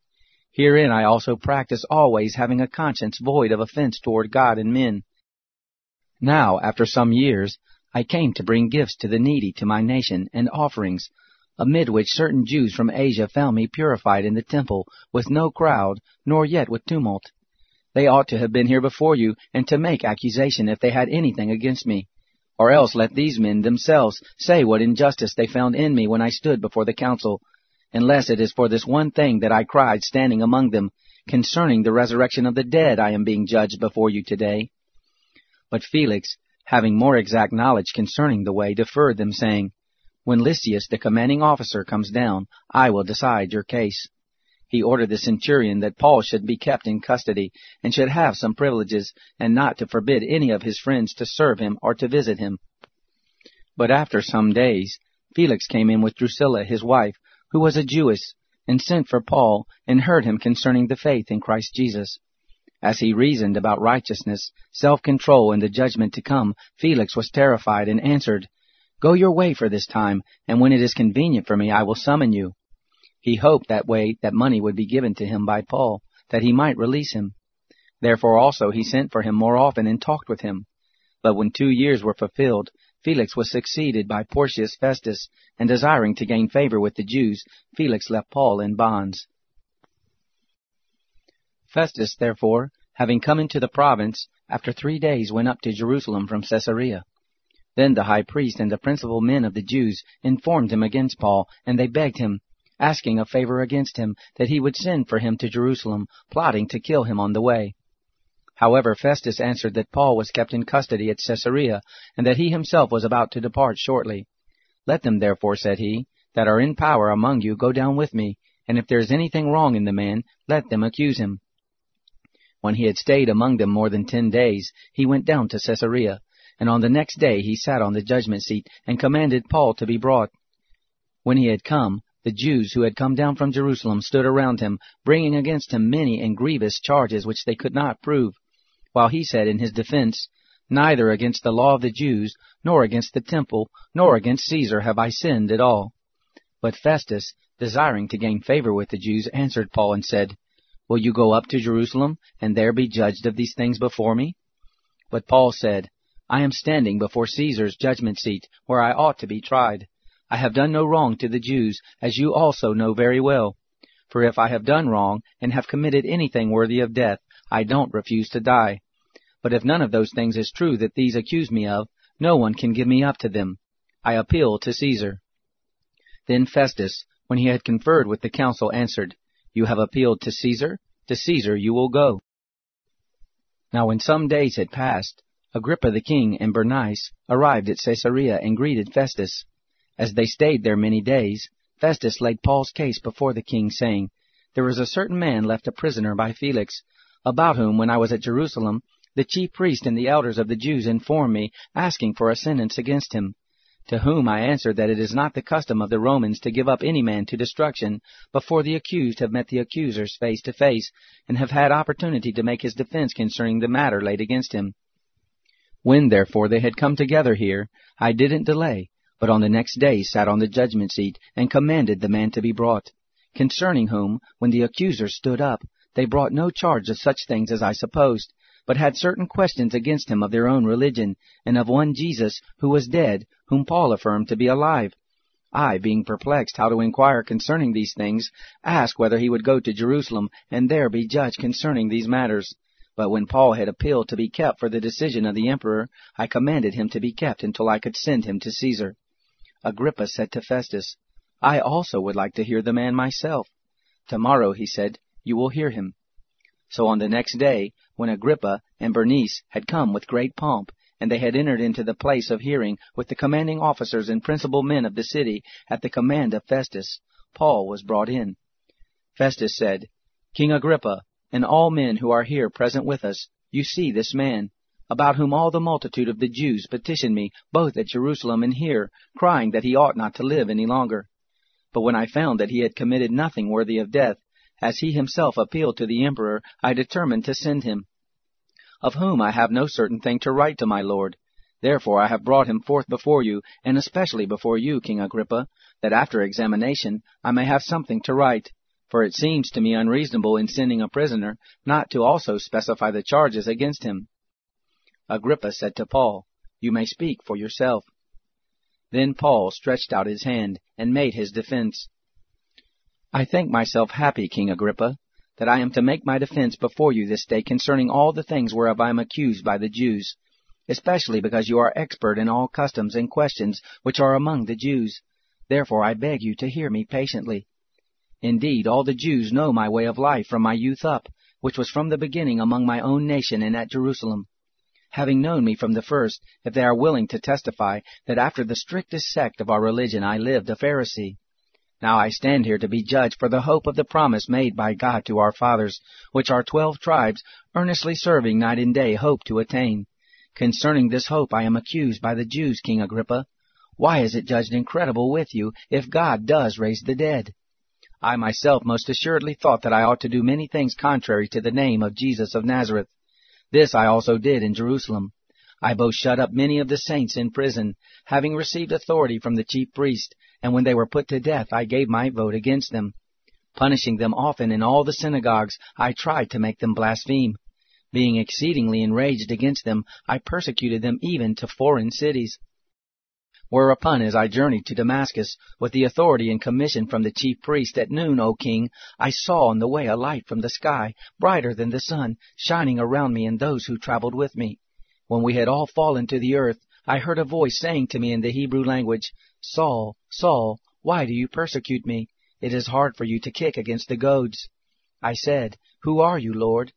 Herein I also practice always, having a conscience void of offense toward God and men. Now, after some years, I came to bring gifts to the needy to my nation, and offerings, amid which certain Jews from Asia found me purified in the temple, with no crowd, nor yet with tumult. They ought to have been here before you, and to make accusation if they had anything against me. Or else let these men themselves say what injustice they found in me when I stood before the council, unless it is for this one thing that I cried standing among them, concerning the resurrection of the dead I am being judged before you today. But Felix, having more exact knowledge concerning the way, deferred them, saying, When Lysias the commanding officer comes down, I will decide your case. He ordered the centurion that Paul should be kept in custody, and should have some privileges, and not to forbid any of his friends to serve him or to visit him. But after some days, Felix came in with Drusilla his wife, who was a Jewess, and sent for Paul, and heard him concerning the faith in Christ Jesus. As he reasoned about righteousness, self-control, and the judgment to come, Felix was terrified, and answered, Go your way for this time, and when it is convenient for me, I will summon you. He hoped that way that money would be given to him by Paul, that he might release him. Therefore also he sent for him more often, and talked with him. But when two years were fulfilled, Felix was succeeded by Porcius Festus, and desiring to gain favor with the Jews, Felix left Paul in bonds. Festus, therefore, having come into the province, after three days went up to Jerusalem from Caesarea. Then the high priest and the principal men of the Jews informed him against Paul, and they begged him, asking a favor against him, that he would send for him to Jerusalem, plotting to kill him on the way. However, Festus answered that Paul was kept in custody at Caesarea, and that he himself was about to depart shortly. Let them therefore, said he, that are in power among you go down with me, and if there is anything wrong in the man, let them accuse him. When he had stayed among them more than ten days, he went down to Caesarea, and on the next day he sat on the judgment seat, and commanded Paul to be brought. When he had come, the Jews who had come down from Jerusalem stood around him, bringing against him many and grievous charges which they could not prove, while he said in his defense, Neither against the law of the Jews, nor against the temple, nor against Caesar have I sinned at all. But Festus, desiring to gain favor with the Jews, answered Paul and said, Will you go up to Jerusalem, and there be judged of these things before me? But Paul said, I am standing before Caesar's judgment seat, where I ought to be tried. I have done no wrong to the Jews, as you also know very well. For if I have done wrong, and have committed anything worthy of death, I don't refuse to die. But if none of those things is true that these accuse me of, no one can give me up to them. I appeal to Caesar. Then Festus, when he had conferred with the council, answered, You have appealed to Caesar? To Caesar you will go. Now when some days had passed, Agrippa the king and Bernice arrived at Caesarea and greeted Festus. As they stayed there many days, Festus laid Paul's case before the king, saying, There is a certain man left a prisoner by Felix, about whom, when I was at Jerusalem, the chief priest and the elders of the Jews informed me, asking for a sentence against him. To whom I answered that it is not the custom of the Romans to give up any man to destruction before the accused have met the accusers face to face, and have had opportunity to make his defense concerning the matter laid against him. When, therefore, they had come together here, I didn't delay, but on the next day sat on the judgment seat, and commanded the man to be brought, concerning whom, when the accusers stood up, they brought no charge of such things as I supposed, but had certain questions against him of their own religion, and of one Jesus, who was dead, whom Paul affirmed to be alive. I, being perplexed how to inquire concerning these things, asked whether he would go to Jerusalem, and there be judged concerning these matters. But when Paul had appealed to be kept for the decision of the emperor, I commanded him to be kept until I could send him to Caesar. Agrippa said to Festus, I also would like to hear the man myself. Tomorrow, he said, you will hear him. So on the next day, when Agrippa and Bernice had come with great pomp, and they had entered into the place of hearing with the commanding officers and principal men of the city at the command of Festus, Paul was brought in. Festus said, King Agrippa, and all men who are here present with us, you see this man, about whom all the multitude of the Jews petitioned me, both at Jerusalem and here, crying that he ought not to live any longer. But when I found that he had committed nothing worthy of death, as he himself appealed to the emperor, I determined to send him, of whom I have no certain thing to write to my lord. Therefore I have brought him forth before you, and especially before you, King Agrippa, that after examination I may have something to write. For it seems to me unreasonable in sending a prisoner not to also specify the charges against him. Agrippa said to Paul, You may speak for yourself. Then Paul stretched out his hand and made his defense. I think myself happy, King Agrippa, that I am to make my defense before you this day concerning all the things whereof I am accused by the Jews, especially because you are expert in all customs and questions which are among the Jews. Therefore I beg you to hear me patiently. Indeed, all the Jews know my way of life from my youth up, which was from the beginning among my own nation and at Jerusalem. Having known me from the first, if they are willing to testify that after the strictest sect of our religion I lived a Pharisee. Now I stand here to be judged for the hope of the promise made by God to our fathers, which our twelve tribes, earnestly serving night and day, hope to attain. Concerning this hope I am accused by the Jews, King Agrippa. Why is it judged incredible with you, if God does raise the dead? I myself most assuredly thought that I ought to do many things contrary to the name of Jesus of Nazareth. This I also did in Jerusalem. I both shut up many of the saints in prison, having received authority from the chief priest, and when they were put to death I gave my vote against them. Punishing them often in all the synagogues, I tried to make them blaspheme. Being exceedingly enraged against them, I persecuted them even to foreign cities. Whereupon, as I journeyed to Damascus, with the authority and commission from the chief priest, at noon, O king, I saw on the way a light from the sky, brighter than the sun, shining around me and those who traveled with me. When we had all fallen to the earth, I heard a voice saying to me in the Hebrew language, Saul, Saul, why do you persecute me? It is hard for you to kick against the goads. I said, Who are you, Lord?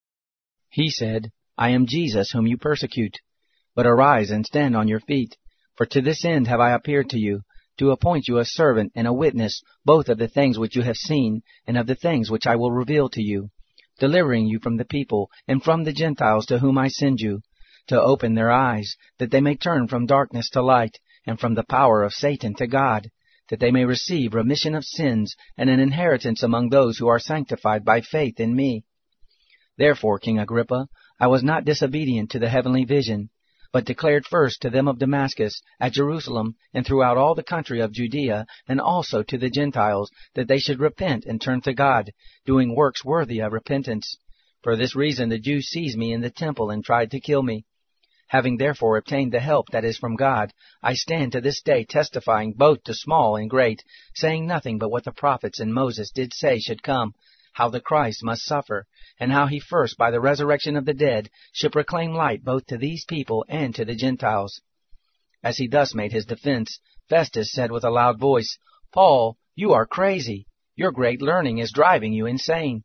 He said, I am Jesus whom you persecute. But arise and stand on your feet. For to this end have I appeared to you, to appoint you a servant and a witness, both of the things which you have seen, and of the things which I will reveal to you, delivering you from the people, and from the Gentiles to whom I send you, to open their eyes, that they may turn from darkness to light, and from the power of Satan to God, that they may receive remission of sins, and an inheritance among those who are sanctified by faith in me. Therefore, King Agrippa, I was not disobedient to the heavenly vision, but declared first to them of Damascus, at Jerusalem, and throughout all the country of Judea, and also to the Gentiles, that they should repent and turn to God, doing works worthy of repentance. For this reason the Jews seized me in the temple and tried to kill me. Having therefore obtained the help that is from God, I stand to this day testifying both to small and great, saying nothing but what the prophets and Moses did say should come, how the Christ must suffer, and how he first by the resurrection of the dead should proclaim light both to these people and to the Gentiles. As he thus made his defense, Festus said with a loud voice, Paul, you are crazy. Your great learning is driving you insane.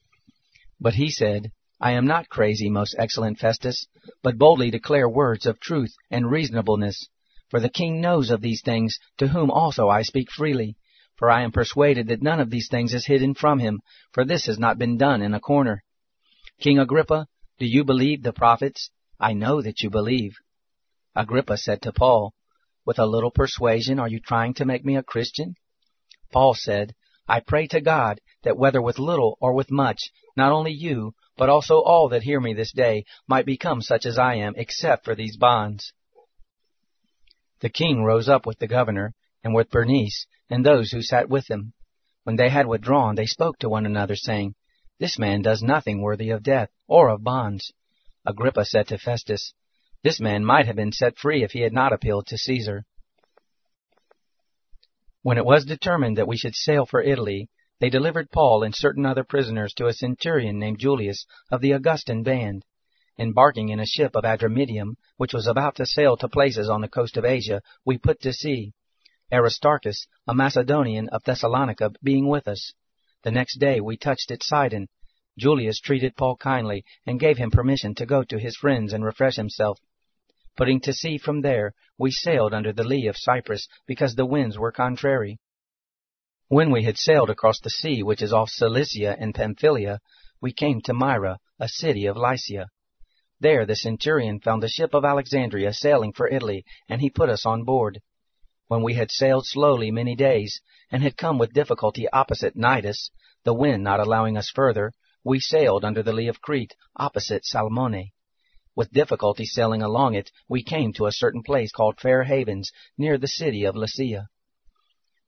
But he said, I am not crazy, most excellent Festus, but boldly declare words of truth and reasonableness. For the king knows of these things, to whom also I speak freely. For I am persuaded that none of these things is hidden from him, for this has not been done in a corner. King Agrippa, do you believe the prophets? I know that you believe. Agrippa said to Paul, With a little persuasion are you trying to make me a Christian? Paul said, I pray to God that whether with little or with much, not only you, but also all that hear me this day, might become such as I am, except for these bonds. The king rose up with the governor, and with Bernice, and those who sat with him. When they had withdrawn, they spoke to one another, saying, This man does nothing worthy of death, or of bonds. Agrippa said to Festus, This man might have been set free if he had not appealed to Caesar. When it was determined that we should sail for Italy, they delivered Paul and certain other prisoners to a centurion named Julius of the Augustan band. Embarking in a ship of Adramyttium, which was about to sail to places on the coast of Asia, we put to sea, Aristarchus, a Macedonian of Thessalonica, being with us. The next day we touched at Sidon. Julius treated Paul kindly, and gave him permission to go to his friends and refresh himself. Putting to sea from there, we sailed under the lee of Cyprus, because the winds were contrary. When we had sailed across the sea which is off Cilicia and Pamphylia, we came to Myra, a city of Lycia. There the centurion found a ship of Alexandria sailing for Italy, and he put us on board. When we had sailed slowly many days, and had come with difficulty opposite Cnidus, the wind not allowing us further, we sailed under the lee of Crete, opposite Salmone. With difficulty sailing along it, we came to a certain place called Fair Havens, near the city of Lasea.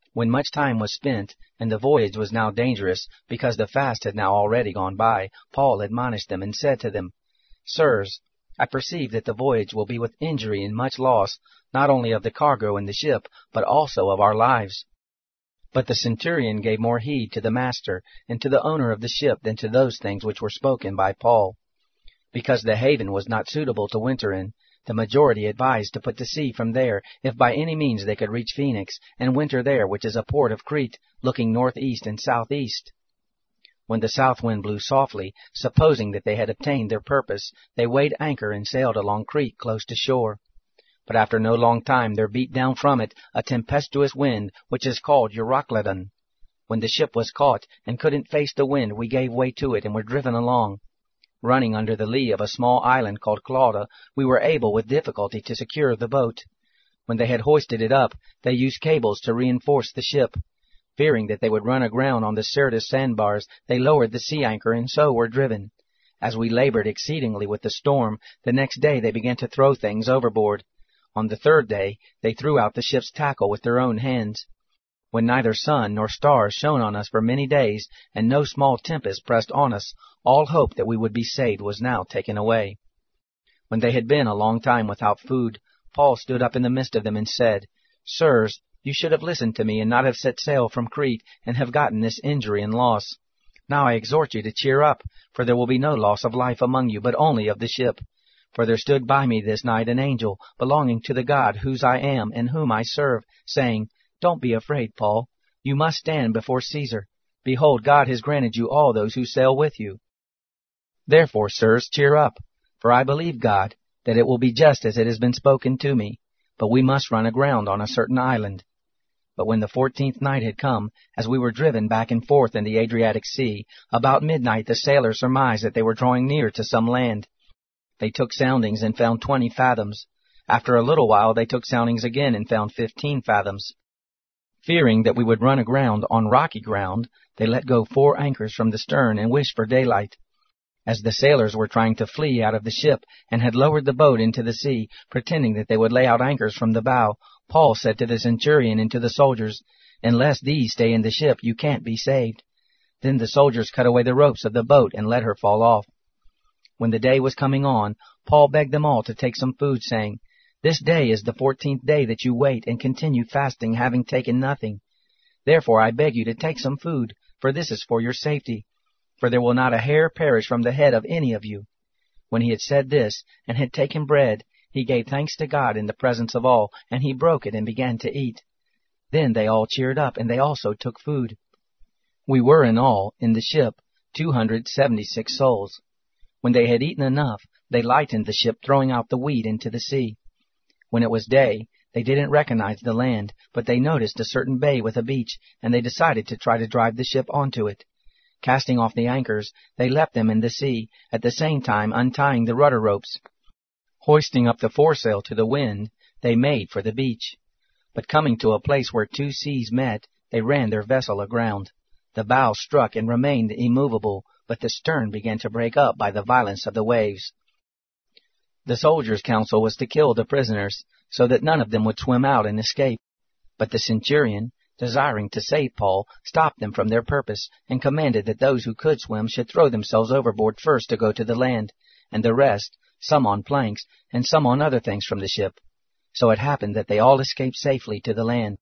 When much time was spent, and the voyage was now dangerous, because the fast had now already gone by, Paul admonished them, and said to them, Sirs, I perceive that the voyage will be with injury and much loss, not only of the cargo and the ship, but also of our lives. But the centurion gave more heed to the master and to the owner of the ship than to those things which were spoken by Paul. Because the haven was not suitable to winter in, the majority advised to put to sea from there, if by any means they could reach Phoenix, and winter there, which is a port of Crete, looking northeast and southeast. When the south wind blew softly, supposing that they had obtained their purpose, they weighed anchor and sailed along Crete close to shore. But after no long time there beat down from it a tempestuous wind, which is called Euroclydon. When the ship was caught, and couldn't face the wind, we gave way to it, and were driven along. Running under the lee of a small island called Clauda, we were able with difficulty to secure the boat. When they had hoisted it up, they used cables to reinforce the ship. Fearing that they would run aground on the Syrtis sandbars, they lowered the sea anchor, and so were driven. As we labored exceedingly with the storm, the next day they began to throw things overboard. On the third day they threw out the ship's tackle with their own hands. When neither sun nor stars shone on us for many days, and no small tempest pressed on us, all hope that we would be saved was now taken away. When they had been a long time without food, Paul stood up in the midst of them and said, Sirs, you should have listened to me and not have set sail from Crete, and have gotten this injury and loss. Now I exhort you to cheer up, for there will be no loss of life among you, but only of the ship. For there stood by me this night an angel, belonging to the God whose I am and whom I serve, saying, Don't be afraid, Paul. You must stand before Caesar. Behold, God has granted you all those who sail with you. Therefore, sirs, cheer up, for I believe God, that it will be just as it has been spoken to me, but we must run aground on a certain island. But when the fourteenth night had come, as we were driven back and forth in the Adriatic Sea, about midnight the sailors surmised that they were drawing near to some land. They took soundings and found twenty fathoms. After a little while they took soundings again and found fifteen fathoms. Fearing that we would run aground on rocky ground, they let go four anchors from the stern and wished for daylight. As the sailors were trying to flee out of the ship, and had lowered the boat into the sea, pretending that they would lay out anchors from the bow, Paul said to the centurion and to the soldiers, Unless these stay in the ship, you can't be saved. Then the soldiers cut away the ropes of the boat and let her fall off. When the day was coming on, Paul begged them all to take some food, saying, This day is the fourteenth day that you wait and continue fasting, having taken nothing. Therefore I beg you to take some food, for this is for your safety. For there will not a hair perish from the head of any of you. When he had said this, and had taken bread, he gave thanks to God in the presence of all, and he broke it and began to eat. Then they all cheered up, and they also took food. We were in all, in the ship, two hundred seventy-six souls. When they had eaten enough, they lightened the ship, throwing out the wheat into the sea. When it was day, they didn't recognize the land, but they noticed a certain bay with a beach, and they decided to try to drive the ship onto it. Casting off the anchors, they left them in the sea, at the same time untying the rudder ropes. Hoisting up the foresail to the wind, they made for the beach. But coming to a place where two seas met, they ran their vessel aground. The bow struck and remained immovable, but the stern began to break up by the violence of the waves. The soldiers' counsel was to kill the prisoners, so that none of them would swim out and escape. But the centurion, desiring to save Paul, stopped them from their purpose, and commanded that those who could swim should throw themselves overboard first to go to the land, and the rest, some on planks, and some on other things from the ship. So it happened that they all escaped safely to the land.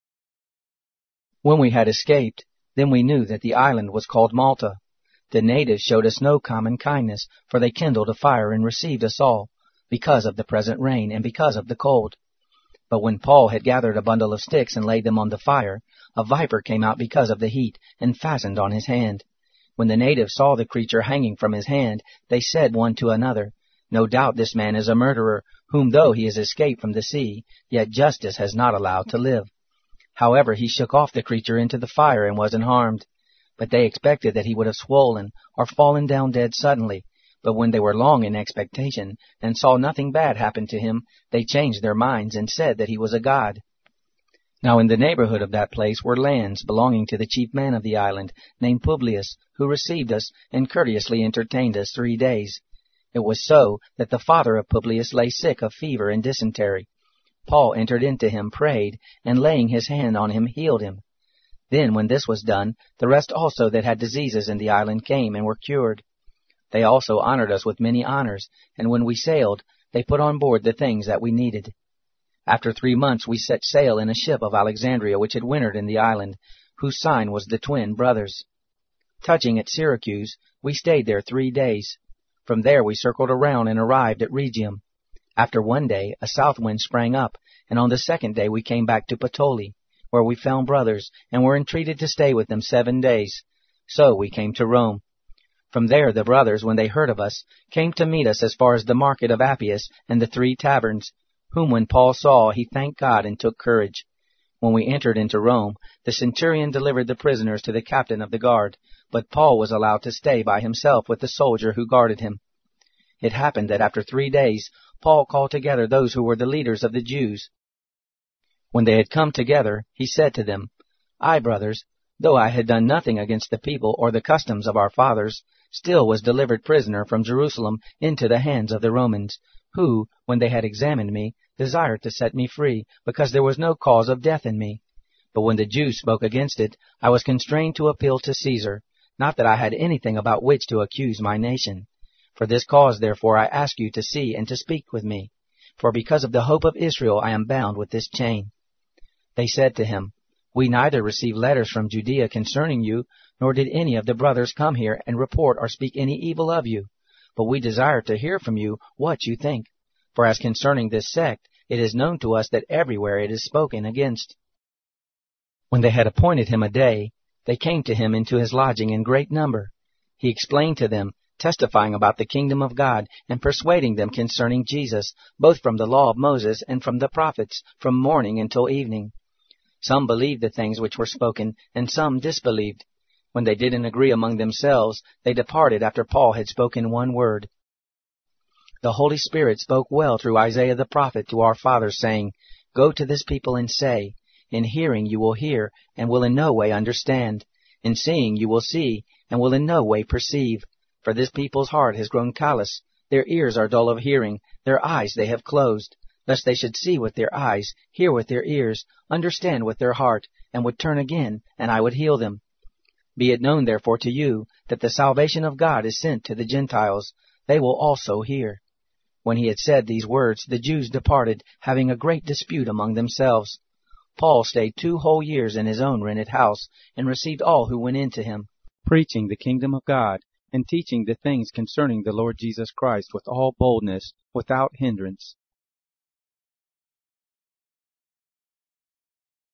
When we had escaped, then we knew that the island was called Malta. The natives showed us no common kindness, for they kindled a fire and received us all, because of the present rain and because of the cold. But when Paul had gathered a bundle of sticks and laid them on the fire, a viper came out because of the heat, and fastened on his hand. When the natives saw the creature hanging from his hand, they said one to another, No doubt this man is a murderer, whom though he has escaped from the sea, yet justice has not allowed to live. However, he shook off the creature into the fire and wasn't harmed. But they expected that he would have swollen or fallen down dead suddenly. But when they were long in expectation, and saw nothing bad happen to him, they changed their minds and said that he was a god. Now in the neighborhood of that place were lands belonging to the chief man of the island, named Publius, who received us and courteously entertained us three days. It was so that the father of Publius lay sick of fever and dysentery. Paul entered into him, prayed, and laying his hand on him, healed him. Then, when this was done, the rest also that had diseases in the island came and were cured. They also honored us with many honors, and when we sailed, they put on board the things that we needed. After three months we set sail in a ship of Alexandria, which had wintered in the island, whose sign was the twin brothers. Touching at Syracuse, we stayed there three days. From there we circled around and arrived at Rhegium. After one day a south wind sprang up, and on the second day we came back to Puteoli, where we found brothers, and were entreated to stay with them seven days. So we came to Rome. From there the brothers, when they heard of us, came to meet us as far as the market of Appius and the Three Taverns, whom when Paul saw, he thanked God and took courage. When we entered into Rome, the centurion delivered the prisoners to the captain of the guard, but Paul was allowed to stay by himself with the soldier who guarded him. It happened that after three days Paul called together those who were the leaders of the Jews. When they had come together, he said to them, I, brothers, though I had done nothing against the people or the customs of our fathers, still was delivered prisoner from Jerusalem into the hands of the Romans, who, when they had examined me, desired to set me free, because there was no cause of death in me. But when the Jews spoke against it, I was constrained to appeal to Caesar, not that I had anything about which to accuse my nation. For this cause, therefore, I ask you to see and to speak with me. For because of the hope of Israel I am bound with this chain. They said to him, We neither received letters from Judea concerning you, nor did any of the brothers come here and report or speak any evil of you. But we desire to hear from you what you think. For as concerning this sect, it is known to us that everywhere it is spoken against. When they had appointed him a day, they came to him into his lodging in great number. He explained to them, testifying about the kingdom of God, and persuading them concerning Jesus, both from the law of Moses and from the prophets, from morning until evening. Some believed the things which were spoken, and some disbelieved. When they didn't agree among themselves, they departed after Paul had spoken one word. The Holy Spirit spoke well through Isaiah the prophet to our fathers, saying, Go to this people and say, In hearing you will hear, and will in no way understand. In seeing you will see, and will in no way perceive. For this people's heart has grown callous, their ears are dull of hearing, their eyes they have closed, lest they should see with their eyes, hear with their ears, understand with their heart, and would turn again, and I would heal them. Be it known therefore to you, that the salvation of God is sent to the Gentiles, they will also hear. When he had said these words, the Jews departed, having a great dispute among themselves. Paul stayed two whole years in his own rented house, and received all who went in to him, preaching the kingdom of God, and teaching the things concerning the Lord Jesus Christ with all boldness, without hindrance.